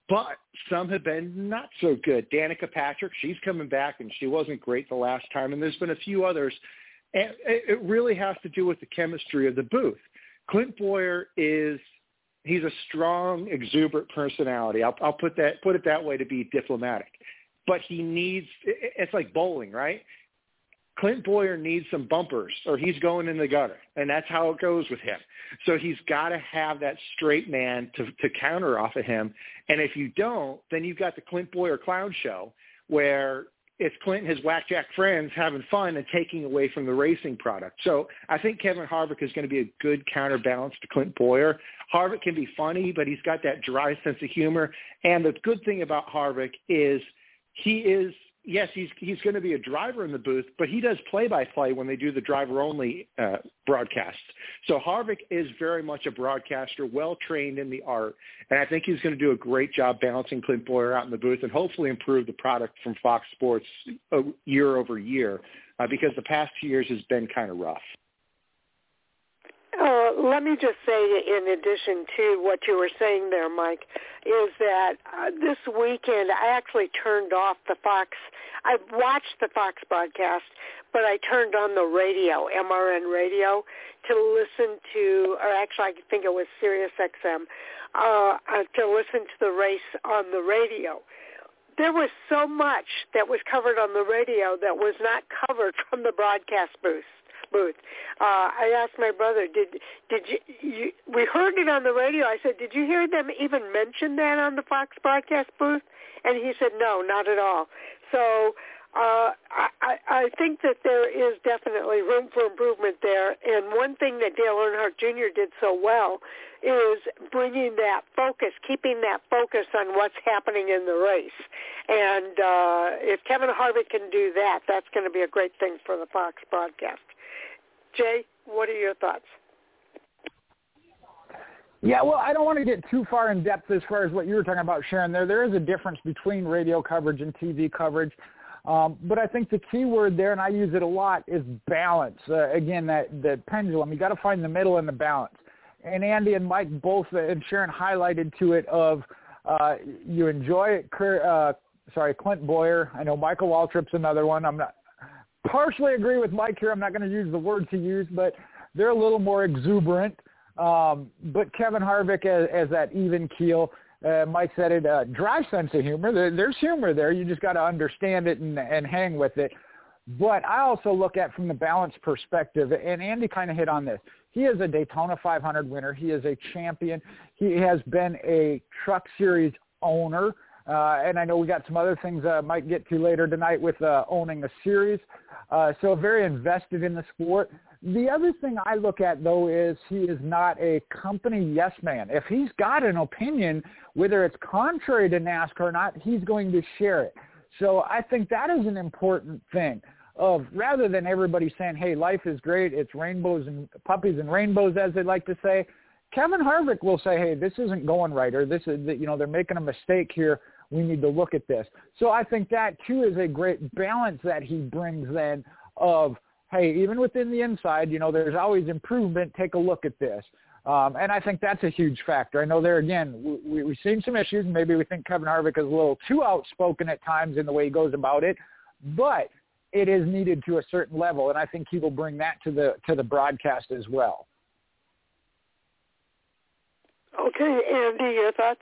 but some have been not so good. Danica Patrick, she's coming back, and she wasn't great the last time, and there's been a few others. And it really has to do with the chemistry of the booth. Clint Bowyer is he's a strong, exuberant personality. I'll, I'll put that put it that way to be diplomatic. But he needs – it's like bowling, right? Clint Bowyer needs some bumpers or he's going in the gutter, and that's how it goes with him. So he's got to have that straight man to, to counter off of him. And if you don't, then you've got the Clint Bowyer clown show where it's Clint and his whackjack friends having fun and taking away from the racing product. So I think Kevin Harvick is going to be a good counterbalance to Clint Bowyer. Harvick can be funny, but he's got that dry sense of humor. And the good thing about Harvick is he is – yes, he's he's going to be a driver in the booth, but he does play-by-play when they do the driver-only uh, broadcasts. So Harvick is very much a broadcaster, well-trained in the art, and I think he's going to do a great job balancing Clint Bowyer out in the booth and hopefully improve the product from Fox Sports uh, year over year uh, because the past two years has been kind of rough. Uh, let me just say, in addition to what you were saying there, Mike, is that uh, this weekend I actually turned off the Fox. I watched the Fox broadcast, but I turned on the radio, M R N radio, to listen to, or actually I think it was Sirius X M, uh, uh, to listen to the race on the radio. There was so much that was covered on the radio that was not covered from the broadcast booth. Booth. Uh, I asked my brother, did did you, you? We heard it on the radio. I said, did you hear them even mention that on the Fox broadcast booth? And he said, no, not at all. So uh, I, I think that there is definitely room for improvement there. And one thing that Dale Earnhardt Junior did so well is bringing that focus, keeping that focus on what's happening in the race. And uh, if Kevin Harvick can do that, that's going to be a great thing for the Fox broadcast. Jay, what are your thoughts? Yeah, well, I don't want to get too far in depth as far as what you were talking about, Sharon. There, there is a difference between radio coverage and T V coverage. Um, but I think the key word there, and I use it a lot, is balance. Uh, again, that, that pendulum. You got to find the middle and the balance. And Andy and Mike both, uh, and Sharon highlighted to it of uh, you enjoy it. Uh, sorry, Clint Bowyer. I know Michael Waltrip's another one. I'm not. Partially agree with Mike here. I'm not going to use the words he used, but they're a little more exuberant. Um, but Kevin Harvick as, as that even keel, uh, Mike said it, uh, dry sense of humor. There, there's humor there. You just got to understand it and, and hang with it. But I also look at from the balance perspective, and Andy kind of hit on this. He is a Daytona five hundred winner. He is a champion. He has been a Truck Series owner. Uh, and I know we got some other things uh, might get to later tonight with uh, owning a series. Uh, so very invested in the sport. The other thing I look at, though, is he is not a company yes man. If he's got an opinion, whether it's contrary to NASCAR or not, he's going to share it. So I think that is an important thing of rather than everybody saying, hey, life is great, it's rainbows and puppies and rainbows, as they like to say, Kevin Harvick will say, hey, this isn't going right, or this is, you know, they're making a mistake here. We need to look at this. So I think that, too, is a great balance that he brings then of, hey, even within the inside, you know, there's always improvement. Take a look at this. Um, and I think that's a huge factor. I know there, again, we, we've seen some issues. Maybe we think Kevin Harvick is a little too outspoken at times in the way he goes about it. But it is needed to a certain level, and I think he will bring that to the to the broadcast as well. Okay, Andy, your thoughts?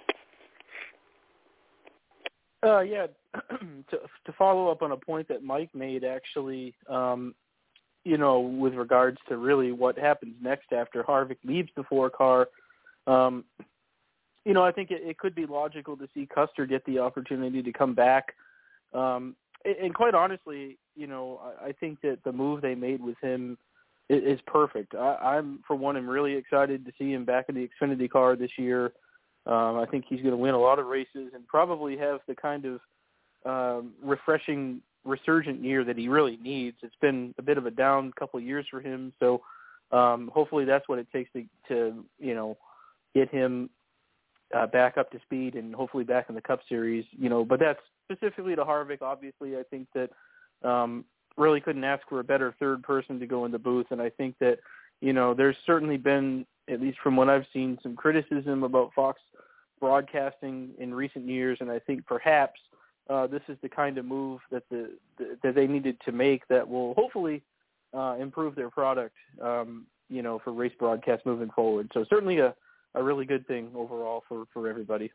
Uh, yeah, to, to follow up on a point that Mike made, actually, um, you know, with regards to really what happens next after Harvick leaves the four car, um, you know, I think it, it could be logical to see Custer get the opportunity to come back. Um, and, and quite honestly, you know, I, I think that the move they made with him is, is perfect. I, I'm, for one, am really excited to see him back in the Xfinity car this year. Um, I think he's going to win a lot of races and probably have the kind of um, refreshing, resurgent year that he really needs. It's been a bit of a down couple of years for him, so um, hopefully that's what it takes to, to you know, get him uh, back up to speed and hopefully back in the Cup Series. You know, but that's specifically to Harvick. Obviously, I think that um, really couldn't ask for a better third person to go in the booth, and I think that you know there's certainly been, at least from what I've seen, some criticism about Fox broadcasting in recent years, and I think perhaps uh, this is the kind of move that the, the that they needed to make that will hopefully uh, improve their product, um, you know, for race broadcast moving forward. So certainly a, a really good thing overall for, for everybody.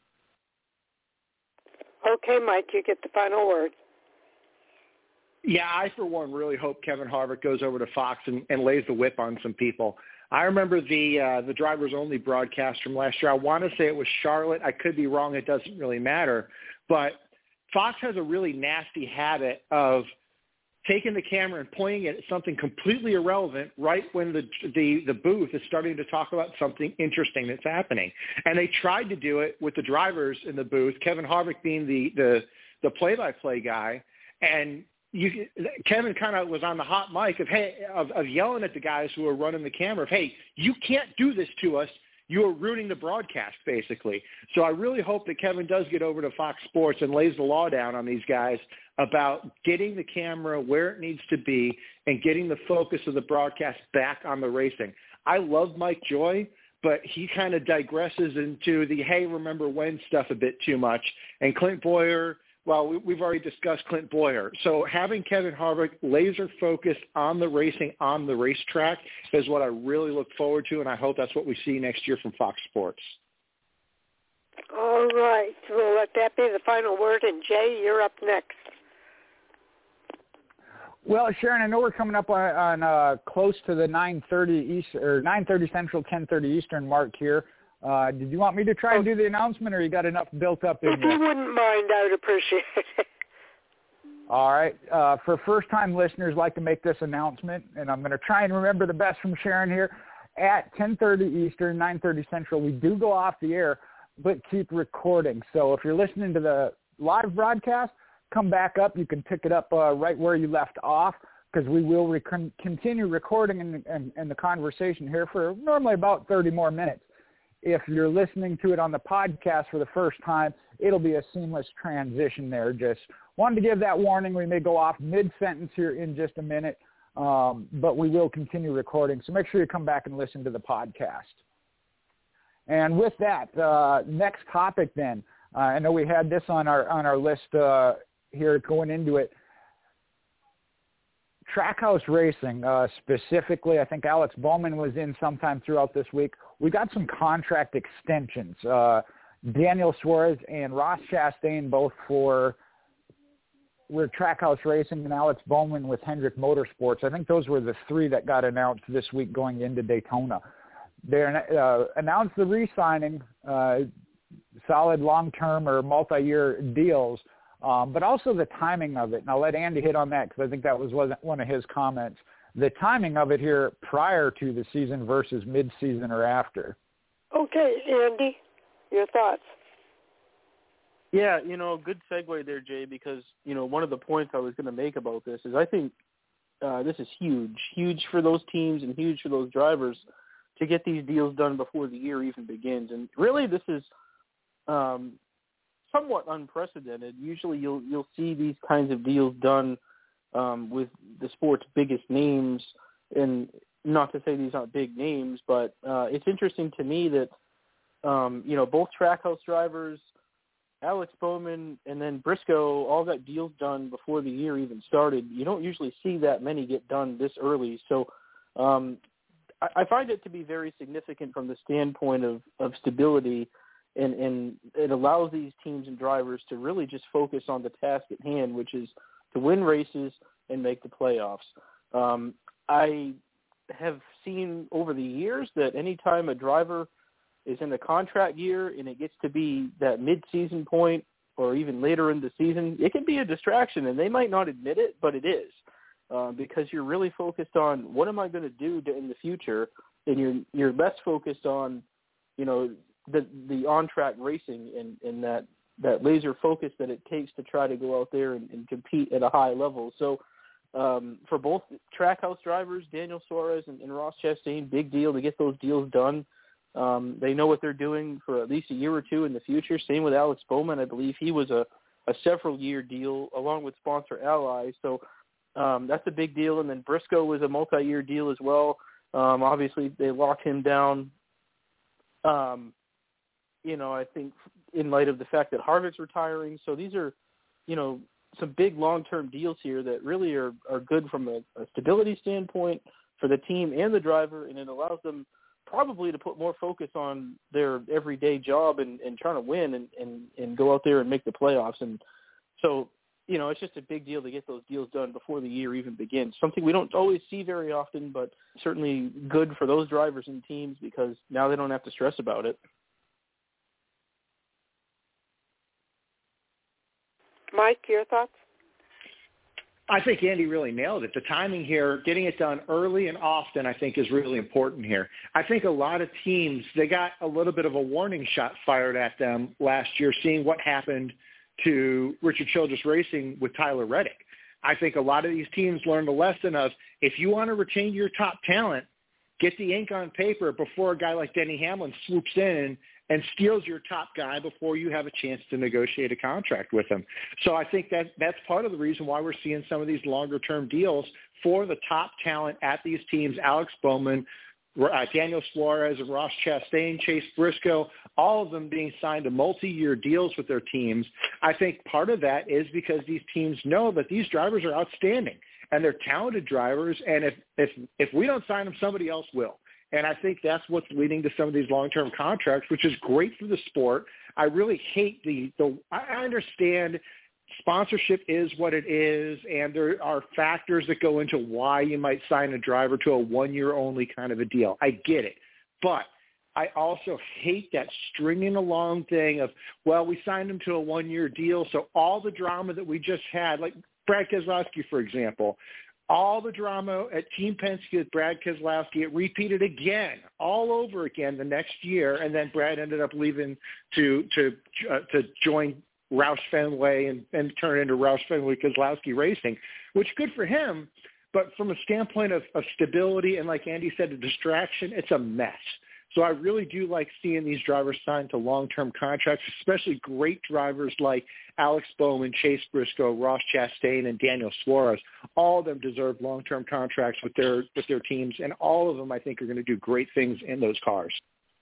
Okay, Mike, you get the final word. Yeah, I, for one, really hope Kevin Harvick goes over to Fox and, and lays the whip on some people. I remember the uh, the drivers-only broadcast from last year. I want to say it was Charlotte. I could be wrong. It doesn't really matter. But Fox has a really nasty habit of taking the camera and pointing it at something completely irrelevant right when the, the, the booth is starting to talk about something interesting that's happening. And they tried to do it with the drivers in the booth, Kevin Harvick being the, the, the play-by-play guy. And you, Kevin kind of was on the hot mic of, hey, of, of yelling at the guys who were running the camera of, hey, you can't do this to us. You are ruining the broadcast, basically. So I really hope that Kevin does get over to Fox Sports and lays the law down on these guys about getting the camera where it needs to be and getting the focus of the broadcast back on the racing. I love Mike Joy, but he kind of digresses into the, hey, remember when stuff a bit too much. And Clint Bowyer, well, we, we've already discussed Clint Bowyer. So having Kevin Harvick laser focused on the racing, on the racetrack is what I really look forward to, and I hope that's what we see next year from Fox Sports. All right. We'll let that be the final word. And, Jay, you're up next. Well, Sharon, I know we're coming up on, on uh, close to the nine thirty East or nine thirty Central, ten thirty Eastern mark here. Uh, did you want me to try and do the announcement, or you got enough built up in If you wouldn't mind, I would appreciate it. All right. Uh, for first-time listeners, I'd like to make this announcement, and I'm going to try and remember the best from Sharon here. At ten thirty Eastern, nine thirty Central, we do go off the air, but keep recording. So if you're listening to the live broadcast, come back up. You can pick it up uh, right where you left off, because we will rec- continue recording in, in, in the conversation here for normally about thirty more minutes. If you're listening to it on the podcast for the first time, it'll be a seamless transition there. Just wanted to give that warning. We may go off mid-sentence here in just a minute, um, but we will continue recording. So make sure you come back and listen to the podcast. And with that, uh, next topic then. Uh, I know we had this on our on our list uh, here going into it. Trackhouse Racing, uh, specifically, I think Alex Bowman was in sometime throughout this week. We got some contract extensions. Uh, Daniel Suarez and Ross Chastain, both for with Trackhouse Racing, and Alex Bowman with Hendrick Motorsports. I think those were the three that got announced this week going into Daytona. They uh, announced the re-signing, uh, solid long-term or multi-year deals. Um, but also the timing of it, and I'll let Andy hit on that because I think that was one of his comments. The timing of it here prior to the season versus mid-season or after. Okay, Andy, your thoughts? Yeah, you know, good segue there, Jay, because, you know, one of the points I was going to make about this is I think uh, this is huge, huge for those teams and huge for those drivers to get these deals done before the year even begins. And really this is um, – somewhat unprecedented. Usually you'll you'll see these kinds of deals done um, with the sport's biggest names, and not to say these aren't big names, but uh, it's interesting to me that, um, you know, both Trackhouse drivers, Alex Bowman, and then Briscoe all got deals done before the year even started. You don't usually see that many get done this early. So um, I, I find it to be very significant from the standpoint of, of stability. And, and it allows these teams and drivers to really just focus on the task at hand, which is to win races and make the playoffs. Um, I have seen over the years that anytime a driver is in a contract year and it gets to be that mid-season point or even later in the season, it can be a distraction, and they might not admit it, but it is uh, because you're really focused on what am I going to do to, in the future, and you're you're less focused on, you know, the the on-track racing and, and that, that laser focus that it takes to try to go out there and, and compete at a high level. So um, for both Trackhouse drivers, Daniel Suarez and, and Ross Chastain, big deal to get those deals done. Um, they know what they're doing for at least a year or two in the future. Same with Alex Bowman. I believe he was a, a several-year deal along with sponsor allies. So um, that's a big deal. And then Briscoe was a multi-year deal as well. Um, obviously, they locked him down. Um, you know, I think in light of the fact that Harvick's retiring. So these are, you know, some big long-term deals here that really are, are good from a, a stability standpoint for the team and the driver, and it allows them probably to put more focus on their everyday job and, and trying to win and, and, and go out there and make the playoffs. And so, you know, it's just a big deal to get those deals done before the year even begins. Something we don't always see very often, but certainly good for those drivers and teams because now they don't have to stress about it. Mike, your thoughts? I think Andy really nailed it. The timing here, getting it done early and often, I think is really important here. I think a lot of teams, they got a little bit of a warning shot fired at them last year, seeing what happened to Richard Childress Racing with Tyler Reddick. I think a lot of these teams learned a lesson of if you want to retain your top talent, get the ink on paper before a guy like Denny Hamlin swoops in and steals your top guy before you have a chance to negotiate a contract with him. So I think that that's part of the reason why we're seeing some of these longer-term deals for the top talent at these teams, Alex Bowman, uh, Daniel Suarez, Ross Chastain, Chase Briscoe, all of them being signed to multi-year deals with their teams. I think part of that is because these teams know that these drivers are outstanding and they're talented drivers, and if if if we don't sign them, somebody else will. And I think that's what's leading to some of these long-term contracts, which is great for the sport. I really hate the, the I understand sponsorship is what it is, and there are factors that go into why you might sign a driver to a one-year only kind of a deal. I get it. But I also hate that stringing along thing of, well, we signed him to a one-year deal, so all the drama that we just had, like Brad Keselowski, for example, all the drama at Team Penske with Brad Keselowski, it repeated again, all over again the next year, and then Brad ended up leaving to to uh, to join Roush Fenway and, and turn into Roush Fenway Keselowski Racing, which good for him, but from a standpoint of, of stability and, like Andy said, a distraction, it's a mess. So I really do like seeing these drivers signed to long-term contracts, especially great drivers like Alex Bowman, Chase Briscoe, Ross Chastain, and Daniel Suarez. All of them deserve long-term contracts with their with their teams, and all of them, I think, are going to do great things in those cars.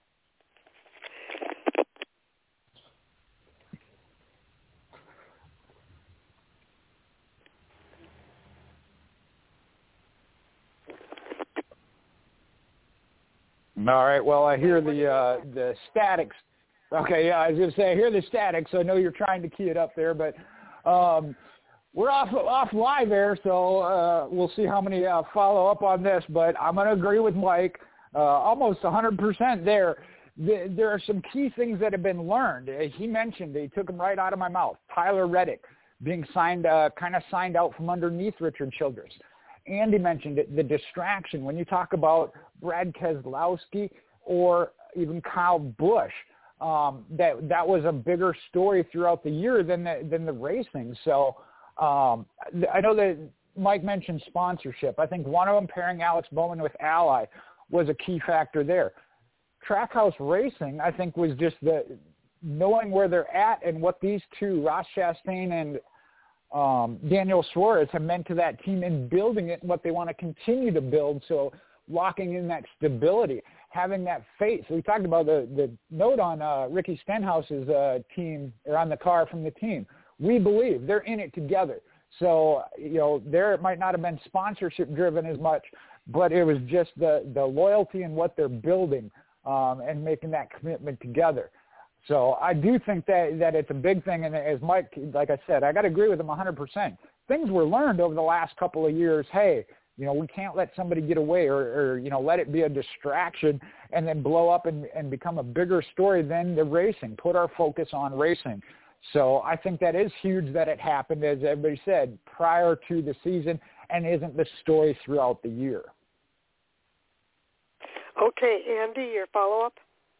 All right. Well, I hear the uh, the statics. Okay, yeah, I was going to say I hear the statics. So I know you're trying to key it up there, but um, we're off off live there, so uh, we'll see how many uh, follow up on this. But I'm going to agree with Mike, uh, almost one hundred percent there. The, there are some key things that have been learned. He mentioned, he took them right out of my mouth. Tyler Reddick being signed, uh, kind of signed out from underneath Richard Childress. Andy mentioned it, the distraction. When you talk about Brad Keselowski or even Kyle Busch, um, that that was a bigger story throughout the year than the, than the racing. So um, I know that Mike mentioned sponsorship. I think one of them, pairing Alex Bowman with Ally, was a key factor there. Trackhouse Racing, I think, was just the knowing where they're at and what these two, Ross Chastain and Um, Daniel Suarez, have meant to that team in building it and what they want to continue to build. So locking in that stability, having that faith. So we talked about the, the note on uh, Ricky Stenhouse's uh, team, or on the car from the team. We believe they're in it together. So, you know, there it might not have been sponsorship driven as much, but it was just the, the loyalty and what they're building um, and making that commitment together. So I do think that, that it's a big thing, and as Mike, like I said, I got to agree with him one hundred percent. Things were learned over the last couple of years. Hey, you know, we can't let somebody get away or, or you know, let it be a distraction and then blow up and, and become a bigger story than the racing. Put our focus on racing. So I think that is huge that it happened, as everybody said, prior to the season and isn't the story throughout the year. Okay, Andy, your follow-up?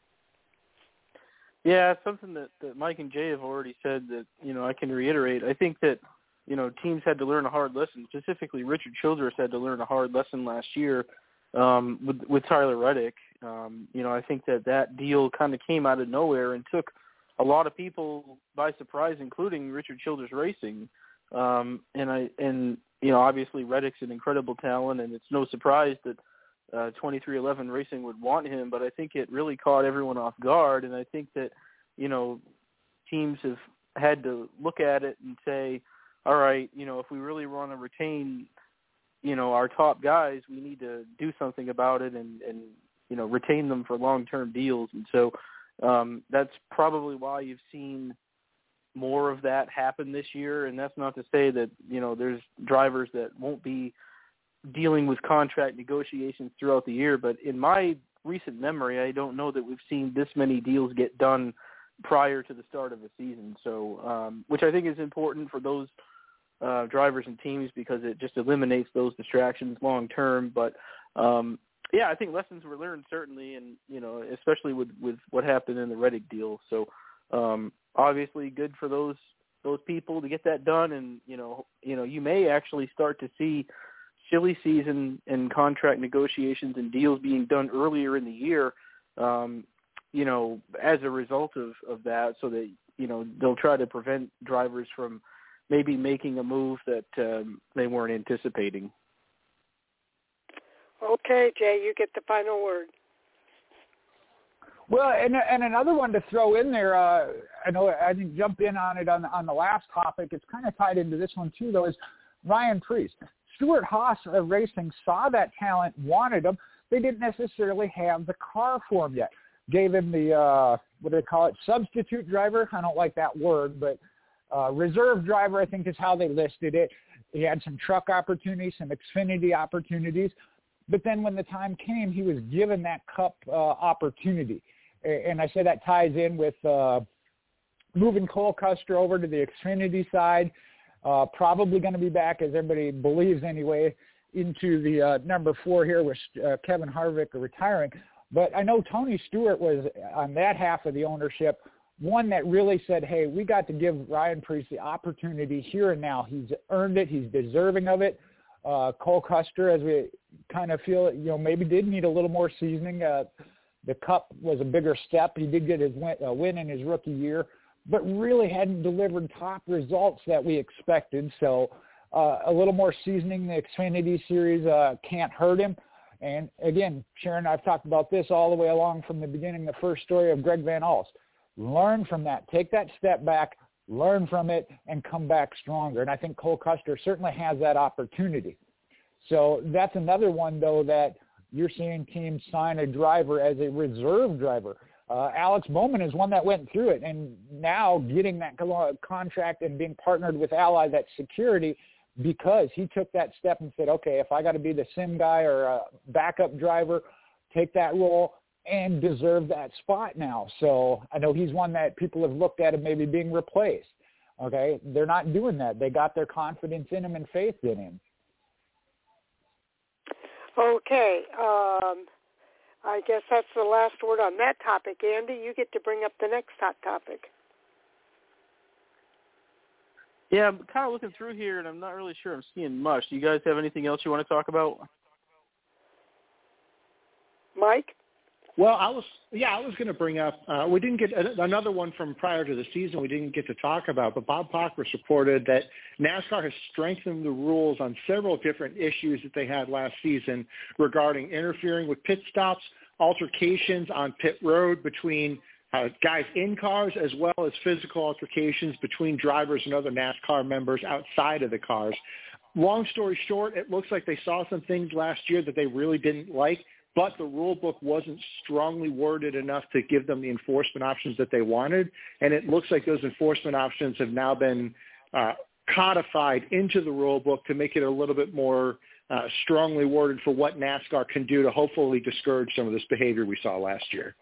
Yeah, it's something that, that Mike and Jay have already said that, you know, I can reiterate. I think that, you know, teams had to learn a hard lesson. Specifically, Richard Childress had to learn a hard lesson last year um, with, with Tyler Reddick. Um, you know, I think that that deal kind of came out of nowhere and took a lot of people by surprise, including Richard Childress Racing. Um, and, I and you know, obviously Reddick's an incredible talent, and it's no surprise that Uh, twenty-three eleven Racing would want him, but I think it really caught everyone off guard, and I think that you know, teams have had to look at it and say, all right, you know, if we really want to retain, you know, our top guys, we need to do something about it and, and you know, retain them for long-term deals. And so um, that's probably why you've seen more of that happen this year. And that's not to say that, you know, there's drivers that won't be dealing with contract negotiations throughout the year. But in my recent memory, I don't know that we've seen this many deals get done prior to the start of the season. So, um, which I think is important for those uh, drivers and teams because it just eliminates those distractions long term. But um, yeah, I think lessons were learned certainly, and you know, especially with, with what happened in the Reddick deal. So um, obviously, good for those those people to get that done, and you know, you know, you may actually start to see silly season and contract negotiations and deals being done earlier in the year. Um, you know, as a result of, of that, so that, you know, they'll try to prevent drivers from maybe making a move that um, they weren't anticipating. Okay, Jay, you get the final word. Well, and and another one to throw in there, uh, I know I didn't jump in on it on, on the last topic. It's kind of tied into this one too, though, is Ryan Preece. Stewart-Haas uh, Racing saw that talent, wanted him. They didn't necessarily have the car for him yet. Gave him the, uh, what do they call it, substitute driver? I don't like that word, but uh, reserve driver, I think is how they listed it. He had some truck opportunities, some Xfinity opportunities. But then when the time came, he was given that Cup uh, opportunity. And I say that ties in with uh, moving Cole Custer over to the Xfinity side, uh, probably going to be back, as everybody believes anyway, into the uh, number four here with uh, Kevin Harvick retiring. But I know Tony Stewart was on that half of the ownership, one that really said, hey, we got to give Ryan Preece the opportunity here and now. He's earned it. He's deserving of it. Uh, Cole Custer, as we kind of feel, you know, maybe did need a little more seasoning. Uh, the Cup was a bigger step. He did get his win, uh, win in his rookie year, but really hadn't delivered top results that we expected. So uh, a little more seasoning in the Xfinity Series uh, can't hurt him. And again, Sharon, I've talked about this all the way along from the beginning, the first story of Greg Van Alst. Learn from that. Take that step back, learn from it, and come back stronger. And I think Cole Custer certainly has that opportunity. So that's another one, though, that you're seeing teams sign a driver as a reserve driver. Uh, Alex Bowman is one that went through it, and now getting that contract and being partnered with Ally, that security, because he took that step and said, okay, if I got to be the sim guy or a backup driver, take that role and deserve that spot now. So I know he's one that people have looked at him maybe being replaced. Okay, they're not doing that. They got their confidence in him and faith in him. Okay, um, I guess that's the last word on that topic. Andy, you get to bring up the next hot topic. Yeah, I'm kind of looking through here, and I'm not really sure I'm seeing much. Do you guys have anything else you want to talk about? Mike? Well, I was, yeah, I was going to bring up, uh, we didn't get another one from prior to the season we didn't get to talk about, but Bob Pockrass reported that NASCAR has strengthened the rules on several different issues that they had last season regarding interfering with pit stops, altercations on pit road between uh, guys in cars, as well as physical altercations between drivers and other NASCAR members outside of the cars. Long story short, it looks like they saw some things last year that they really didn't like, but the rule book wasn't strongly worded enough to give them the enforcement options that they wanted. And it looks like those enforcement options have now been uh, codified into the rule book to make it a little bit more uh, strongly worded for what NASCAR can do to hopefully discourage some of this behavior we saw last year.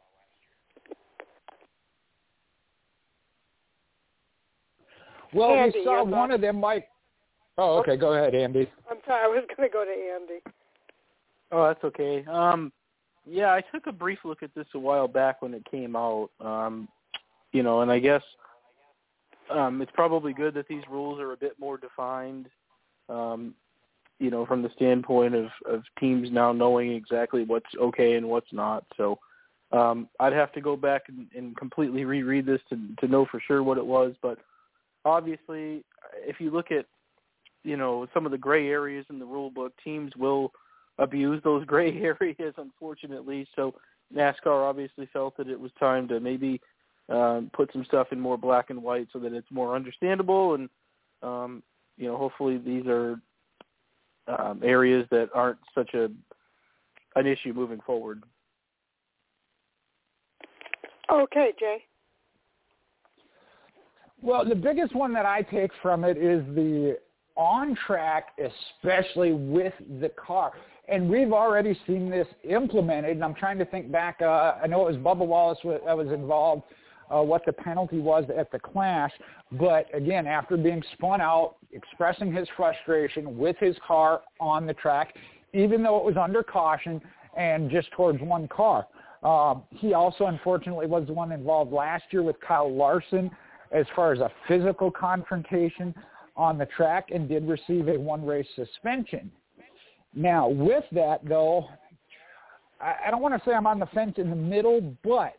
Well, Andy, we saw one of them, Mike. Oh, okay. Go ahead, Andy. I'm sorry. I was going to go to Andy. Oh, that's okay. Um, yeah, I took a brief look at this a while back when it came out, um, you know, and I guess um, it's probably good that these rules are a bit more defined, um, you know, from the standpoint of, of teams now knowing exactly what's okay and what's not. So um, I'd have to go back and, and completely reread this to, to know for sure what it was. But obviously, if you look at, you know, some of the gray areas in the rule book, teams will abuse those gray areas, unfortunately. So NASCAR obviously felt that it was time to maybe um, put some stuff in more black and white so that it's more understandable. And, um, you know, hopefully these are um, areas that aren't such a an issue moving forward. Okay, Jay. Well, the biggest one that I take from it is the on-track, especially with the car. And we've already seen this implemented, and I'm trying to think back. Uh, I know it was Bubba Wallace that was involved, uh, what the penalty was at the Clash. But, again, after being spun out, expressing his frustration with his car on the track, even though it was under caution and just towards one car. Um, he also, unfortunately, was the one involved last year with Kyle Larson as far as a physical confrontation on the track and did receive a one-race suspension. Now, with that, though, I, I don't want to say I'm on the fence in the middle, but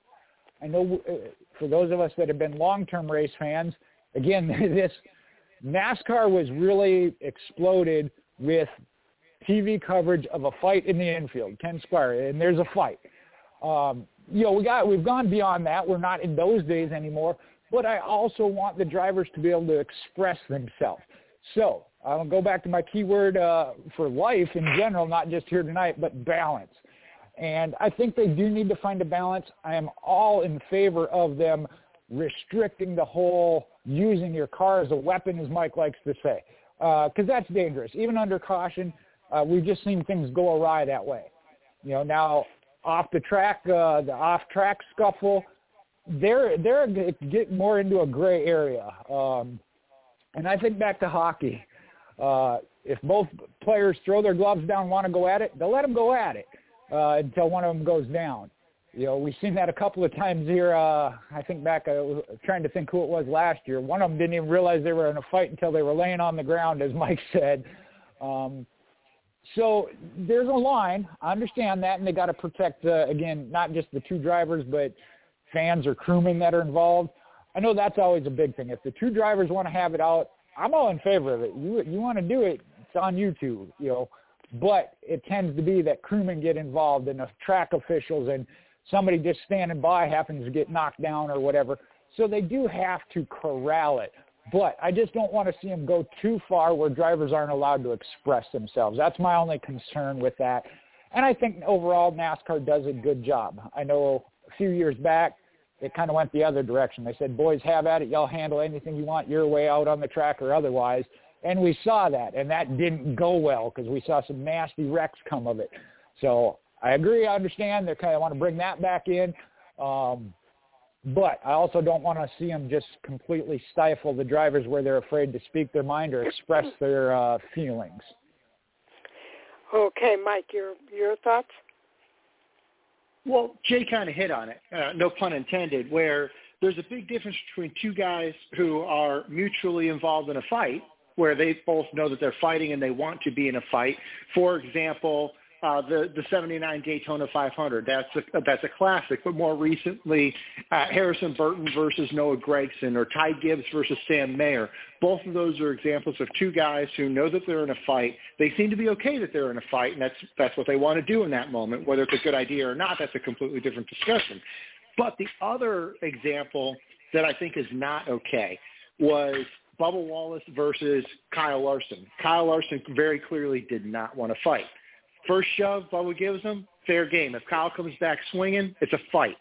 I know uh, for those of us that have been long-term race fans, again, this NASCAR was really exploded with T V coverage of a fight in the infield, Ken Squire, and there's a fight. Um, you know, we got, we've gone beyond that. We're not in those days anymore. But I also want the drivers to be able to express themselves. So I'll go back to my keyword uh, for life in general, not just here tonight, but balance. And I think they do need to find a balance. I am all in favor of them restricting the whole using your car as a weapon, as Mike likes to say, because uh, that's dangerous. Even under caution, uh, we've just seen things go awry that way. You know, now off the track, uh, the off-track scuffle, they're they're getting more into a gray area. Um, and I think back to hockey. Uh, if both players throw their gloves down and want to go at it, they'll let them go at it uh, until one of them goes down. You know, we've seen that a couple of times here. Uh, I think back, I was trying to think who it was last year. One of them didn't even realize they were in a fight until they were laying on the ground, as Mike said. Um, so there's a line. I understand that, and they got to protect, uh, again, not just the two drivers, but fans or crewmen that are involved. I know that's always a big thing. If the two drivers want to have it out, I'm all in favor of it. You you want to do it, it's on YouTube, you know. But it tends to be that crewmen get involved and the track officials and somebody just standing by happens to get knocked down or whatever. So they do have to corral it. But I just don't want to see them go too far where drivers aren't allowed to express themselves. That's my only concern with that. And I think overall NASCAR does a good job. I know a few years back, it kind of went the other direction. They said, boys, have at it. Y'all handle anything you want your way out on the track or otherwise. And we saw that, and that didn't go well because we saw some nasty wrecks come of it. So I agree. I understand. They kind of want to bring that back in. Um, but I also don't want to see them just completely stifle the drivers where they're afraid to speak their mind or express their uh, feelings. Okay, Mike, your your thoughts? Well, Jay kind of hit on it, uh, no pun intended, where there's a big difference between two guys who are mutually involved in a fight, where they both know that they're fighting and they want to be in a fight. For example, uh, the, the seventy-nine Daytona five hundred, that's a, that's a classic. But more recently, uh, Harrison Burton versus Noah Gragson, or Ty Gibbs versus Sam Mayer. Both of those are examples of two guys who know that they're in a fight. They seem to be okay that they're in a fight, and that's that's what they want to do in that moment. Whether it's a good idea or not, that's a completely different discussion. But the other example that I think is not okay was Bubba Wallace versus Kyle Larson. Kyle Larson very clearly did not want to fight. First shove Bubba gives him, fair game. If Kyle comes back swinging, it's a fight.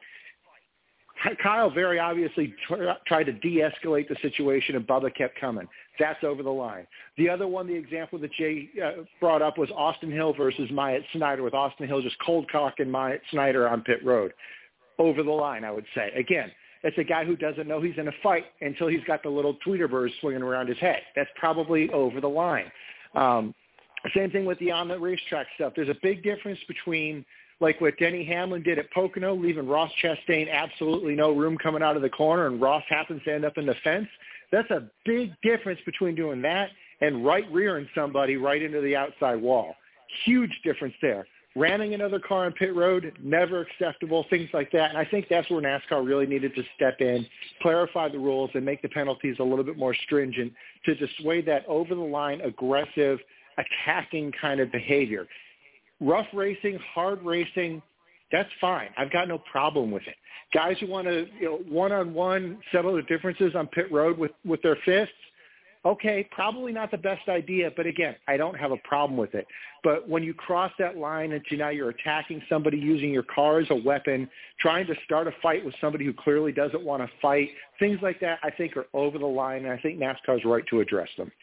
Kyle very obviously tr- tried to de-escalate the situation, and Bubba kept coming. That's over the line. The other one, the example that Jay uh, brought up, was Austin Hill versus Myatt Snider, with Austin Hill just cold-cocking Myatt Snider on pit road. Over the line, I would say. Again, it's a guy who doesn't know he's in a fight until he's got the little tweeter swinging around his head. That's probably over the line. Um, same thing with the on the racetrack stuff. There's a big difference between, like what Denny Hamlin did at Pocono, leaving Ross Chastain absolutely no room coming out of the corner, and Ross happens to end up in the fence. That's a big difference between doing that and right rearing somebody right into the outside wall. Huge difference there. Ramming another car on pit road, never acceptable, things like that. And I think that's where NASCAR really needed to step in, clarify the rules, and make the penalties a little bit more stringent to dissuade that over-the-line, aggressive, attacking kind of behavior. Rough racing, hard racing, That's fine. I've got no problem with it. Guys who want to, you know, one-on-one settle the differences on pit road with, with their fists, okay, probably not the best idea, but again, I don't have a problem with it. But when you cross that line into now you're attacking somebody using your car as a weapon, trying to start a fight with somebody who clearly doesn't want to fight, things like that I think are over the line, and I think NASCAR's right to address them.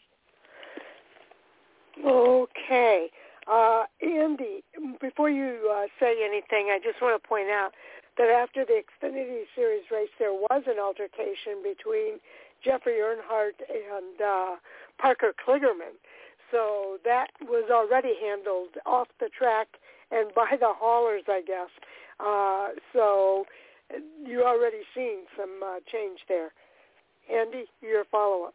Okay. Uh, Andy, before you uh, say anything, I just want to point out that after the Xfinity Series race, there was an altercation between Jeffrey Earnhardt and uh, Parker Kligerman. So that was already handled off the track and by the haulers, I guess. Uh, so you're already seeing some uh, change there. Andy, your follow-up.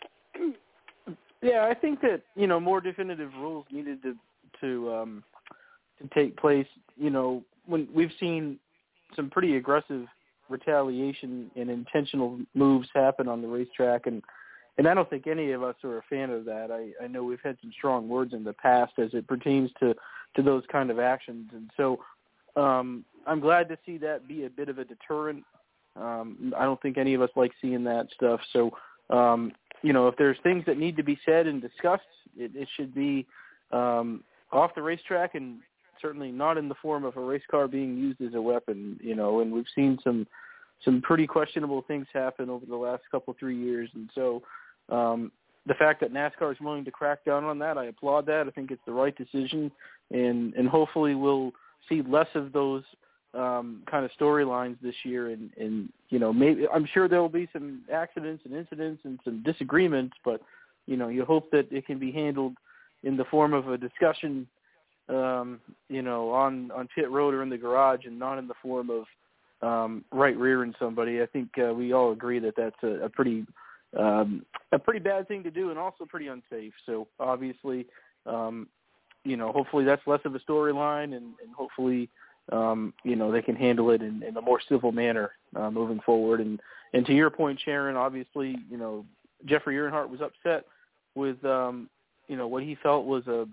Yeah, I think that, you know, more definitive rules needed to to um, to take place. You know, when we've seen some pretty aggressive retaliation and intentional moves happen on the racetrack, and and I don't think any of us are a fan of that. I, I know we've had some strong words in the past as it pertains to, to those kind of actions, and so um, I'm glad to see that be a bit of a deterrent. Um, I don't think any of us like seeing that stuff. So, um, you know, if there's things that need to be said and discussed, it, it should be um, off the racetrack and certainly not in the form of a race car being used as a weapon, you know, and we've seen some some pretty questionable things happen over the last couple, three years. And so um, the fact that NASCAR is willing to crack down on that, I applaud that. I think it's the right decision, and, and hopefully we'll see less of those um, kind of storylines this year. And, and, you know, maybe I'm sure there will be some accidents and incidents and some disagreements, but, you know, you hope that it can be handled in the form of a discussion Um, you know, on, on pit road or in the garage, and not in the form of um, right rearing somebody. I think uh, we all agree that that's a, a pretty um, a pretty bad thing to do, and also pretty unsafe. So obviously, um, you know, hopefully that's less of a storyline, and, and hopefully, um, you know, they can handle it in, in a more civil manner uh, moving forward. And, and to your point, Sharon, obviously, you know, Jeffrey Earnhardt was upset with, um, you know, what he felt was a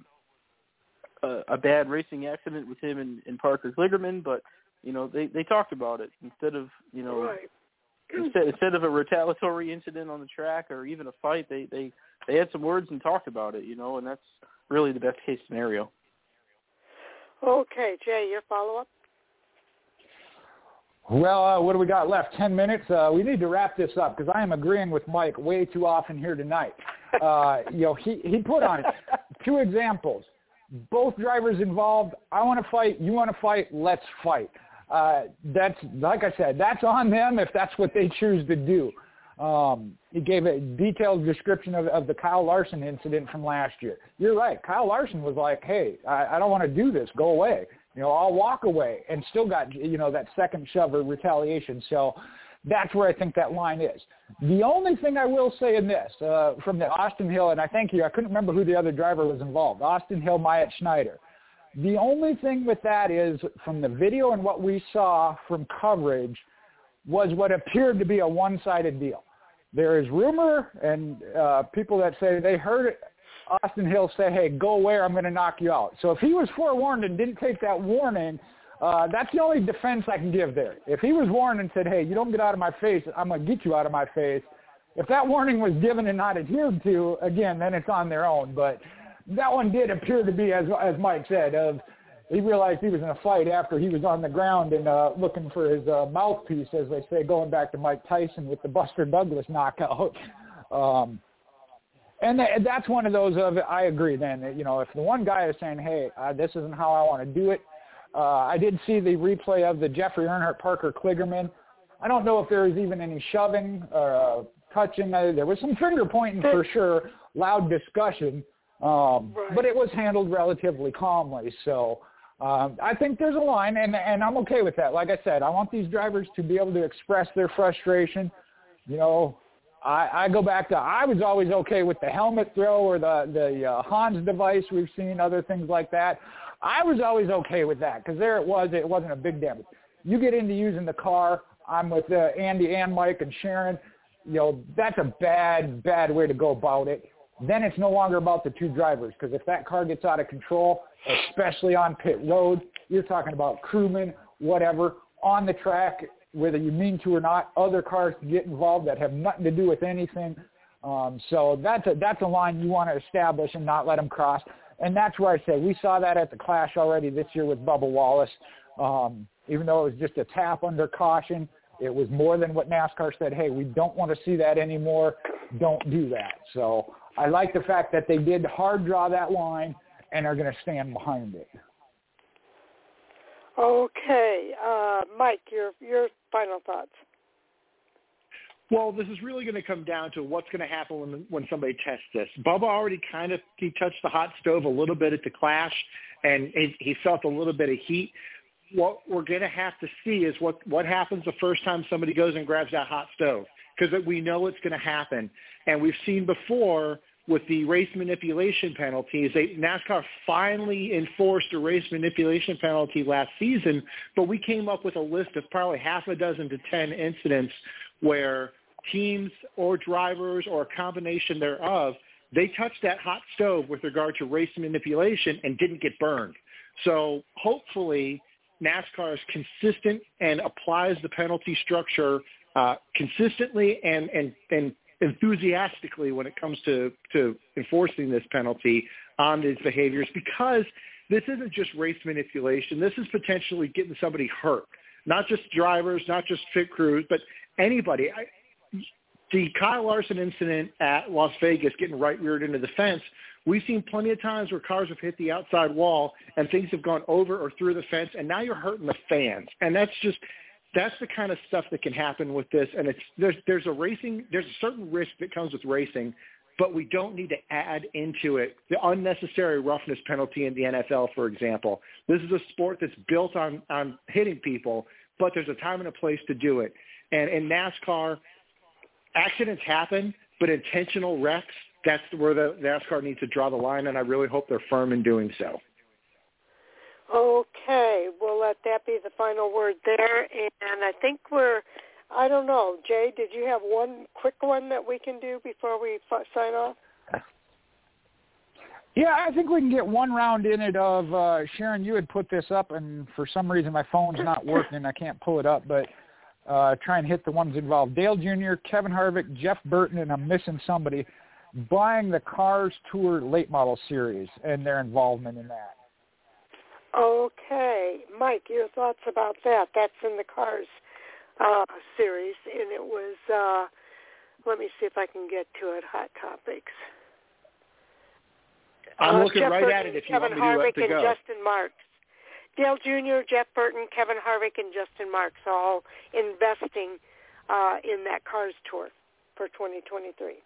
A, a bad racing accident with him and, and Parker Kligerman, but you know they, they talked about it instead of you know right. instead instead of a retaliatory incident on the track or even a fight. They they they had some words and talked about it, you know, and that's really the best case scenario. Okay, Jay, your follow up. Well, uh, what do we got left? Ten minutes. Uh, we need to wrap this up because I am agreeing with Mike way too often here tonight. Uh, you know, he he put on two examples. Both drivers involved. I want to fight. You want to fight. Let's fight. Uh, that's, like I said, that's on them if that's what they choose to do. Um, he gave a detailed description of, of the Kyle Larson incident from last year. You're right. Kyle Larson was like, hey, I, I don't want to do this. Go away. You know, I'll walk away, and still got, you know, that second shove or retaliation. So that's where I think that line is. The only thing I will say in this, uh, from the Austin Hill, and I thank you, I couldn't remember who the other driver was involved, Austin Hill, Myatt Schneider. The only thing with that is, from the video and what we saw from coverage, was what appeared to be a one-sided deal. There is rumor and uh, people that say they heard Austin Hill say, hey, go away or I'm going to knock you out. So if he was forewarned and didn't take that warning, Uh, that's the only defense I can give there. If he was warned and said, hey, you don't get out of my face, I'm going to get you out of my face, if that warning was given and not adhered to, again, then it's on their own. But that one did appear to be, as as Mike said, of he realized he was in a fight after he was on the ground and uh, looking for his uh, mouthpiece, as they say, going back to Mike Tyson with the Buster Douglas knockout. Um, and th- that's one of those of, I agree then, that, you know, if the one guy is saying, hey, uh, this isn't how I want to do it, Uh, I did see the replay of the Jeffrey Earnhardt, Parker Kligerman. I don't know if there was even any shoving or uh, touching. Uh, there was some finger pointing for sure, loud discussion, um, right. but it was handled relatively calmly. So um, I think there's a line, and, and I'm okay with that. Like I said, I want these drivers to be able to express their frustration. You know, I, I go back to I was always okay with the helmet throw or the, the uh, Hans device. We've seen other things like that. I was always okay with that because there it was. It wasn't a big damage. You get into using the car. I'm with uh, Andy and Mike and Sharon. You know, that's a bad, bad way to go about it. Then it's no longer about the two drivers because if that car gets out of control, especially on pit road, You're talking about crewmen, whatever, on the track, whether you mean to or not, other cars get involved that have nothing to do with anything. Um, so that's a, that's a line you want to establish and not let them cross. And that's where I say we saw that at the Clash already this year with Bubba Wallace. Um, even though it was just a tap under caution, it was more than what NASCAR said, hey, we don't want to see that anymore. Don't do that. So I like the fact that they did hard draw that line and are going to stand behind it. Okay. Uh, Mike, your your final thoughts. Well, this is really going to come down to what's going to happen when when somebody tests this. Bubba already kind of he touched the hot stove a little bit at the Clash, and he, he felt a little bit of heat. What we're going to have to see is what, what happens the first time somebody goes and grabs that hot stove, because we know it's going to happen. And we've seen before with the race manipulation penalties, they, NASCAR finally enforced a race manipulation penalty last season, but we came up with a list of probably half a dozen to ten incidents where teams or drivers or a combination thereof, they touched that hot stove with regard to race manipulation and didn't get burned. So hopefully NASCAR is consistent and applies the penalty structure uh, consistently and, and, and enthusiastically when it comes to, to enforcing this penalty on these behaviors, because this isn't just race manipulation. This is potentially getting somebody hurt, not just drivers, not just pit crews, but anybody. I, the Kyle Larson incident at Las Vegas, getting right reared into the fence, we've seen plenty of times where cars have hit the outside wall and things have gone over or through the fence, and now you're hurting the fans. And that's just that's the kind of stuff that can happen with this. And it's there's there's a racing there's a certain risk that comes with racing, but we don't need to add into it the unnecessary roughness penalty in the N F L, for example. This is a sport that's built on on hitting people, but there's a time and a place to do it. And in NASCAR, accidents happen, but intentional wrecks, that's where the NASCAR needs to draw the line, and I really hope they're firm in doing so. Okay, we'll let that be the final word there. And I think we're, I don't know, Jay, did you have one quick one that we can do before we f- sign off? Yeah, I think we can get one round in it of, uh, Sharon, you had put this up, and for some reason my phone's not working, I can't pull it up, but uh, try and hit the ones involved. Dale Junior, Kevin Harvick, Jeff Burton, and I'm missing somebody, buying the Cars Tour Late Model Series and their involvement in that. Okay. Mike, your thoughts about that? That's in the Cars uh, series, and it was, uh, let me see if I can get to it, Hot Topics. I'm uh, looking Jeff right Burton, at it if you Kevin want me Harvick to, uh, to and go. Justin Marks. Dale Junior, Jeff Burton, Kevin Harvick, and Justin Marks all investing uh, in that Cars Tour for twenty twenty-three.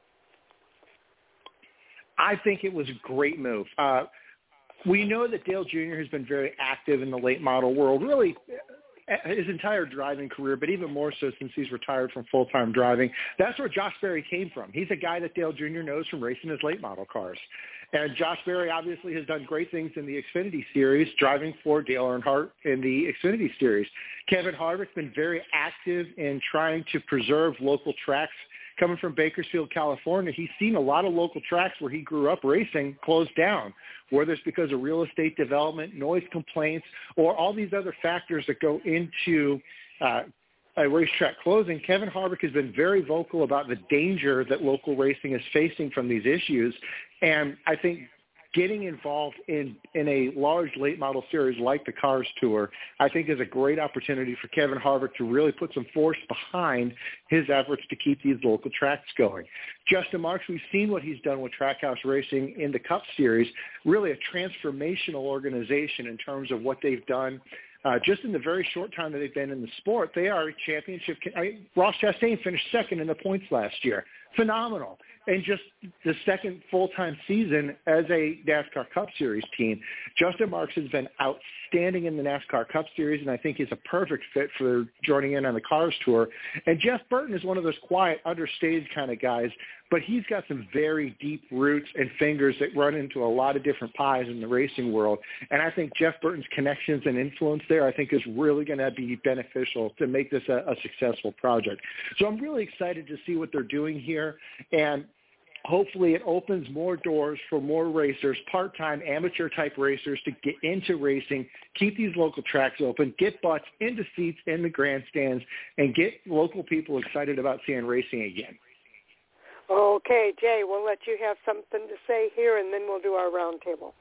I think it was a great move. Uh, we know that Dale Junior has been very active in the late model world, really his entire driving career, but even more so since he's retired from full-time driving. That's where Josh Berry came from. He's a guy that Dale Junior knows from racing his late model cars. And Josh Berry obviously has done great things in the Xfinity Series, driving for Dale Earnhardt in the Xfinity Series. Kevin Harvick's been very active in trying to preserve local tracks. Coming from Bakersfield, California, he's seen a lot of local tracks where he grew up racing closed down, whether it's because of real estate development, noise complaints, or all these other factors that go into uh, a racetrack closing. Kevin Harvick has been very vocal about the danger that local racing is facing from these issues, and I think getting involved in, in a large late model series like the Cars Tour, I think is a great opportunity for Kevin Harvick to really put some force behind his efforts to keep these local tracks going. Justin Marks, we've seen what he's done with Trackhouse Racing in the Cup Series, really a transformational organization in terms of what they've done. Uh, just in the very short time that they've been in the sport, they are a championship. I, Ross Chastain finished second in the points last year. Phenomenal. And just the second full-time season as a NASCAR Cup Series team. Justin Marks has been outstanding in the NASCAR Cup Series, and I think he's a perfect fit for joining in on the Cars Tour. And Jeff Burton is one of those quiet, understated kind of guys, but he's got some very deep roots and fingers that run into a lot of different pies in the racing world. And I think Jeff Burton's connections and influence there, I think, is really going to be beneficial to make this a, a successful project. So I'm really excited to see what they're doing here. And hopefully it opens more doors for more racers, part-time amateur-type racers to get into racing, keep these local tracks open, get butts into seats in the grandstands, and get local people excited about seeing racing again. Okay, Jay, we'll let you have something to say here, and then we'll do our roundtable.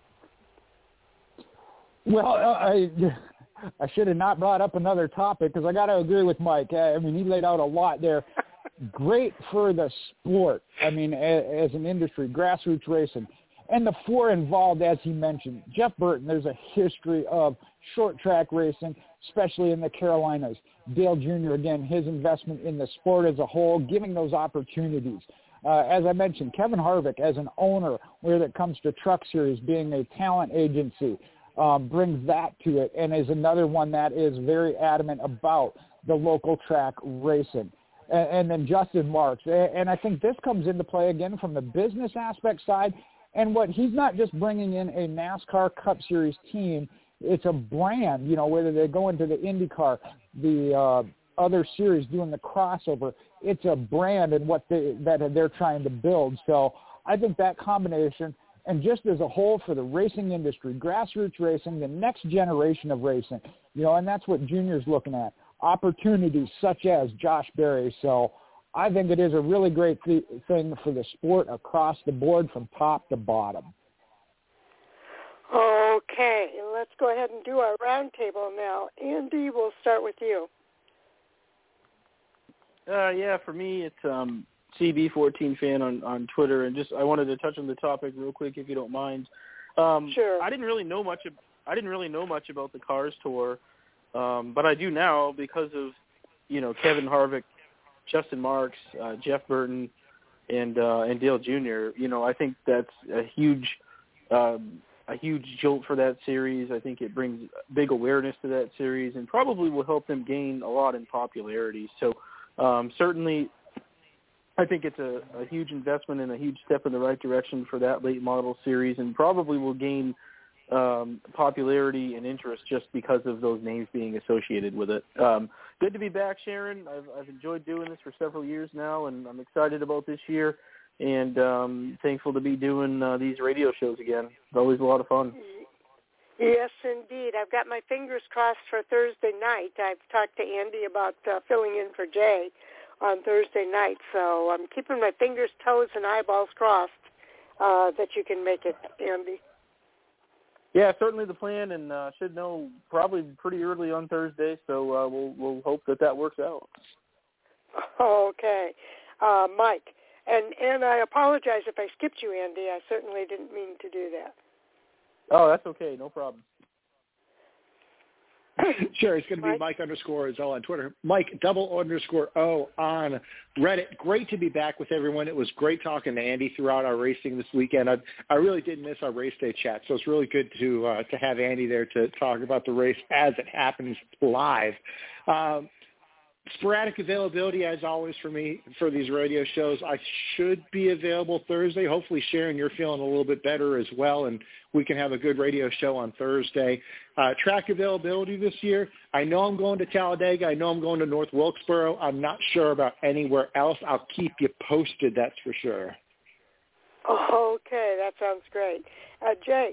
Well, I I should have not brought up another topic because I got to agree with Mike. I mean, he laid out a lot there. Great for the sport, I mean, as, as an industry, grassroots racing. And the four involved, as he mentioned, Jeff Burton, there's a history of short track racing, especially in the Carolinas. Dale Junior, again, his investment in the sport as a whole, giving those opportunities. Uh, as I mentioned, Kevin Harvick, as an owner, where it comes to Truck Series, being a talent agency, um, brings that to it, and is another one that is very adamant about the local track racing. And, and then Justin Marks. And, and I think this comes into play, again, from the business aspect side. And what he's not just bringing in a NASCAR Cup Series team, it's a brand, you know, whether they go into the IndyCar, the uh, other series doing the crossover, it's a brand and what they, that they're trying to build. So I think that combination, and just as a whole for the racing industry, grassroots racing, the next generation of racing, you know, and that's what Junior's looking at, opportunities such as Josh Berry. So I think it is a really great th- thing for the sport across the board from top to bottom. Okay, let's go ahead and do our roundtable now. Andy, we'll start with you. Uh, yeah, for me, it's um, C B fourteen fan on, on Twitter, and just I wanted to touch on the topic real quick, if you don't mind. Um, sure. I didn't really know much. I didn't really know much about the Cars Tour, um, but I do now because of you know Kevin Harvick, Justin Marks, uh, Jeff Burton, and uh, and Dale Junior You know, I think that's a huge. Um, a huge jolt for that series. I think it brings big awareness to that series and probably will help them gain a lot in popularity. So um, certainly I think it's a, a huge investment and a huge step in the right direction for that late model series, and probably will gain um, popularity and interest just because of those names being associated with it. Um, good to be back, Sharon. I've, I've enjoyed doing this for several years now, and I'm excited about this year. And um, thankful to be doing uh, these radio shows again. It's always a lot of fun. Yes, indeed. I've got my fingers crossed for Thursday night. I've talked to Andy about uh, filling in for Jay on Thursday night, so I'm keeping my fingers, toes, and eyeballs crossed uh, that you can make it, Andy. Yeah, certainly the plan, and uh, should know probably pretty early on Thursday, so uh, we'll we'll hope that that works out. Okay. Uh, Mike. And and I apologize if I skipped you, Andy. I certainly didn't mean to do that. Oh, that's okay. No problem. Sure, it's going to be Mike, Mike underscore Zell on Twitter. Mike double underscore O on Reddit. Great to be back with everyone. It was great talking to Andy throughout our racing this weekend. I, I really did miss our race day chat, so it's really good to uh, to have Andy there to talk about the race as it happens live. Um, Sporadic availability, as always, for me for these radio shows. I should be available Thursday. Hopefully, Sharon, you're feeling a little bit better as well, and we can have a good radio show on Thursday. Uh, track availability this year, I know I'm going to Talladega. I know I'm going to North Wilkesboro. I'm not sure about anywhere else. I'll keep you posted, that's for sure. Okay, that sounds great. Uh, Jay?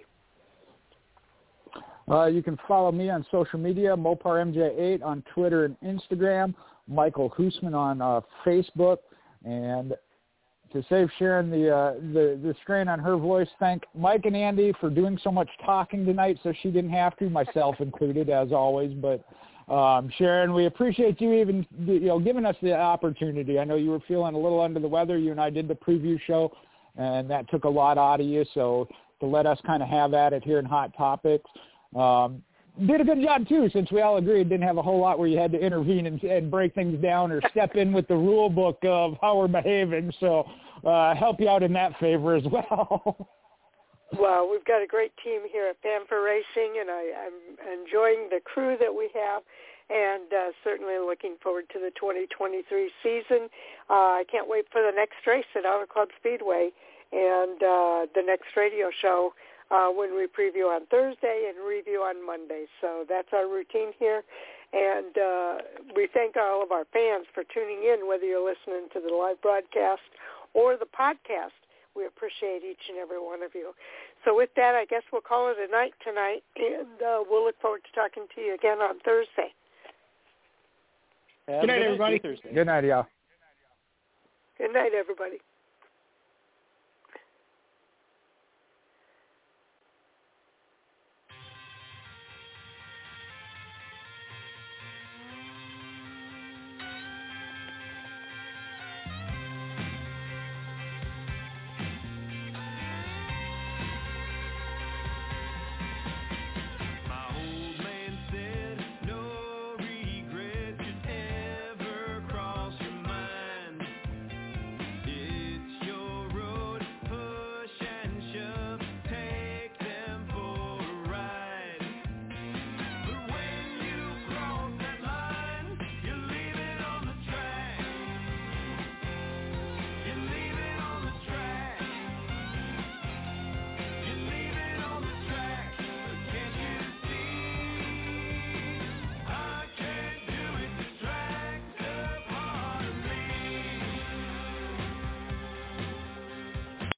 Uh, you can follow me on social media, Mopar M J eight on Twitter and Instagram, Michael Hoosman on uh, Facebook. And to save Sharon the, uh, the the strain on her voice, thank Mike and Andy for doing so much talking tonight so she didn't have to, myself included, as always. But um, Sharon, we appreciate you even you know giving us the opportunity. I know you were feeling a little under the weather. You and I did the preview show, and that took a lot out of you. So to let us kind of have at it here in Hot Topics. Um, did a good job, too, since we all agreed didn't have a whole lot where you had to intervene and, and break things down or step in with the rule book of how we're behaving. So uh, help you out in that favor as well. Well, we've got a great team here at Pamper Racing, and I, I'm enjoying the crew that we have, and uh, certainly looking forward to the twenty twenty-three season. Uh, I can't wait for the next race at Auto Club Speedway and uh, the next radio show. Uh, when we preview on Thursday and review on Monday. So that's our routine here. And uh, we thank all of our fans for tuning in, whether you're listening to the live broadcast or the podcast. We appreciate each and every one of you. So with that, I guess we'll call it a night tonight, and uh, we'll look forward to talking to you again on Thursday. Good night, everybody. Good night, y'all. Good night, everybody.